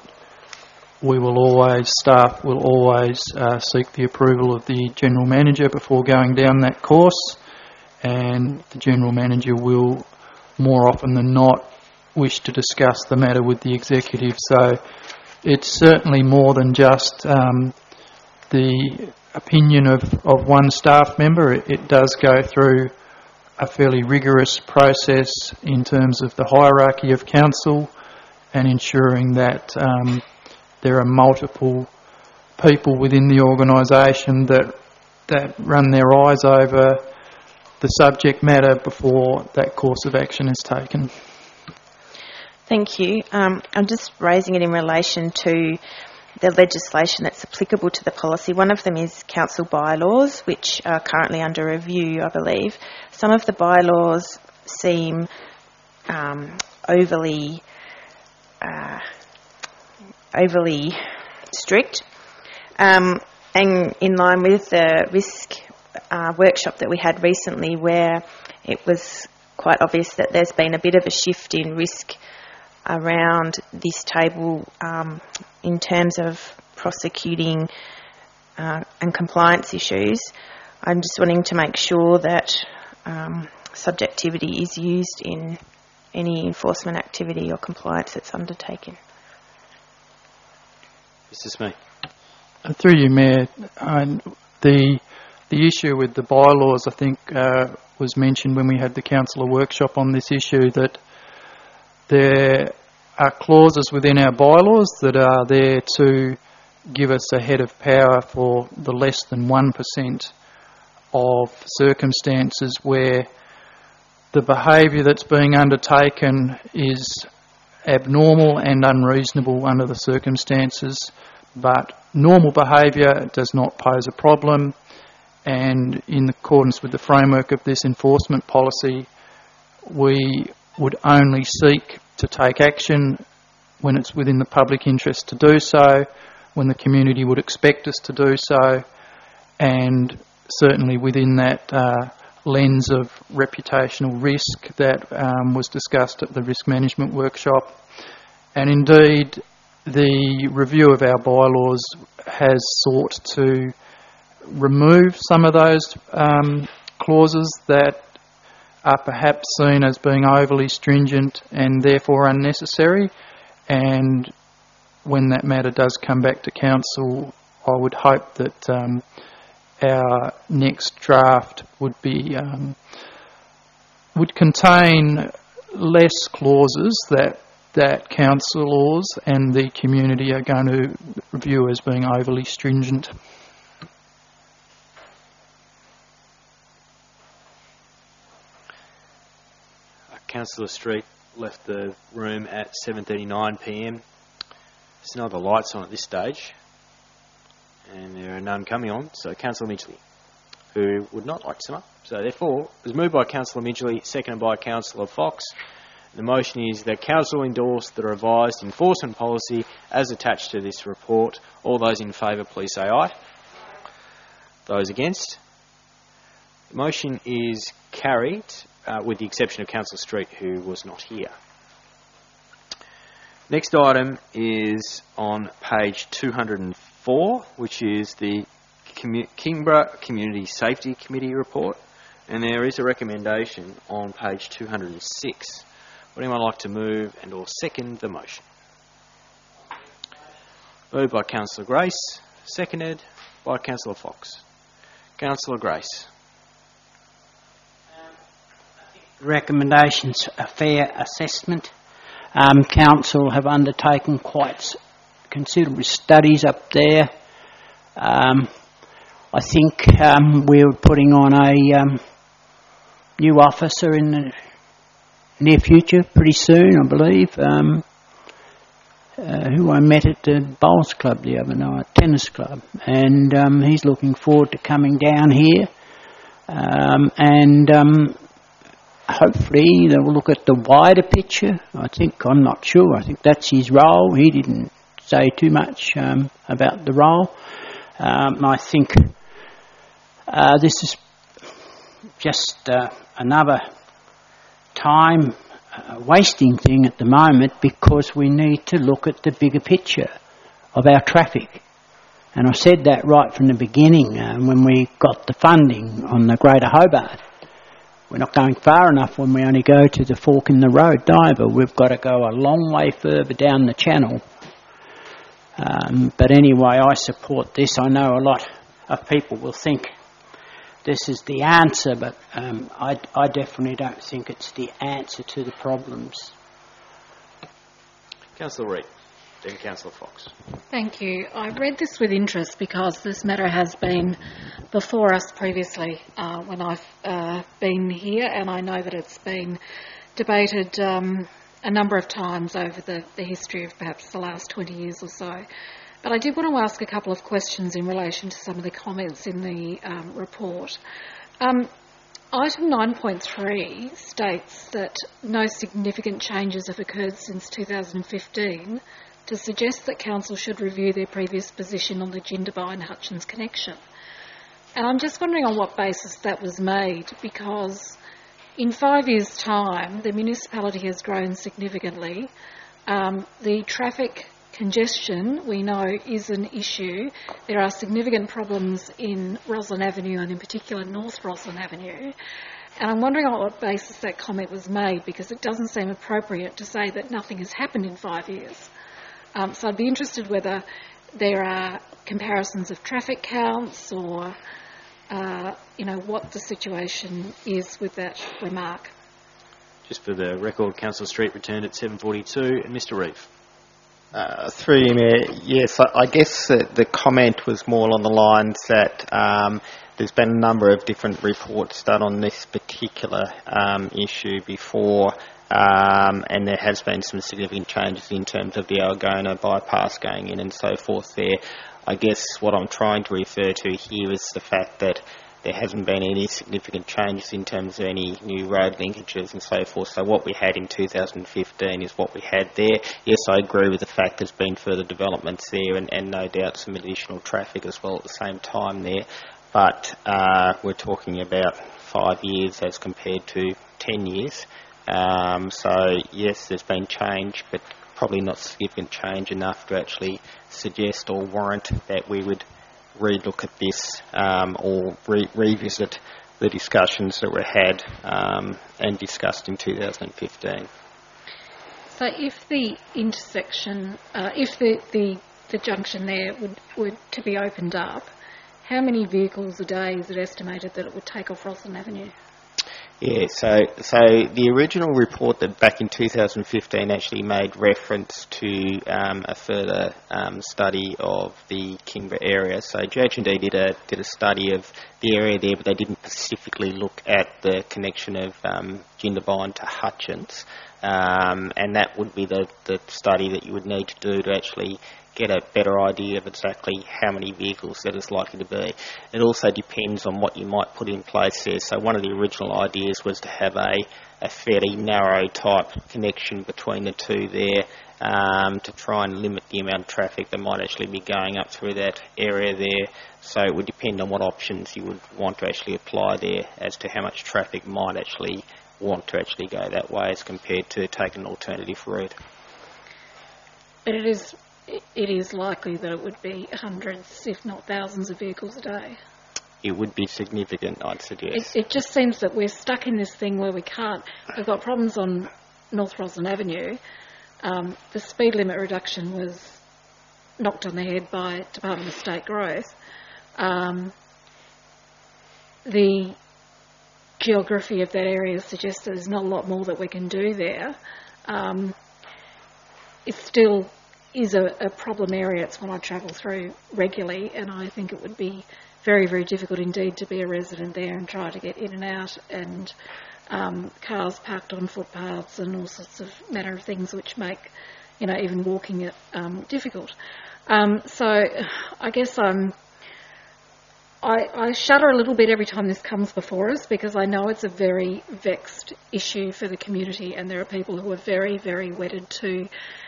staff will always seek the approval of the General Manager before going down that course, and the General Manager will more often than not wish to discuss the matter with the Executive. So it's certainly more than just the opinion of one staff member. It does go through a fairly rigorous process in terms of the hierarchy of council and ensuring that there are multiple people within the organisation that run their eyes over the subject matter before that course of action is taken. Thank you. I'm just raising it in relation to the legislation that's applicable to the policy. One of them is council bylaws, which are currently under review, I believe. Some of the bylaws seem overly overly strict. And in line with the risk workshop that we had recently, where it was quite obvious that there's been a bit of a shift in risk around this table in terms of prosecuting and compliance issues. I'm just wanting to make sure that subjectivity is used in any enforcement activity or compliance that's undertaken. Mr. Smee. Through you, Mayor, the issue with the bylaws, I think, was mentioned when we had the councillor workshop on this issue, that there are clauses within our bylaws that are there to give us a head of power for the less than 1% of circumstances where the behaviour that's being undertaken is abnormal and unreasonable under the circumstances, but normal behaviour does not pose a problem, and in accordance with the framework of this enforcement policy, we would only seek to take action when it's within the public interest to do so, when the community would expect us to do so, and certainly within that lens of reputational risk that was discussed at the risk management workshop. And indeed, the review of our bylaws has sought to remove some of those clauses that are perhaps seen as being overly stringent and therefore unnecessary. And when that matter does come back to council, I would hope that our next draft would be would contain less clauses that councillors and the community are going to view as being overly stringent. Councillor Street left the room at 7:39 p.m. There's no other lights on at this stage, and there are none coming on. So Councillor Midgley, who would not like to sum up. So therefore, it was moved by Councillor Midgley, seconded by Councillor Fox. The motion is that Council endorse the revised enforcement policy as attached to this report. All those in favour, please say aye. Those against? The motion is carried, with the exception of Councillor Street, who was not here. Next item is on page 204, which is the Kingborough Community Safety Committee report, and there is a recommendation on page 206. Would anyone like to move and or second the motion? Moved by Councillor Grace, seconded by Councillor Fox. Councillor Grace. Recommendations a fair assessment. Council have undertaken quite considerable studies up there. I think we're putting on a new officer in the near future, pretty soon, I believe, who I met at the bowls club the other night, tennis club, and he's looking forward to coming down here, and hopefully they will look at the wider picture. I'm not sure, I think that's his role. He didn't say too much about the role. I think this is just another time wasting thing at the moment, because we need to look at the bigger picture of our traffic. And I said that right from the beginning when we got the funding on the Greater Hobart. We're not going far enough when we only go to the fork in the road, Diver. We've got to go a long way further down the channel. But anyway, I support this. I know a lot of people will think this is the answer, but I definitely don't think it's the answer to the problems. Councillor Reid, then Councillor Fox. Thank you. I read this with interest because this matter has been before us previously when I've been here, and I know that it's been debated a number of times over the history of perhaps the last 20 years or so. But I did want to ask a couple of questions in relation to some of the comments in the report. Item 9.3 states that no significant changes have occurred since 2015 to suggest that Council should review their previous position on the Jindabyne-Hutchins connection. And I'm just wondering on what basis that was made, because in 5 years' time, the municipality has grown significantly. The traffic congestion, we know, is an issue. There are significant problems in Roslyn Avenue and in particular North Roslyn Avenue. And I'm wondering on what basis that comment was made, because it doesn't seem appropriate to say that nothing has happened in 5 years. So I'd be interested whether there are comparisons of traffic counts or, what the situation is with that remark. Just for the record, Councillor Street returned at 7:42, and Mr. Reeve. Through you, Mayor. Yes, I guess the comment was more along the lines that there's been a number of different reports done on this particular issue before, and there has been some significant changes in terms of the Algona bypass going in and so forth there. I guess what I'm trying to refer to here is the fact that there hasn't been any significant changes in terms of any new road linkages and so forth. So what we had in 2015 is what we had there. Yes, I agree with the fact there's been further developments there and no doubt some additional traffic as well at the same time there. But we're talking about 5 years as compared to 10 years. So yes, there's been change, but probably not significant change enough to actually suggest or warrant that we would relook at this or revisit the discussions that were had and discussed in 2015. So if the intersection, if the junction there were to be opened up, how many vehicles a day is it estimated that it would take off Roslyn Avenue? Yeah, so the original report that back in 2015 actually made reference to a further study of the Kingborough area. So GH&D did a study of the area there, but they didn't specifically look at the connection of Jindabyne to Hutchins, and that would be the study that you would need to do to actually get a better idea of exactly how many vehicles that is likely to be. It also depends on what you might put in place there. So one of the original ideas was to have a fairly narrow type connection between the two there to try and limit the amount of traffic that might actually be going up through that area there. So it would depend on what options you would want to actually apply there as to how much traffic might actually want to actually go that way as compared to taking an alternative route. But it is likely that it would be hundreds, if not thousands, of vehicles a day. It would be significant, I'd suggest. It just seems that we're stuck in this thing where we can't. We've got problems on North Roslyn Avenue. The speed limit reduction was knocked on the head by Department of State Growth. The geography of that area suggests there's not a lot more that we can do there. It still is a problem area. It's one I travel through regularly, and I think it would be very, very difficult indeed to be a resident there and try to get in and out, and cars parked on footpaths and all sorts of manner of things which make, even walking it difficult. So I guess I shudder a little bit every time this comes before us, because I know it's a very vexed issue for the community, and there are people who are very, very wedded to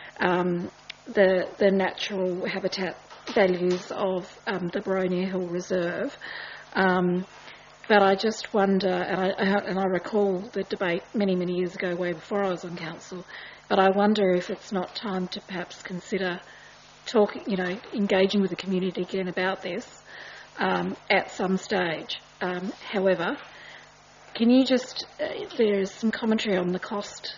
the natural habitat values of the Boronia Hill Reserve. But I just wonder, and I recall the debate many, many years ago, way before I was on council, but I wonder if it's not time to perhaps consider engaging with the community again about this at some stage. However, can you just, there's some commentary on the cost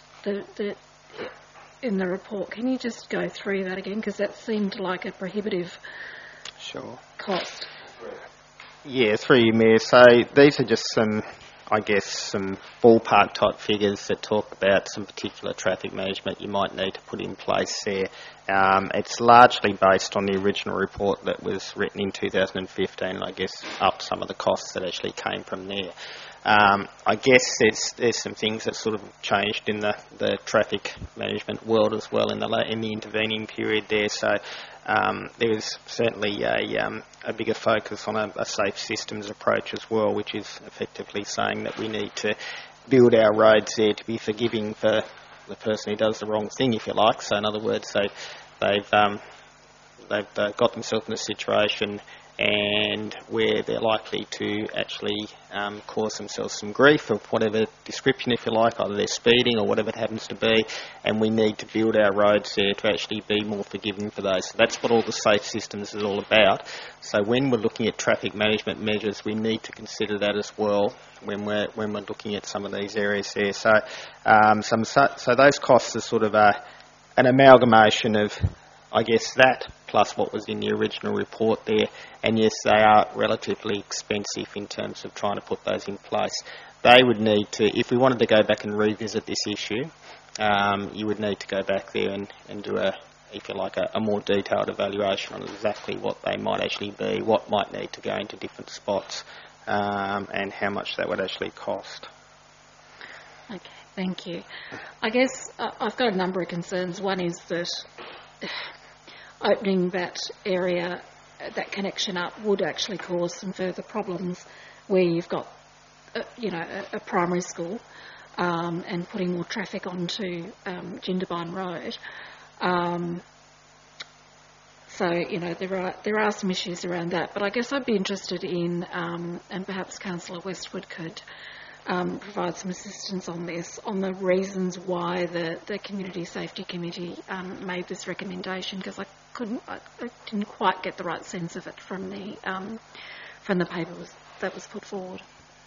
in the report. Can you just go through that again? Because that seemed like a prohibitive cost. Yeah, through you, Mayor. So these are just some ballpark type figures that talk about some particular traffic management you might need to put in place there. It's largely based on the original report that was written in 2015, I guess up some of the costs that actually came from there. I guess there's some things that sort of changed in the traffic management world as well in the intervening period there. So there was certainly a bigger focus on a safe systems approach as well, which is effectively saying that we need to build our roads there to be forgiving for the person who does the wrong thing, if you like. So in other words, they've got themselves in a situation and where they're likely to actually cause themselves some grief of whatever description, if you like, either they're speeding or whatever it happens to be, and we need to build our roads there to actually be more forgiving for those. So that's what all the safe systems is all about. So when we're looking at traffic management measures, we need to consider that as well when we're looking at some of these areas there. So so those costs are sort of an amalgamation of, I guess, that plus what was in the original report there. And yes, they are relatively expensive in terms of trying to put those in place. They would need to, if we wanted to go back and revisit this issue, you would need to go back there and do if you like, a more detailed evaluation on exactly what they might actually be, what might need to go into different spots, and how much that would actually cost. Okay, thank you. I guess I've got a number of concerns. One is that opening that area, that connection up, would actually cause some further problems where you've got, a primary school and putting more traffic onto Jindabyne Road. So, there are some issues around that. But I guess I'd be interested in, and perhaps Councillor Westwood could provide some assistance on this, on the reasons why the Community Safety Committee made this recommendation, because I didn't quite get the right sense of it from the paper that was put forward.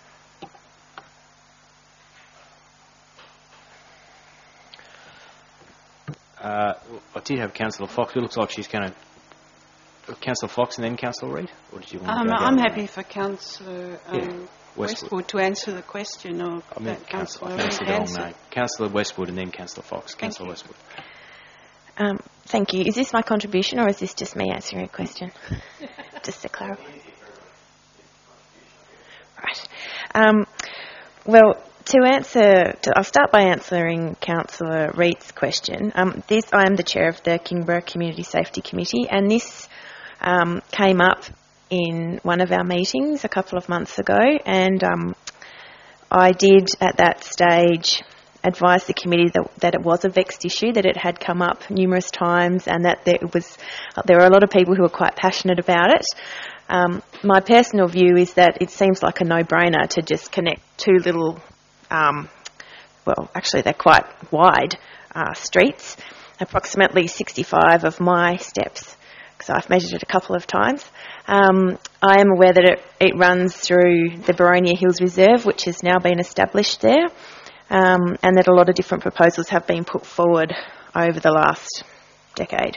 I did have Councillor Fox. It looks like she's going to... Councillor Fox and then Councillor Reid? Or did you want to go I'm down happy for Councillor Westwood. Westwood to answer the question of Councillor Reid. Councillor Westwood and then Councillor Fox. Councillor Westwood. Thank you. Is this my contribution or is this just me answering a question? Just to clarify. Right. Well, I'll start by answering Councillor Reid's question. I am the chair of the Kingborough Community Safety Committee, and this came up in one of our meetings a couple of months ago, and I did at that stage advise the committee that it was a vexed issue, that it had come up numerous times, and that there were a lot of people who were quite passionate about it. My personal view is that it seems like a no-brainer to just connect two little, actually they're quite wide streets, approximately 65 of my steps, because I've measured it a couple of times. I am aware that it runs through the Boronia Hills Reserve, which has now been established there, and that a lot of different proposals have been put forward over the last decade.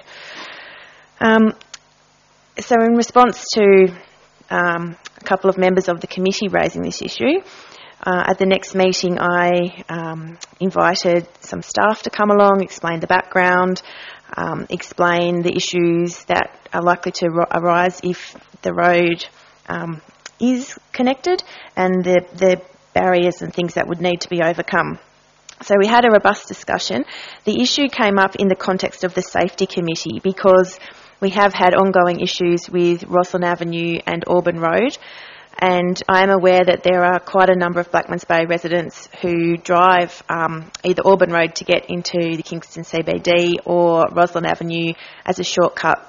So in response to a couple of members of the committee raising this issue, at the next meeting I invited some staff to come along, explain the background, explain the issues that are likely to arise if the road is connected, and the barriers and things that would need to be overcome. So we had a robust discussion. The issue came up in the context of the Safety Committee because we have had ongoing issues with Roslyn Avenue and Auburn Road, and I am aware that there are quite a number of Blackmans Bay residents who drive either Auburn Road to get into the Kingston CBD or Roslyn Avenue as a shortcut,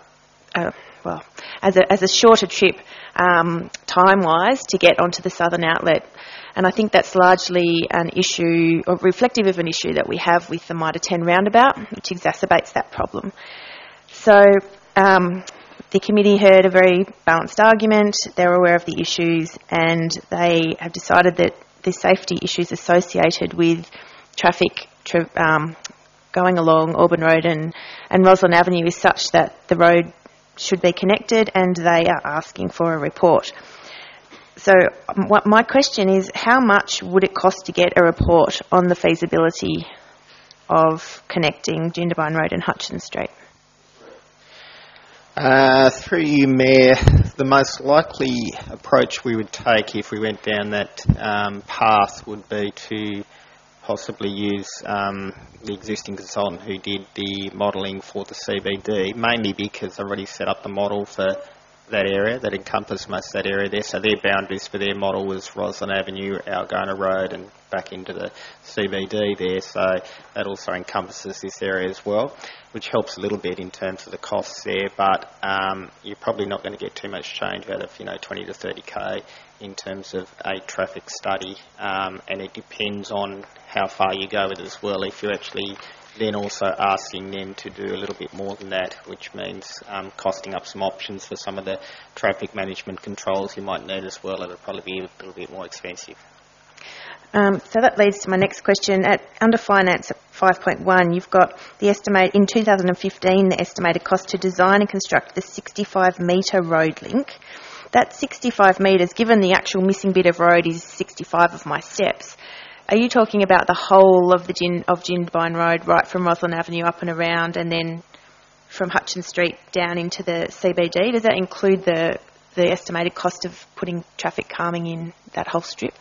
as a shorter trip time-wise to get onto the southern outlet. And I think that's largely an issue, or reflective of an issue that we have with the Mitre 10 roundabout, which exacerbates that problem. So the committee heard a very balanced argument, they were aware of the issues, and they have decided that the safety issues associated with traffic going along Auburn Road and Roslyn Avenue is such that the road should be connected, and they are asking for a report. So my question is, how much would it cost to get a report on the feasibility of connecting Jindabyne Road and Hutchins Street? Through you, Mayor, the most likely approach we would take if we went down that path would be to possibly use the existing consultant who did the modelling for the CBD, mainly because I've already set up the model for that area, that encompass most of that area there. So their boundaries for their model was Roslyn Avenue, Algona Road, and back into the CBD there. So that also encompasses this area as well, which helps a little bit in terms of the costs there. But you're probably not going to get too much change out of 20 to 30k in terms of a traffic study, and it depends on how far you go with it as well. If you're actually then also asking them to do a little bit more than that, which means costing up some options for some of the traffic management controls you might need as well. It'll probably be a little bit more expensive. So that leads to my next question. Under finance at 5.1, you've got the estimate in 2015, the estimated cost to design and construct the 65-metre road link. That 65 metres, given the actual missing bit of road is 65 of my steps, are you talking about the whole of Jindabyne Road, right from Roslyn Avenue up and around, and then from Hutchins Street down into the CBD? Does that include the estimated cost of putting traffic calming in that whole strip?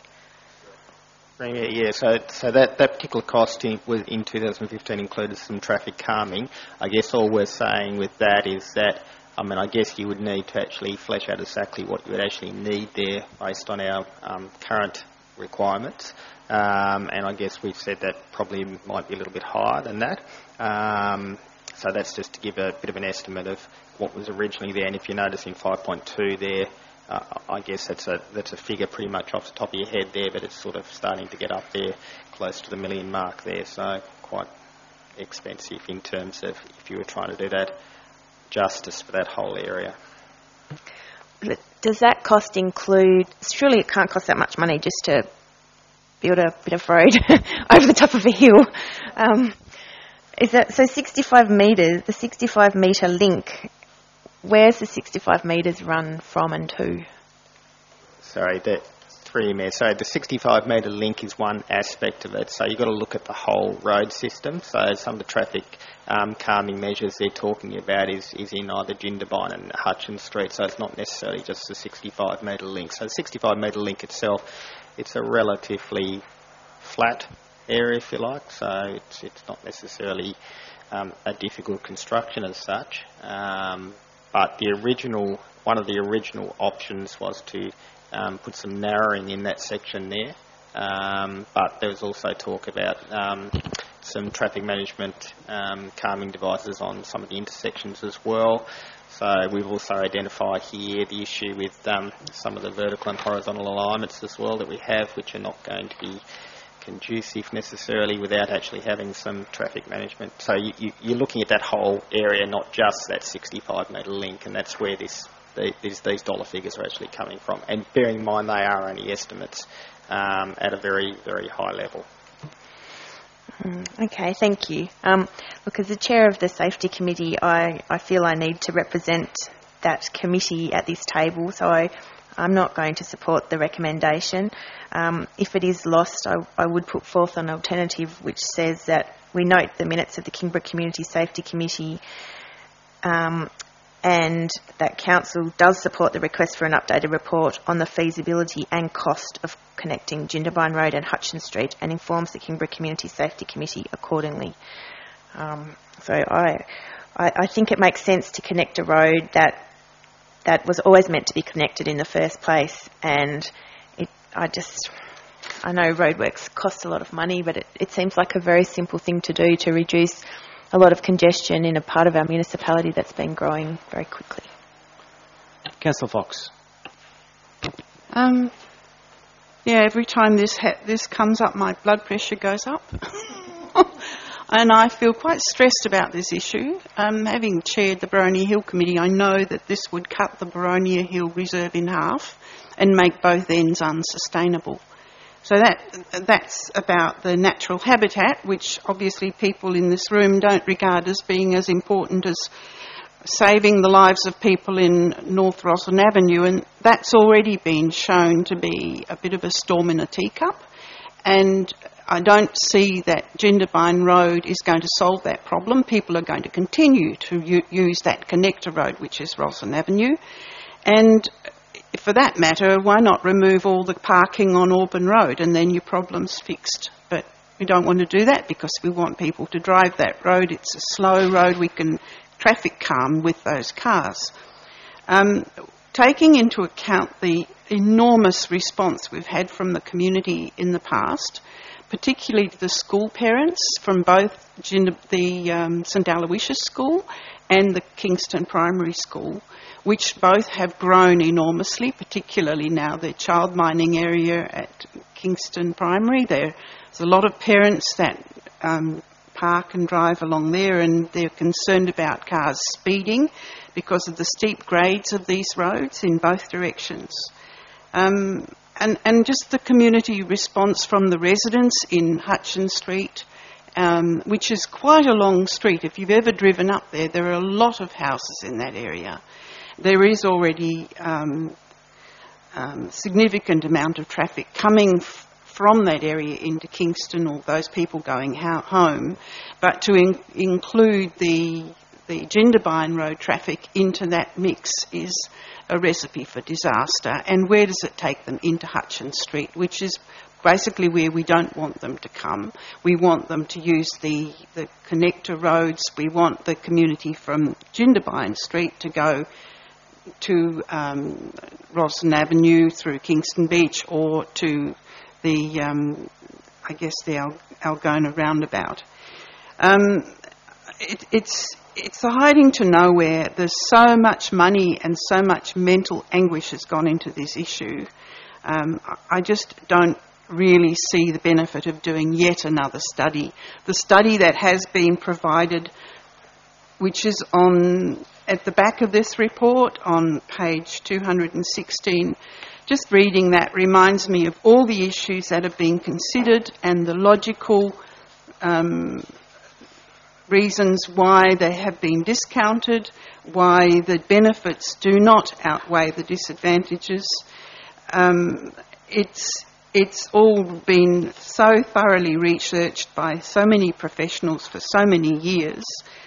Yeah. So that particular cost in 2015 included some traffic calming. I guess all we're saying with that is that, I guess you would need to actually flesh out exactly what you would actually need there based on our current requirements. And I guess we've said that probably might be a little bit higher than that. So that's just to give a bit of an estimate of what was originally there. And if you notice in 5.2 there, I guess that's a figure pretty much off the top of your head there, but it's sort of starting to get up there close to the $1 million mark there. So quite expensive in terms of if you were trying to do that justice for that whole area. Does that cost include, surely it can't cost that much money just to build a bit of road over the top of a hill. Is that so? 65 metres, the 65 metre link. Where's the 65 metres run from and to? Sorry, the 3 metres. So the 65 metre link is one aspect of it. So you've got to look at the whole road system. So some of the traffic calming measures they're talking about is in either Jindabyne and Hutchins Street. So it's not necessarily just the 65 metre link. So the 65 metre link itself, it's a relatively flat area, if you like, so it's not necessarily a difficult construction as such. But one of the original options was to put some narrowing in that section there. But there was also talk about some traffic management calming devices on some of the intersections as well. So we've also identified here the issue with some of the vertical and horizontal alignments as well that we have, which are not going to be conducive necessarily without actually having some traffic management. So you're looking at that whole area, not just that 65 metre link, and that's where these dollar figures are actually coming from. And bearing in mind they are only estimates at a very, very high level. Okay, thank you. Look, as the chair of the safety committee, I feel I need to represent that committee at this table, so I'm not going to support the recommendation. If it is lost, I would put forth an alternative which says that we note the minutes of the Kingborough Community Safety Committee and that Council does support the request for an updated report on the feasibility and cost of connecting Jindabyne Road and Hutchins Street and informs the Kingborough Community Safety Committee accordingly. So I think it makes sense to connect a road that was always meant to be connected in the first place, and I know roadworks cost a lot of money, but it seems like a very simple thing to do to reduce a lot of congestion in a part of our municipality that's been growing very quickly. Councillor Fox. Every time this comes up, my blood pressure goes up. And I feel quite stressed about this issue. Having chaired the Boronia Hill Committee, I know that this would cut the Boronia Hill Reserve in half and make both ends unsustainable. So that's about the natural habitat, which obviously people in this room don't regard as being as important as saving the lives of people in North Roslyn Avenue, and that's already been shown to be a bit of a storm in a teacup. And I don't see that Jindabyne Road is going to solve that problem. People are going to continue to use that connector road, which is Roslyn Avenue. And for that matter, why not remove all the parking on Auburn Road and then your problem's fixed? But we don't want to do that because we want people to drive that road. It's a slow road. We can traffic calm with those cars. taking into account the enormous response we've had from the community in the past, particularly the school parents from both the St Aloysius School and the Kingston Primary School, which both have grown enormously, particularly now the child mining area at Kingston Primary. There's a lot of parents that park and drive along there, and they're concerned about cars speeding because of the steep grades of these roads in both directions. And just the community response from the residents in Hutchins Street, which is quite a long street. If you've ever driven up there, there are a lot of houses in that area. There is already significant amount of traffic coming from that area into Kingston, or those people going home, but to include the Jindabyne Road traffic into that mix is a recipe for disaster. And where does it take them? Into Hutchins Street, which is basically where we don't want them to come. We want them to use the connector roads. We want the community from Jindabyne Street to go to Rosslyn Avenue through Kingston Beach, or to the Algona roundabout. It's a hiding to nowhere. There's so much money and so much mental anguish has gone into this issue. I just don't really see the benefit of doing yet another study. The study that has been provided, which is at the back of this report on page 216, just reading that reminds me of all the issues that have been considered and the logical reasons why they have been discounted, why the benefits do not outweigh the disadvantages. It's all been so thoroughly researched by so many professionals for so many years.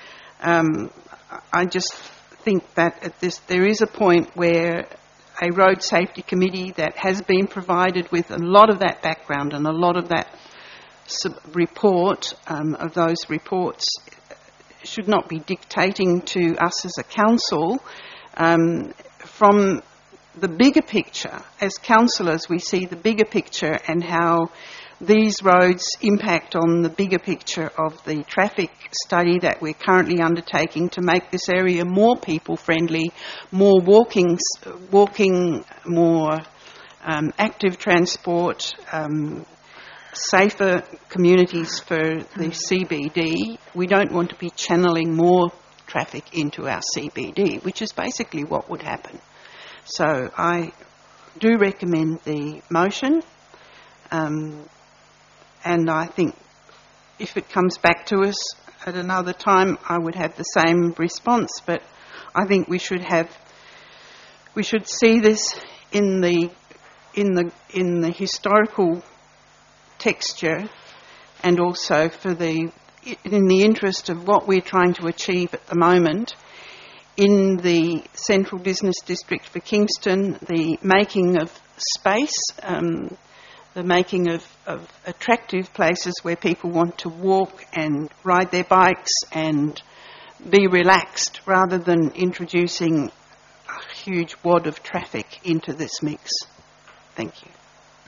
I just think that there is a point where a road safety committee that has been provided with a lot of that background and a lot of that report, of those reports, should not be dictating to us as a council. From the bigger picture, as councillors, we see the bigger picture and how these roads impact on the bigger picture of the traffic study that we're currently undertaking to make this area more people-friendly, more walking, more active transport, safer communities for the CBD. We don't want to be channeling more traffic into our CBD, which is basically what would happen. So I do recommend the motion. And I think if it comes back to us at another time, I would have the same response. But I think we should see this in the historical texture, and also in the interest of what we're trying to achieve at the moment in the Central Business District for Kingston, the making of space, the making of attractive places where people want to walk and ride their bikes and be relaxed, rather than introducing a huge wad of traffic into this mix. Thank you.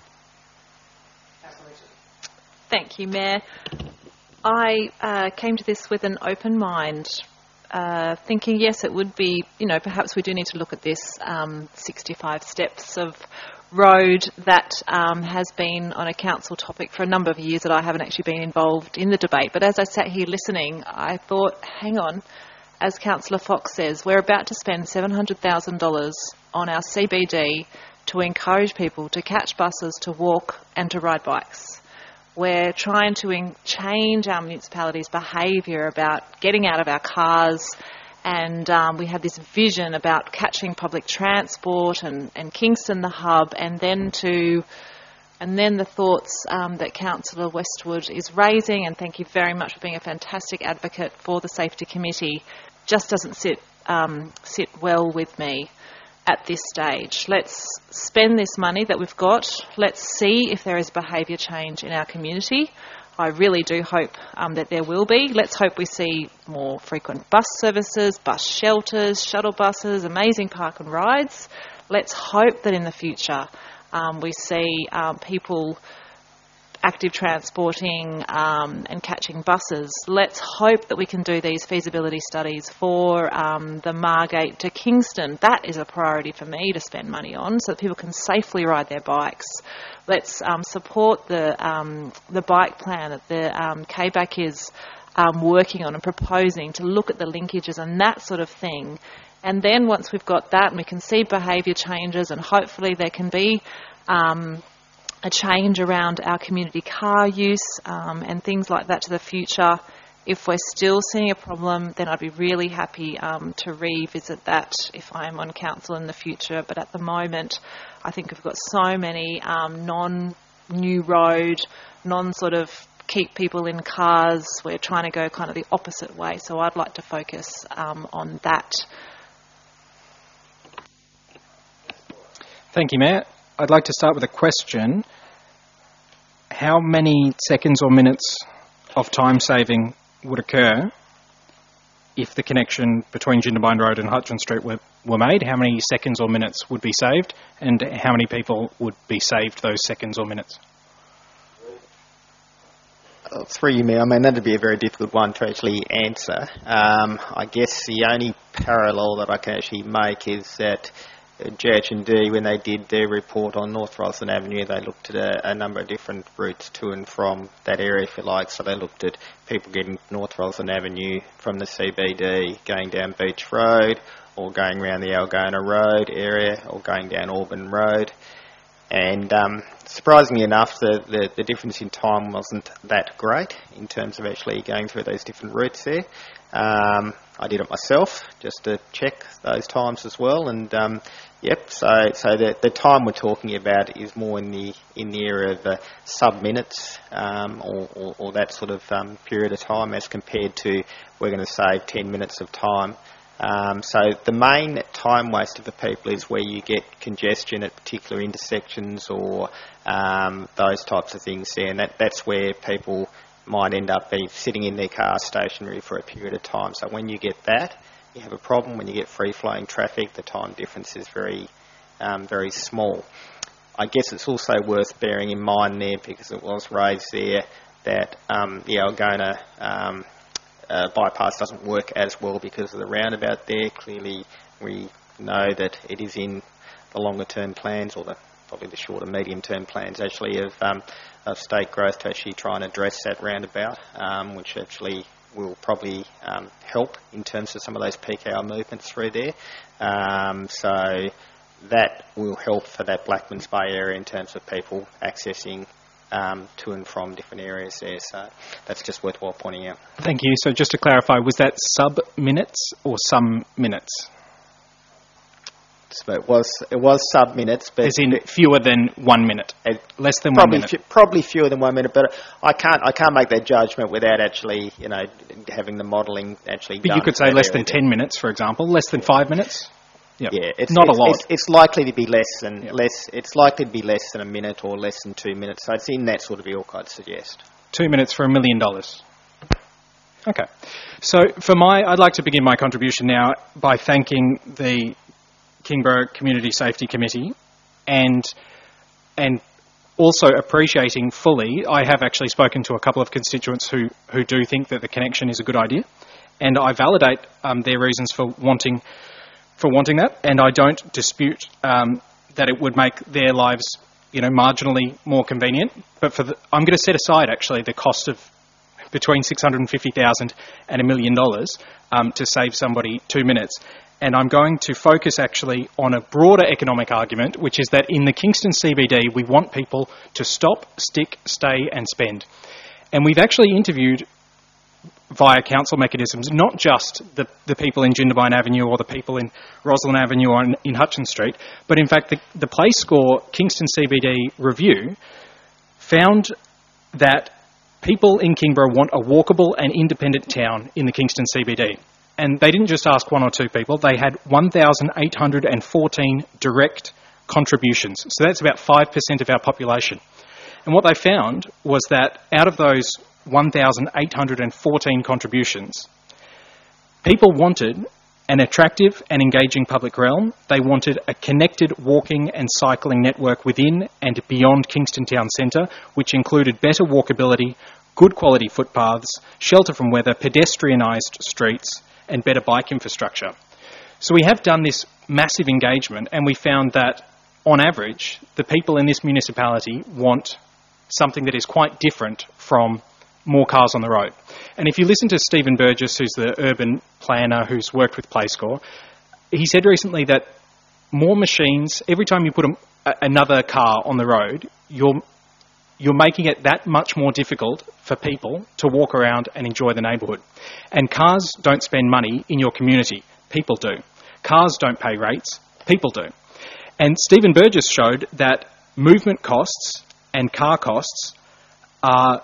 Thank you, Mayor. I came to this with an open mind, thinking, yes, it would be, perhaps we do need to look at this 65 steps of road that has been on a council topic for a number of years that I haven't actually been involved in the debate. But as I sat here listening, I thought, hang on, as Councillor Fox says, we're about to spend $700,000 on our CBD to encourage people to catch buses, to walk and to ride bikes. We're trying to change our municipality's behaviour about getting out of our cars, and we have this vision about catching public transport and Kingston the hub, and then the thoughts that Councillor Westwood is raising, and thank you very much for being a fantastic advocate for the Safety Committee, just doesn't sit well with me. at this stage. Let's spend this money that we've got. Let's see if there is behaviour change in our community. I really do hope that there will be. Let's hope we see more frequent bus services, bus shelters, shuttle buses, amazing park and rides. Let's hope that in the future we see people active transporting and catching buses. Let's hope that we can do these feasibility studies for the Margate to Kingston. That is a priority for me to spend money on so that people can safely ride their bikes. Let's support the bike plan that the KBAC is working on and proposing to look at the linkages and that sort of thing. And then once we've got that and we can see behaviour changes and hopefully there can be a change around our community car use and things like that to the future. If we're still seeing a problem, then I'd be really happy to revisit that if I'm on council in the future. But at the moment, I think we've got so many non-new road, non-sort of keep people in cars. We're trying to go kind of the opposite way. So I'd like to focus on that. Thank you, Mayor. I'd like to start with a question. How many seconds or minutes of time saving would occur if the connection between Jindabyne Road and Hutchins Street were made? How many seconds or minutes would be saved, and how many people would be saved those seconds or minutes? Through you, Mayor, I mean, that'd be a very difficult one to actually answer. I guess the only parallel that I can actually make is that GHD, when they did their report on North Roslyn Avenue, they looked at a number of different routes to and from that area, if you like. So they looked at people getting North Roslyn Avenue from the CBD, going down Beach Road, or going around the Algona Road area, or going down Auburn Road. And surprisingly enough, the difference in time wasn't that great in terms of actually going through those different routes there. I did it myself just to check those times as well, and yep. So the time we're talking about is more in the area of sub-minutes or that sort of period of time, as compared to we're going to save 10 minutes of time. So the main time waster for people is where you get congestion at particular intersections or those types of things there, and that's where people might end up sitting in their car stationary for a period of time. So when you get that, you have a problem. When you get free-flowing traffic, the time difference is very small. I guess it's also worth bearing in mind there, because it was raised there, that the Algona bypass doesn't work as well because of the roundabout there. Clearly, we know that it is in the longer-term plans, or probably the shorter, medium-term plans, actually, of state growth to actually try and address that roundabout, which actually will probably help in terms of some of those peak hour movements through there. So that will help for that Blackmans Bay area in terms of people accessing to and from different areas there. So that's just worthwhile pointing out. Thank you. So just to clarify, was that sub-minutes or some minutes? So it was sub-minutes, but as in fewer than 1 minute, less than 1 minute. Probably fewer than 1 minute, but I can't make that judgment without actually, having the modelling actually. But done. You could say less than 10 minutes, for example, less than 5 minutes. Yep. Yeah, it's not a lot. It's likely to be less than It's likely to be less than a minute or less than 2 minutes. So it's in that sort of ilk, I'd suggest. 2 minutes for $1 million. Okay, so I'd like to begin my contribution now by thanking the Kingborough Community Safety Committee and also appreciating fully, I have actually spoken to a couple of constituents who do think that the connection is a good idea, and I validate their reasons for wanting that, and I don't dispute that it would make their lives marginally more convenient, but I'm going to set aside actually the cost of between $650,000 and $1 million to save somebody 2 minutes. And I'm going to focus actually on a broader economic argument, which is that in the Kingston CBD, we want people to stop, stick, stay and spend. And we've actually interviewed via council mechanisms, not just the people in Jindabyne Avenue or the people in Roslyn Avenue or in Hutchins Street, but in fact the PlayScore Kingston CBD review found that people in Kingborough want a walkable and independent town in the Kingston CBD. and they didn't just ask one or two people, they had 1,814 direct contributions. So that's about 5% of our population. And what they found was that out of those 1,814 contributions, people wanted an attractive and engaging public realm. They wanted a connected walking and cycling network within and beyond Kingston Town Centre, which included better walkability, good quality footpaths, shelter from weather, pedestrianised streets, and better bike infrastructure. So we have done this massive engagement, and we found that, on average, the people in this municipality want something that is quite different from more cars on the road. And if you listen to Stephen Burgess, who's the urban planner who's worked with PlayScore, he said recently that more machines, every time you put another car on the road, you're making it that much more difficult for people to walk around and enjoy the neighbourhood. And cars don't spend money in your community. People do. Cars don't pay rates. People do. And Stephen Burgess showed that movement costs and car costs are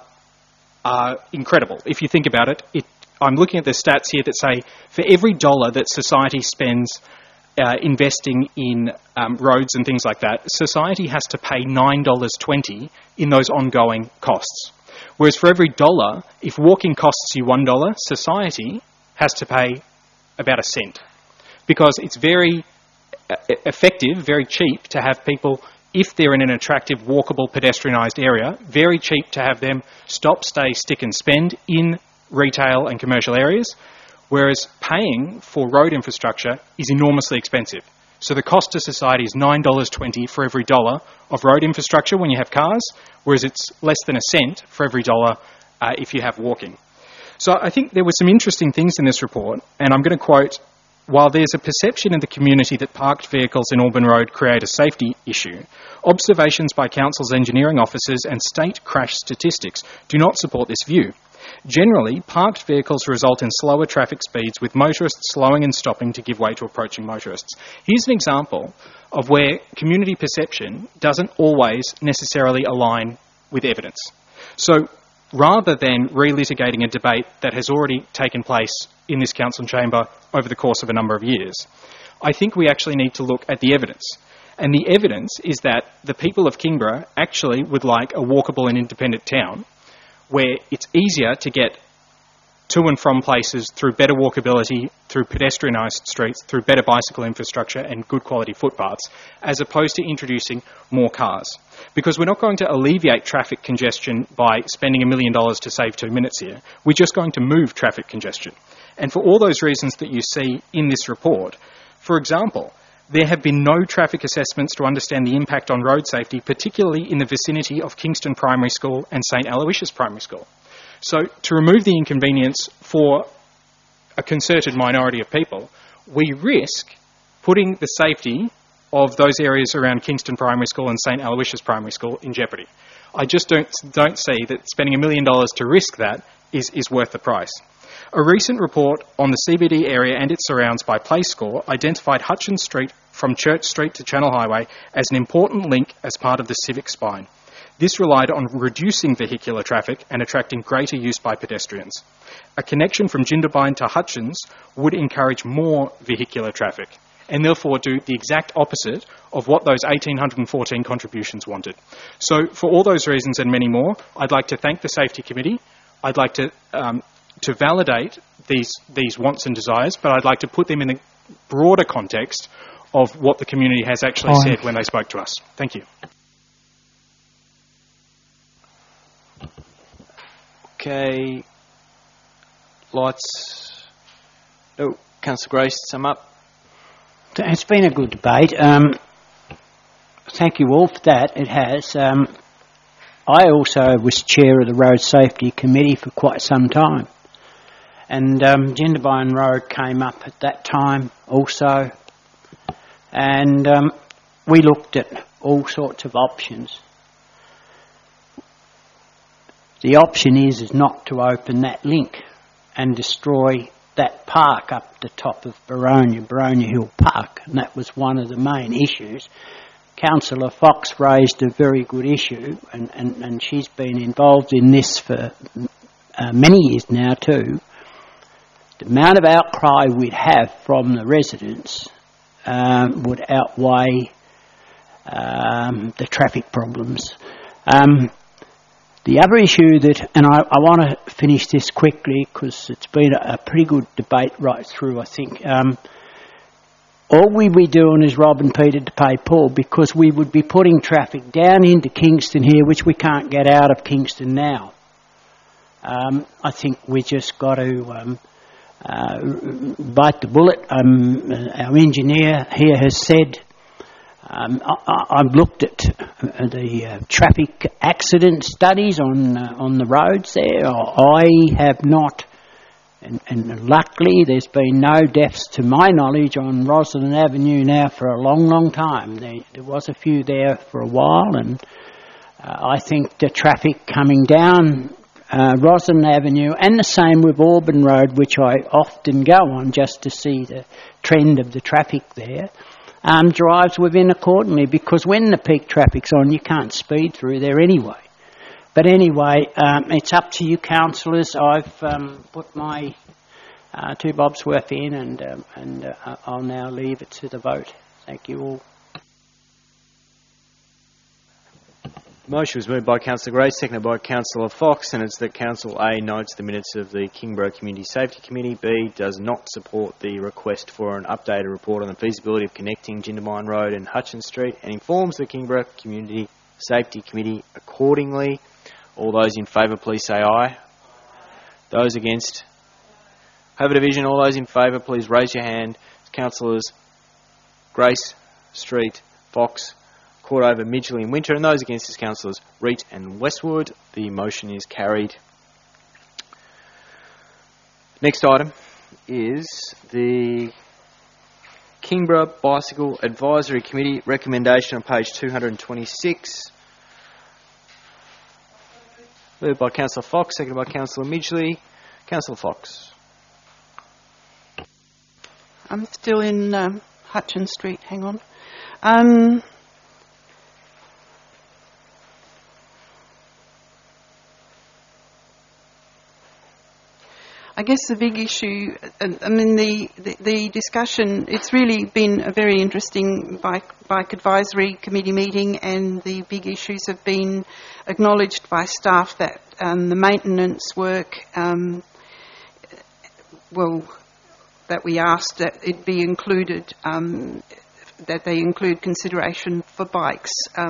incredible. If you think about it, I'm looking at the stats here that say for every dollar that society spends investing in roads and things like that, society has to pay $9.20 in those ongoing costs. Whereas for every dollar, if walking costs you $1, society has to pay about a cent. Because it's very effective, very cheap to have people, if they're in an attractive, walkable, pedestrianised area, very cheap to have them stop, stay, stick and spend in retail and commercial areas, whereas paying for road infrastructure is enormously expensive. So the cost to society is $9.20 for every dollar of road infrastructure when you have cars, whereas it's less than a cent for every dollar if you have walking. So I think there were some interesting things in this report, and I'm going to quote, "While there's a perception in the community that parked vehicles in Auburn Road create a safety issue, observations by Council's engineering officers and state crash statistics do not support this view. Generally, parked vehicles result in slower traffic speeds, with motorists slowing and stopping to give way to approaching motorists." Here's an example of where community perception doesn't always necessarily align with evidence. So rather than relitigating a debate that has already taken place in this council chamber over the course of a number of years, I think we actually need to look at the evidence. And the evidence is that the people of Kingborough actually would like a walkable and independent town where it's easier to get to and from places through better walkability, through pedestrianised streets, through better bicycle infrastructure and good quality footpaths, as opposed to introducing more cars. Because we're not going to alleviate traffic congestion by spending $1 million to save 2 minutes here. We're just going to move traffic congestion. And for all those reasons that you see in this report, for example, there have been no traffic assessments to understand the impact on road safety, particularly in the vicinity of Kingston Primary School and St Aloysius Primary School. So to remove the inconvenience for a concerted minority of people, we risk putting the safety of those areas around Kingston Primary School and St Aloysius Primary School in jeopardy. I just don't see that spending $1 million to risk that is worth the price. A recent report on the CBD area and its surrounds by PlayScore identified Hutchins Street from Church Street to Channel Highway as an important link as part of the civic spine. This relied on reducing vehicular traffic and attracting greater use by pedestrians. A connection from Jindabyne to Hutchins would encourage more vehicular traffic and therefore do the exact opposite of what those 1,814 contributions wanted. So for all those reasons and many more, I'd like to thank the Safety Committee. I'd like to validate these wants and desires, but I'd like to put them in the broader context of what the community has actually said when they spoke to us. Thank you. Okay. Lights. Oh, Councillor Grace, sum up. It's been a good debate. Thank you all for that. It has. I also was chair of the Road Safety Committee for quite some time. And Jindabyne Road came up at that time also. And we looked at all sorts of options. The option is not to open that link and destroy that park up the top of Boronia Hill Park. And that was one of the main issues. Councillor Fox raised a very good issue, and she's been involved in this for many years now too. the amount of outcry we'd have from the residents would outweigh the traffic problems. The other issue and I want to finish this quickly because it's been a pretty good debate right through, I think. All we'd be doing is robbing Peter to pay Paul, because we would be putting traffic down into Kingston here, which we can't get out of Kingston now. I think we just got to bite the bullet. Our engineer here has said, I've looked at the traffic accident studies on the roads there. I have not, and luckily there's been no deaths to my knowledge on Rosalind Avenue now for a long, long time. There was a few there for a while, and I think the traffic coming down Rosalind Avenue, and the same with Auburn Road, which I often go on just to see the trend of the traffic there, drives within accordingly, because when the peak traffic's on, you can't speed through there anyway. But anyway, it's up to you, councillors. I've put my 2 bobs worth in, and I'll now leave it to the vote. Thank you all. The motion was moved by Councillor Gray, seconded by Councillor Fox, and it's that Council A notes the minutes of the Kingborough Community Safety Committee. B does not support the request for an updated report on the feasibility of connecting Jindabyne Road and Hutchins Street, and informs the Kingborough Community Safety Committee accordingly. All those in favour, please say aye. Those against? Have a division. All those in favour, please raise your hand. Councillors Grace, Street, Fox, Cordover, Midgley and Winter, and those against is Councillors Reet and Westwood. The motion is carried. Next item is the Kingborough Bicycle Advisory Committee recommendation on page 226. Moved by Councillor Fox, seconded by Councillor Midgley. Councillor Fox. I'm still in Hutchins Street, hang on. I guess the big issue, the discussion, it's really been a very interesting bike advisory committee meeting, and the big issues have been acknowledged by staff that the maintenance work, that we asked that it be included, that they include consideration for bikes,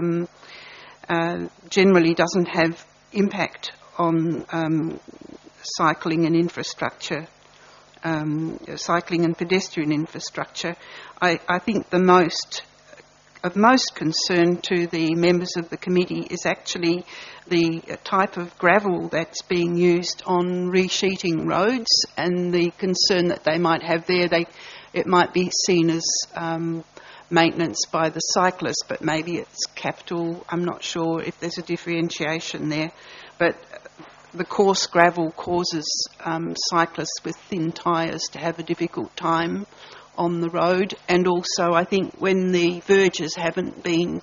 generally doesn't have impact on cycling and infrastructure, cycling and pedestrian infrastructure. I think the most concern to the members of the committee is actually the type of gravel that's being used on resheeting roads, and the concern that they might have there. It might be seen as maintenance by the cyclist, but maybe it's capital. I'm not sure if there's a differentiation there, but the coarse gravel causes cyclists with thin tyres to have a difficult time on the road, and also I think when the verges haven't been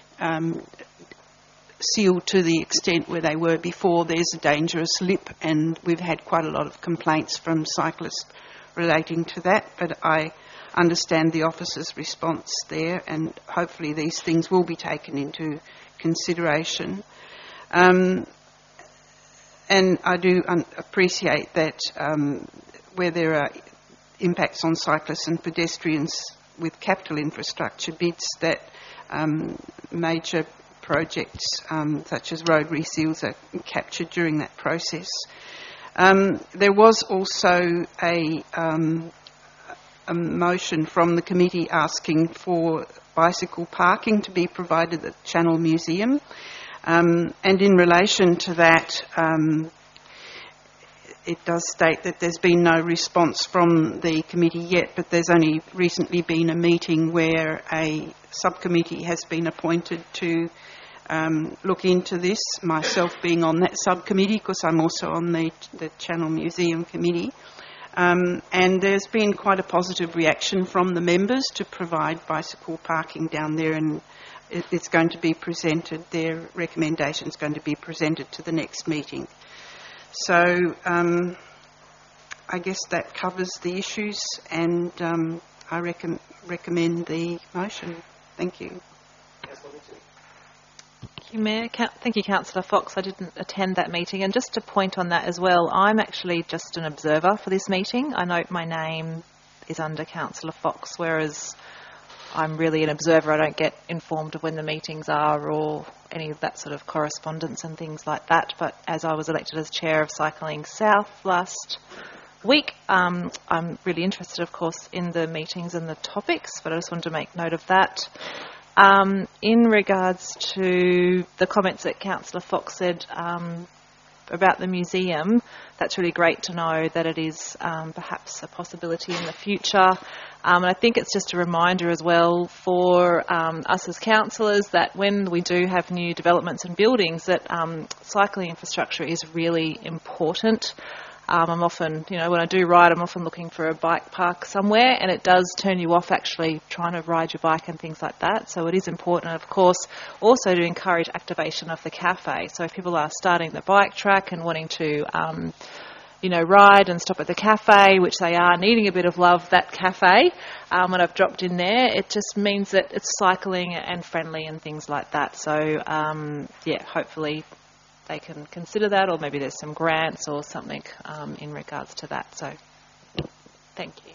sealed to the extent where they were before, there's a dangerous lip, and we've had quite a lot of complaints from cyclists relating to that, but I understand the officer's response there, and hopefully these things will be taken into consideration. And I do appreciate that where there are impacts on cyclists and pedestrians with capital infrastructure bids, that major projects such as road reseals are captured during that process. There was also a motion from the committee asking for bicycle parking to be provided at the Channel Museum. And in relation to that, it does state that there's been no response from the committee yet, but there's only recently been a meeting where a subcommittee has been appointed to look into this, myself being on that subcommittee because I'm also on the Channel Museum committee. And there's been quite a positive reaction from the members to provide bicycle parking down there, and it's going to be presented, their recommendation is going to be presented to the next meeting. So I I guess that covers the issues, and I recommend the motion. Thank you. Thank you, Mayor. Thank you, Councillor Fox. I didn't attend that meeting. And just to point on that as well, I'm actually just an observer for this meeting. I note my name is under Councillor Fox, whereas I'm really an observer. I don't get informed of when the meetings are or any of that sort of correspondence and things like that. But as I was elected as Chair of Cycling South last week, I'm really interested, of course, in the meetings and the topics, but I just wanted to make note of that. In regards to the comments that Councillor Fox said about the museum, that's really great to know that it is perhaps a possibility in the future. And I think it's just a reminder as well for us as councillors that when we do have new developments and buildings, that cycling infrastructure is really important. I'm often, when I do ride, I'm often looking for a bike park somewhere, and it does turn you off actually trying to ride your bike and things like that. So it is important, of course, also to encourage activation of the cafe. So if people are starting the bike track and wanting to, ride and stop at the cafe, which they are needing a bit of love, that cafe, when I've dropped in there, it just means that it's cycling and friendly and things like that. So, hopefully they can consider that, or maybe there's some grants or something in regards to that. So, thank you.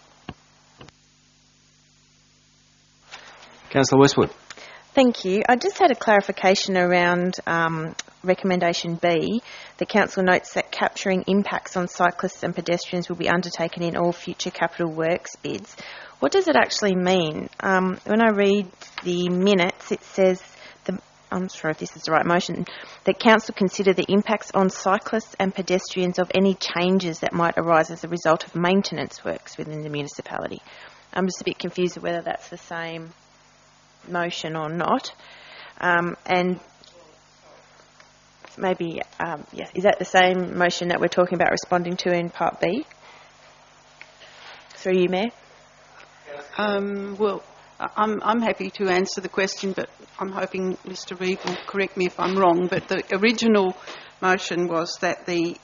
Councillor Westwood. Thank you. I just had a clarification around recommendation B. The council notes that capturing impacts on cyclists and pedestrians will be undertaken in all future capital works bids. What does it actually mean? When I read the minutes, it says, I'm not sure if this is the right motion, that council consider the impacts on cyclists and pedestrians of any changes that might arise as a result of maintenance works within the municipality. I'm just a bit confused of whether that's the same motion or not. And maybe, is that the same motion that we're talking about responding to in Part B? Through you, Mayor. Well, I'm happy to answer the question, but I'm hoping Mr. Reeve will correct me if I'm wrong. But the original motion was that the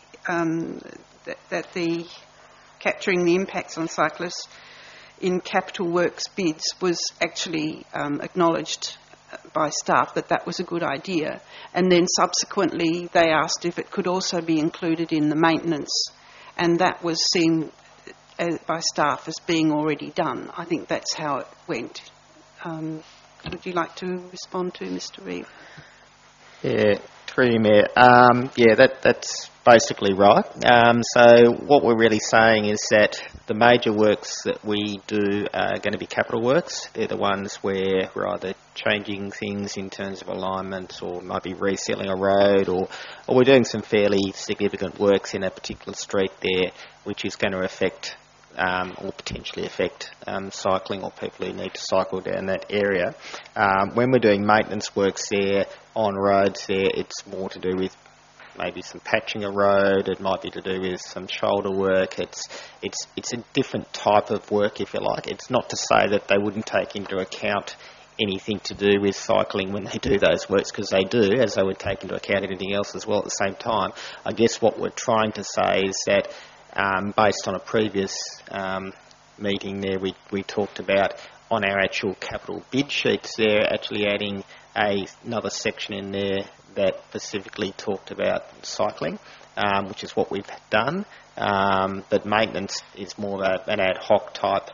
capturing the impacts on cyclists in capital works bids was actually acknowledged by staff that was a good idea, and then subsequently they asked if it could also be included in the maintenance, and that was seen by staff as being already done. I think that's how it went. Would you like to respond to Mr. Reeve? Yeah, through you, Mayor. That's basically right. So what we're really saying is that the major works that we do are going to be capital works. They're the ones where we're either changing things in terms of alignment, or might be resealing a road, or we're doing some fairly significant works in a particular street there, which is going to affect or potentially affect cycling or people who need to cycle down that area. When we're doing maintenance works there on roads there, it's more to do with maybe some patching a road. It might be to do with some shoulder work. It's a different type of work, if you like. It's not to say that they wouldn't take into account anything to do with cycling when they do those works, because they do, as they would take into account anything else as well at the same time. I guess what we're trying to say is that based on a previous meeting there, we talked about on our actual capital bid sheets there, actually adding another section in there that specifically talked about cycling, which is what we've done. But maintenance is more of an ad hoc type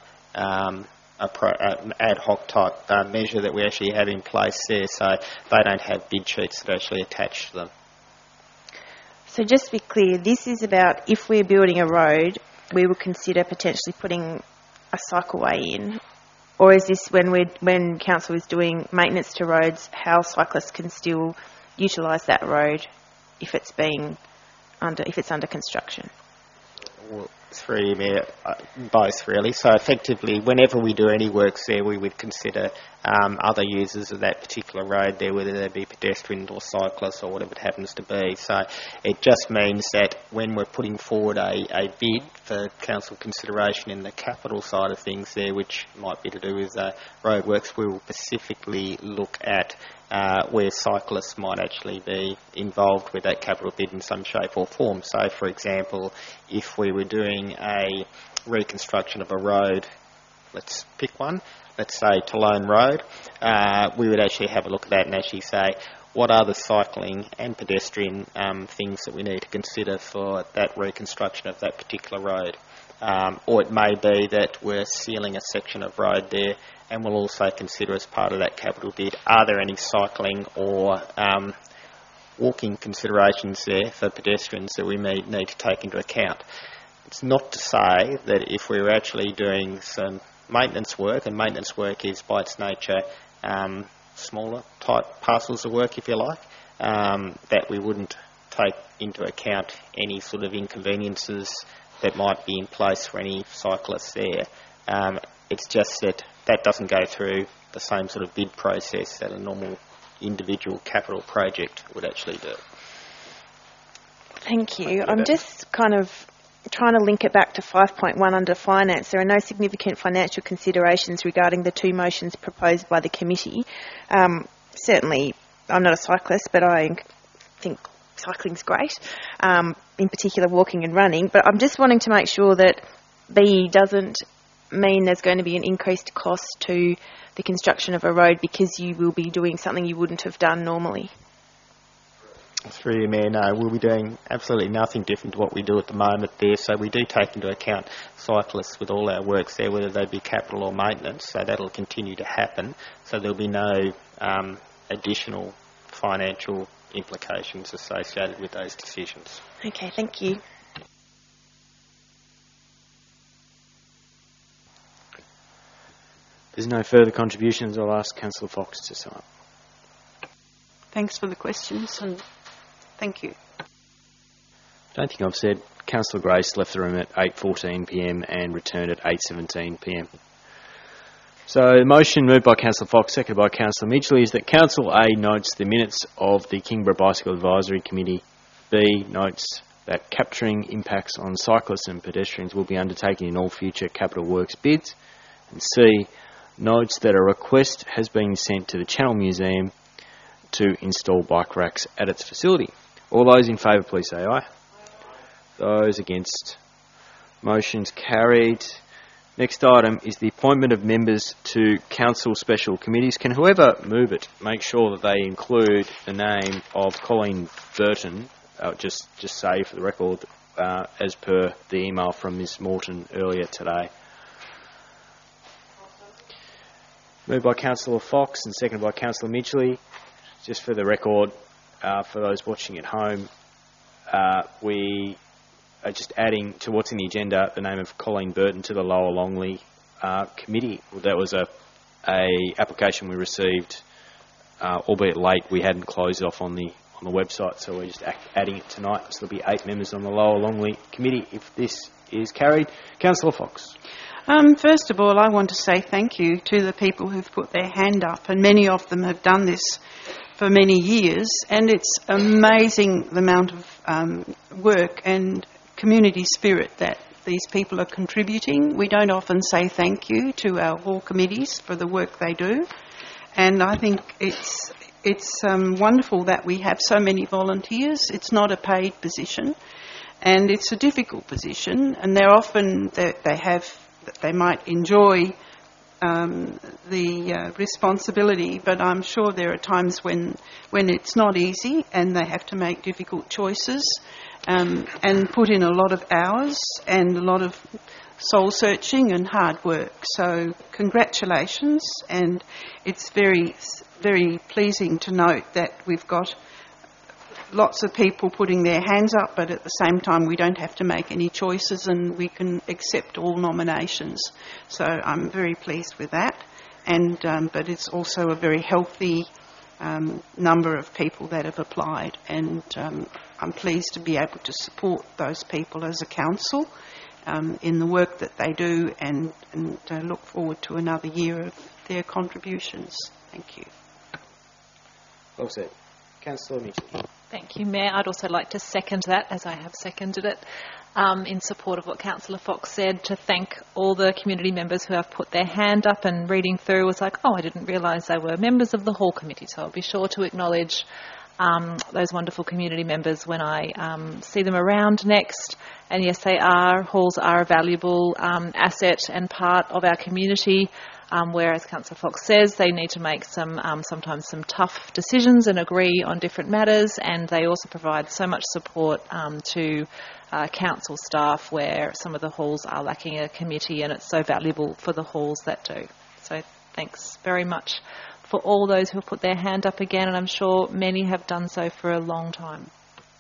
measure that we actually have in place there, so they don't have bid sheets that are actually attached to them. So just to be clear, this is about if we're building a road, we will consider potentially putting a cycleway in, or is this when council is doing maintenance to roads, how cyclists can still utilise that road if it's under construction? Well, through Mayor, both really. So effectively, whenever we do any works there, we would consider other users of that particular road there, whether they be pedestrians or cyclists or whatever it happens to be. So it just means that when we're putting forward a bid for council consideration in the capital side of things there, which might be to do with roadworks, we will specifically look at where cyclists might actually be involved with that capital bid in some shape or form. So, for example, if we were doing doing a reconstruction of a road, let's pick one, let's say Talone Road, we would actually have a look at that and actually say, what are the cycling and pedestrian things that we need to consider for that reconstruction of that particular road? Or it may be that we're sealing a section of road there, and we'll also consider as part of that capital bid, are there any cycling or walking considerations there for pedestrians that we may need to take into account? It's not to say that if we were actually doing some maintenance work, and maintenance work is by its nature smaller type parcels of work, if you like, that we wouldn't take into account any sort of inconveniences that might be in place for any cyclists there. It's just that that doesn't go through the same sort of bid process that a normal individual capital project would actually do. Thank you. I'm just kind of trying to link it back to 5.1 under finance. There are no significant financial considerations regarding the two motions proposed by the committee. Certainly, I'm not a cyclist, but I think cycling's great, in particular walking and running. But I'm just wanting to make sure that B doesn't mean there's going to be an increased cost to the construction of a road because you will be doing something you wouldn't have done normally. Through you, Mayor, no, we'll be doing absolutely nothing different to what we do at the moment there. So we do take into account cyclists with all our works there, whether they be capital or maintenance. So that'll continue to happen. So there'll be no additional financial implications associated with those decisions. Okay, thank you. There's no further contributions. I'll ask Councillor Fox to sum up. Thanks for the questions and thank you. I don't think I've said Councillor Grace left the room at 8:14pm and returned at 8:17pm. So the motion moved by Councillor Fox, seconded by Councillor Midgley, is that Council A notes the minutes of the Kingborough Bicycle Advisory Committee. B notes that capturing impacts on cyclists and pedestrians will be undertaken in all future capital works bids. And C notes that a request has been sent to the Channel Museum to install bike racks at its facility. All those in favour, please say aye. Those against. Motion's carried. Next item is the appointment of members to council special committees. Can whoever move it make sure that they include the name of Colleen Burton, just say for the record, as per the email from Ms Morton earlier today. Moved by Councillor Fox and seconded by Councillor Midgley. Just for the record, for those watching at home, we are just adding to what's in the agenda the name of Colleen Burton to the Lower Longley committee. That was a application we received, albeit late. We hadn't closed it off on the website, so we're just adding it tonight. So there'll be 8 members on the Lower Longley committee if this is carried. Councillor Fox. First of all, I want to say thank you to the people who've put their hand up, and many of them have done this for many years, and it's amazing the amount of work and community spirit that these people are contributing. We don't often say thank you to our hall committees for the work they do, and I think it's wonderful that we have so many volunteers. It's not a paid position, and it's a difficult position, and they're often they might enjoy the responsibility, but I'm sure there are times when it's not easy and they have to make difficult choices and put in a lot of hours and a lot of soul searching and hard work. So congratulations, and it's very, very pleasing to note that we've got lots of people putting their hands up, but at the same time we don't have to make any choices and we can accept all nominations. So I'm very pleased with that, and but it's also a very healthy number of people that have applied, and I'm pleased to be able to support those people as a council in the work that they do, and look forward to another year of their contributions. Thank you. Well said. Councillor Mitchell. Thank you, Mayor. I'd also like to second that, as I have seconded it, in support of what Councillor Fox said, to thank all the community members who have put their hand up, and reading through was like, oh, I didn't realise they were members of the Hall Committee, so I'll be sure to acknowledge those wonderful community members when I see them around next. And yes, they are. Halls are a valuable asset and part of our community. Where, as Councillor Fox says, they need to make sometimes some tough decisions and agree on different matters, and they also provide so much support to council staff where some of the halls are lacking a committee, and it's so valuable for the halls that do. So thanks very much for all those who have put their hand up again, and I'm sure many have done so for a long time.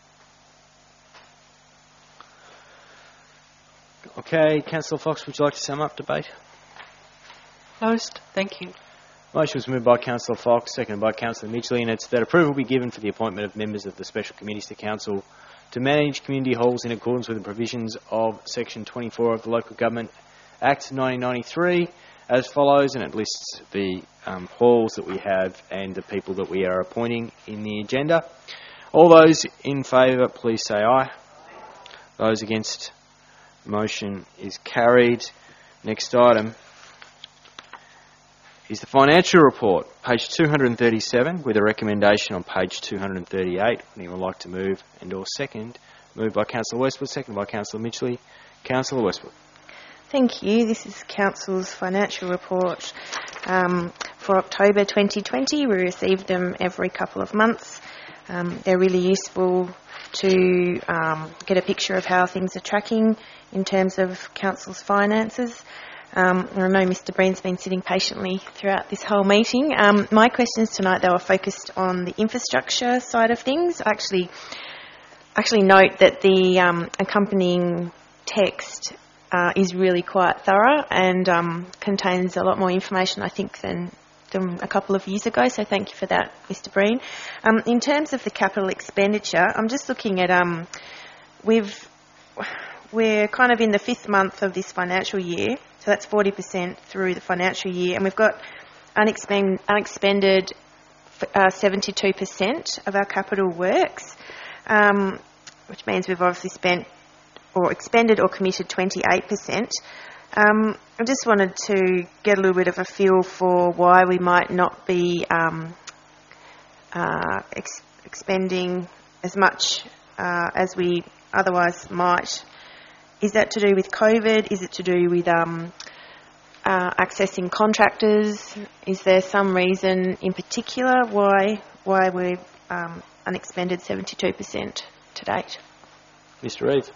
Okay, Councillor Fox, would you like to sum up debate? Closed. Thank you. Motion was moved by Councillor Fox, seconded by Councillor Mitchley, and it's that approval be given for the appointment of members of the Special Committees to Council to manage community halls in accordance with the provisions of Section 24 of the Local Government Act 1993 as follows, and it lists the halls that we have and the people that we are appointing in the agenda. All those in favour, please say aye. Those against, motion is carried. Next item is the financial report, page 237, with a recommendation on page 238. Anyone would like to move and or second? Moved by Councillor Westwood, seconded by Councillor Mitchley. Councillor Westwood. Thank you. This is Council's financial report for October 2020. We receive them every couple of months. They're really useful to get a picture of how things are tracking in terms of Council's finances. I know Mr Breen's been sitting patiently throughout this whole meeting. My questions tonight, they were focused on the infrastructure side of things. I actually note that the accompanying text is really quite thorough and contains a lot more information, I think, than a couple of years ago, so thank you for that, Mr Breen. In terms of the capital expenditure, I'm just looking at, we're kind of in the 5th month of this financial year, so that's 40% through the financial year, and we've got unexpended 72% of our capital works, which means we've obviously spent or expended or committed 28%. I just wanted to get a little bit of a feel for why we might not be expending as much as we otherwise might. Is that to do with COVID? Is it to do with accessing contractors? Is there some reason in particular why we're unexpended 72% to date? Mr Reeve.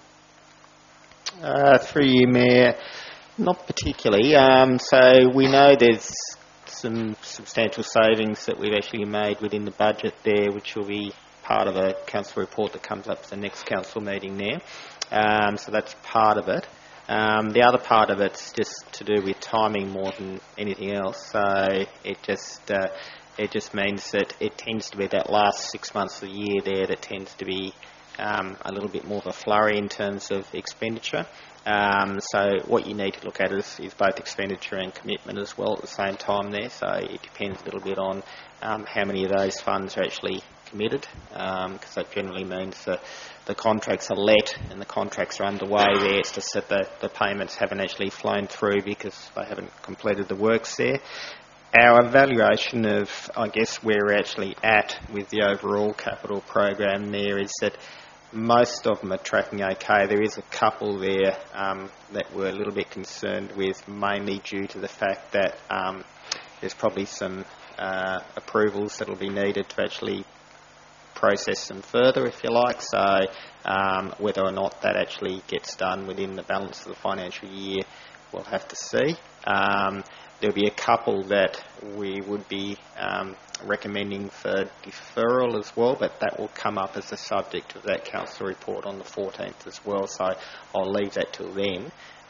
Through you, Mayor, not particularly. So we know there's some substantial savings that we've actually made within the budget there, which will be part of a council report that comes up at the next council meeting there. So that's part of it. The other part of it's just to do with timing more than anything else. So it just means that it tends to be that last 6 months of the year there that tends to be a little bit more of a flurry in terms of expenditure. So what you need to look at is both expenditure and commitment as well at the same time there. So it depends a little bit on how many of those funds are actually committed, because that generally means that the contracts are let and the contracts are underway there. It's just that the payments haven't actually flown through because they haven't completed the works there. Our evaluation of, I guess, where we're actually at with the overall capital program there is that most of them are tracking okay. There is a couple there that we're a little bit concerned with, mainly due to the fact that there's probably some approvals that will be needed to actually process them further, if you like. So whether or not that actually gets done within the balance of the financial year, we'll have to see. There'll be a couple that we would be recommending for deferral as well, but that will come up as a subject of that council report on the 14th as well, so I'll leave that till then.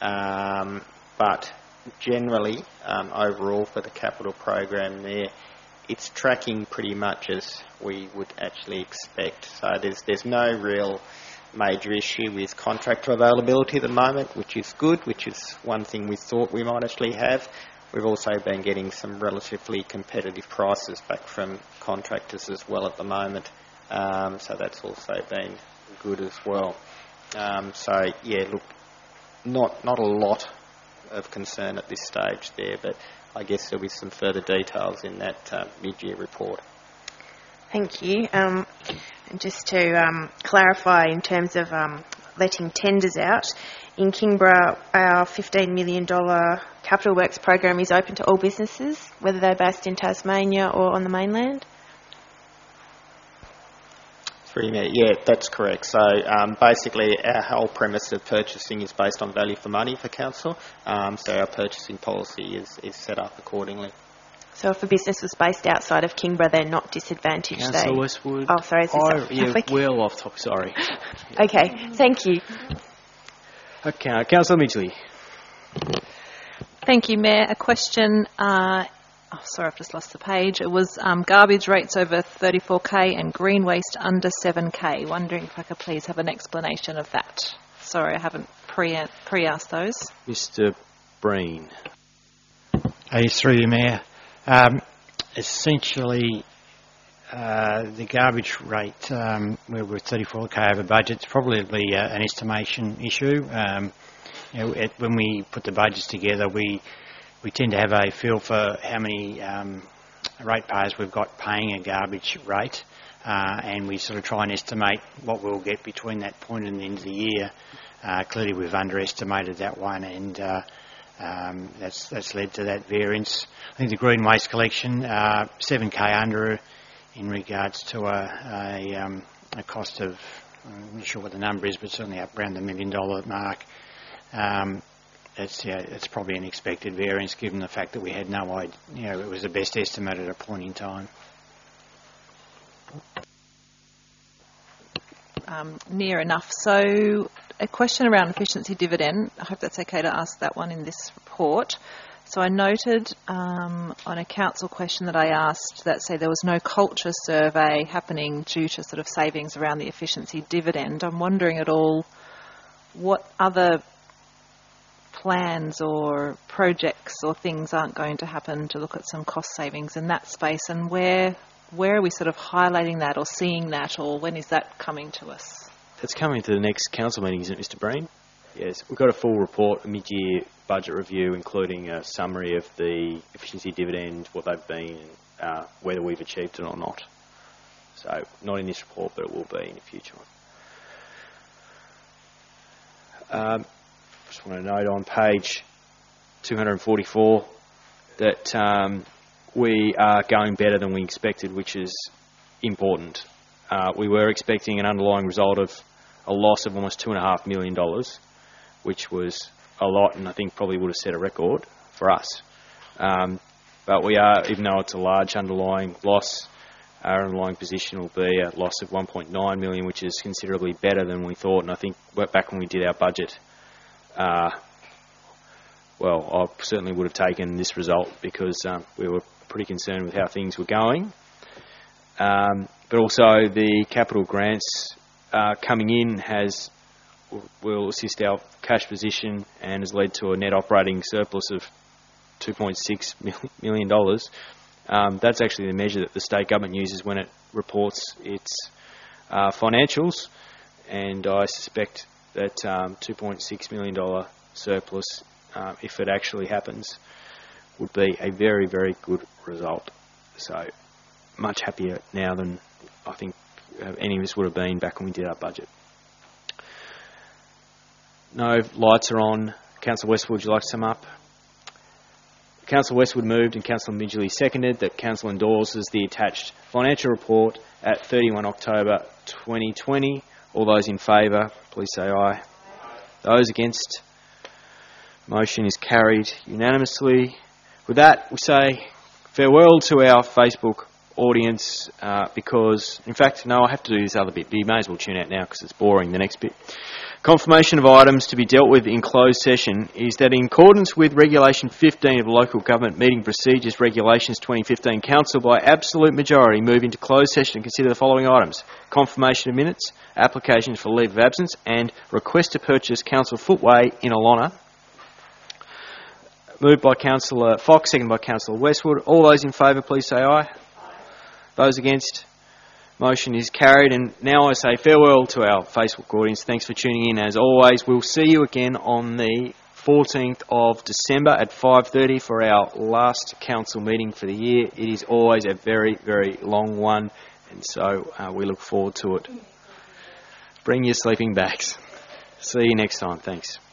But generally, overall for the capital program there, it's tracking pretty much as we would actually expect. So there's no real major issue with contractor availability at the moment, which is good, which is one thing we thought we might actually have. We've also been getting some relatively competitive prices back from contractors as well at the moment, so that's also been good as well. So yeah, look, not a lot of concern at this stage there, but I guess there'll be some further details in that mid-year report. Thank you. And just to clarify in terms of letting tenders out, in Kingborough our $15 million capital works program is open to all businesses, whether they're based in Tasmania or on the mainland? Yeah, that's correct. So basically our whole premise of purchasing is based on value for money for council, so our purchasing policy is set up accordingly. So if a business was based outside of Kingborough, they're not disadvantaged? Councillor Westwood. Oh, sorry, is this off topic? Well off topic, sorry. Okay, thank you. Okay, Councillor Midgley. Thank you, Mayor. A question, sorry, I've just lost the page. It was garbage rates over 34K and green waste under 7K. Wondering if I could please have an explanation of that. Sorry, I haven't pre-asked those. Mr. Breen. Through you, Mayor. Essentially, the garbage rate, where we're 34K over budget, it's probably an estimation issue. When we put the budgets together, we tend to have a feel for how many ratepayers we've got paying a garbage rate, and we sort of try and estimate what we'll get between that point and the end of the year. Clearly, we've underestimated that one, and that's led to that variance. I think the green waste collection, 7K under in regards to a cost of, I'm not sure what the number is, but certainly up around the $1 million mark. It's probably an expected variance given the fact that we had no idea, it was the best estimate at a point in time. Near enough. So a question around efficiency dividend. I hope that's okay to ask that one in this report. So I noted on a council question that I asked that say there was no culture survey happening due to sort of savings around the efficiency dividend. I'm wondering at all what other plans or projects or things aren't going to happen to look at some cost savings in that space, and where are we sort of highlighting that or seeing that, or when is that coming to us? That's coming to the next council meeting, isn't it, Mr. Breen? Yes, we've got a full report, a mid-year budget review, including a summary of the efficiency dividend, what they've been, and whether we've achieved it or not. So, not in this report, but it will be in a future one. Just want to note on page 244 that we are going better than we expected, which is important. We were expecting an underlying result of a loss of almost $2.5 million, which was a lot, and I think probably would have set a record for us. But we are, even though it's a large underlying loss, our underlying position will be a loss of $1.9 million, which is considerably better than we thought. And I think back when we did our budget, I certainly would have taken this result because we were pretty concerned with how things were going. But also the capital grants coming in will assist our cash position and has led to a net operating surplus of $2.6 million. That's actually the measure that the state government uses when it reports its financials, and I suspect that $2.6 million surplus, if it actually happens, would be a very, very good result. So much happier now than I think any of us would have been back when we did our budget. No lights are on. Councillor Westwood, would you like to sum up? Councillor Westwood moved and Councillor Midgley seconded that Council endorses the attached financial report at 31 October 2020. All those in favour, please say aye. Those against, motion is carried unanimously. With that, we say farewell to our Facebook audience because, in fact, no, I have to do this other bit, but you may as well tune out now because it's boring, the next bit. Confirmation of items to be dealt with in closed session is that in accordance with Regulation 15 of Local Government Meeting Procedures Regulations 2015, Council by absolute majority move into closed session and consider the following items: confirmation of minutes, applications for leave of absence, and request to purchase Council Footway in Alonna. Moved by Councillor Fox, seconded by Councillor Westwood. All those in favour, please say aye. Those against, motion is carried. And now I say farewell to our Facebook audience. Thanks for tuning in. As always, we'll see you again on the 14th of December at 5:30 for our last council meeting for the year. It is always a very, very long one, And so we look forward to it. Bring your sleeping bags. See you next time. Thanks.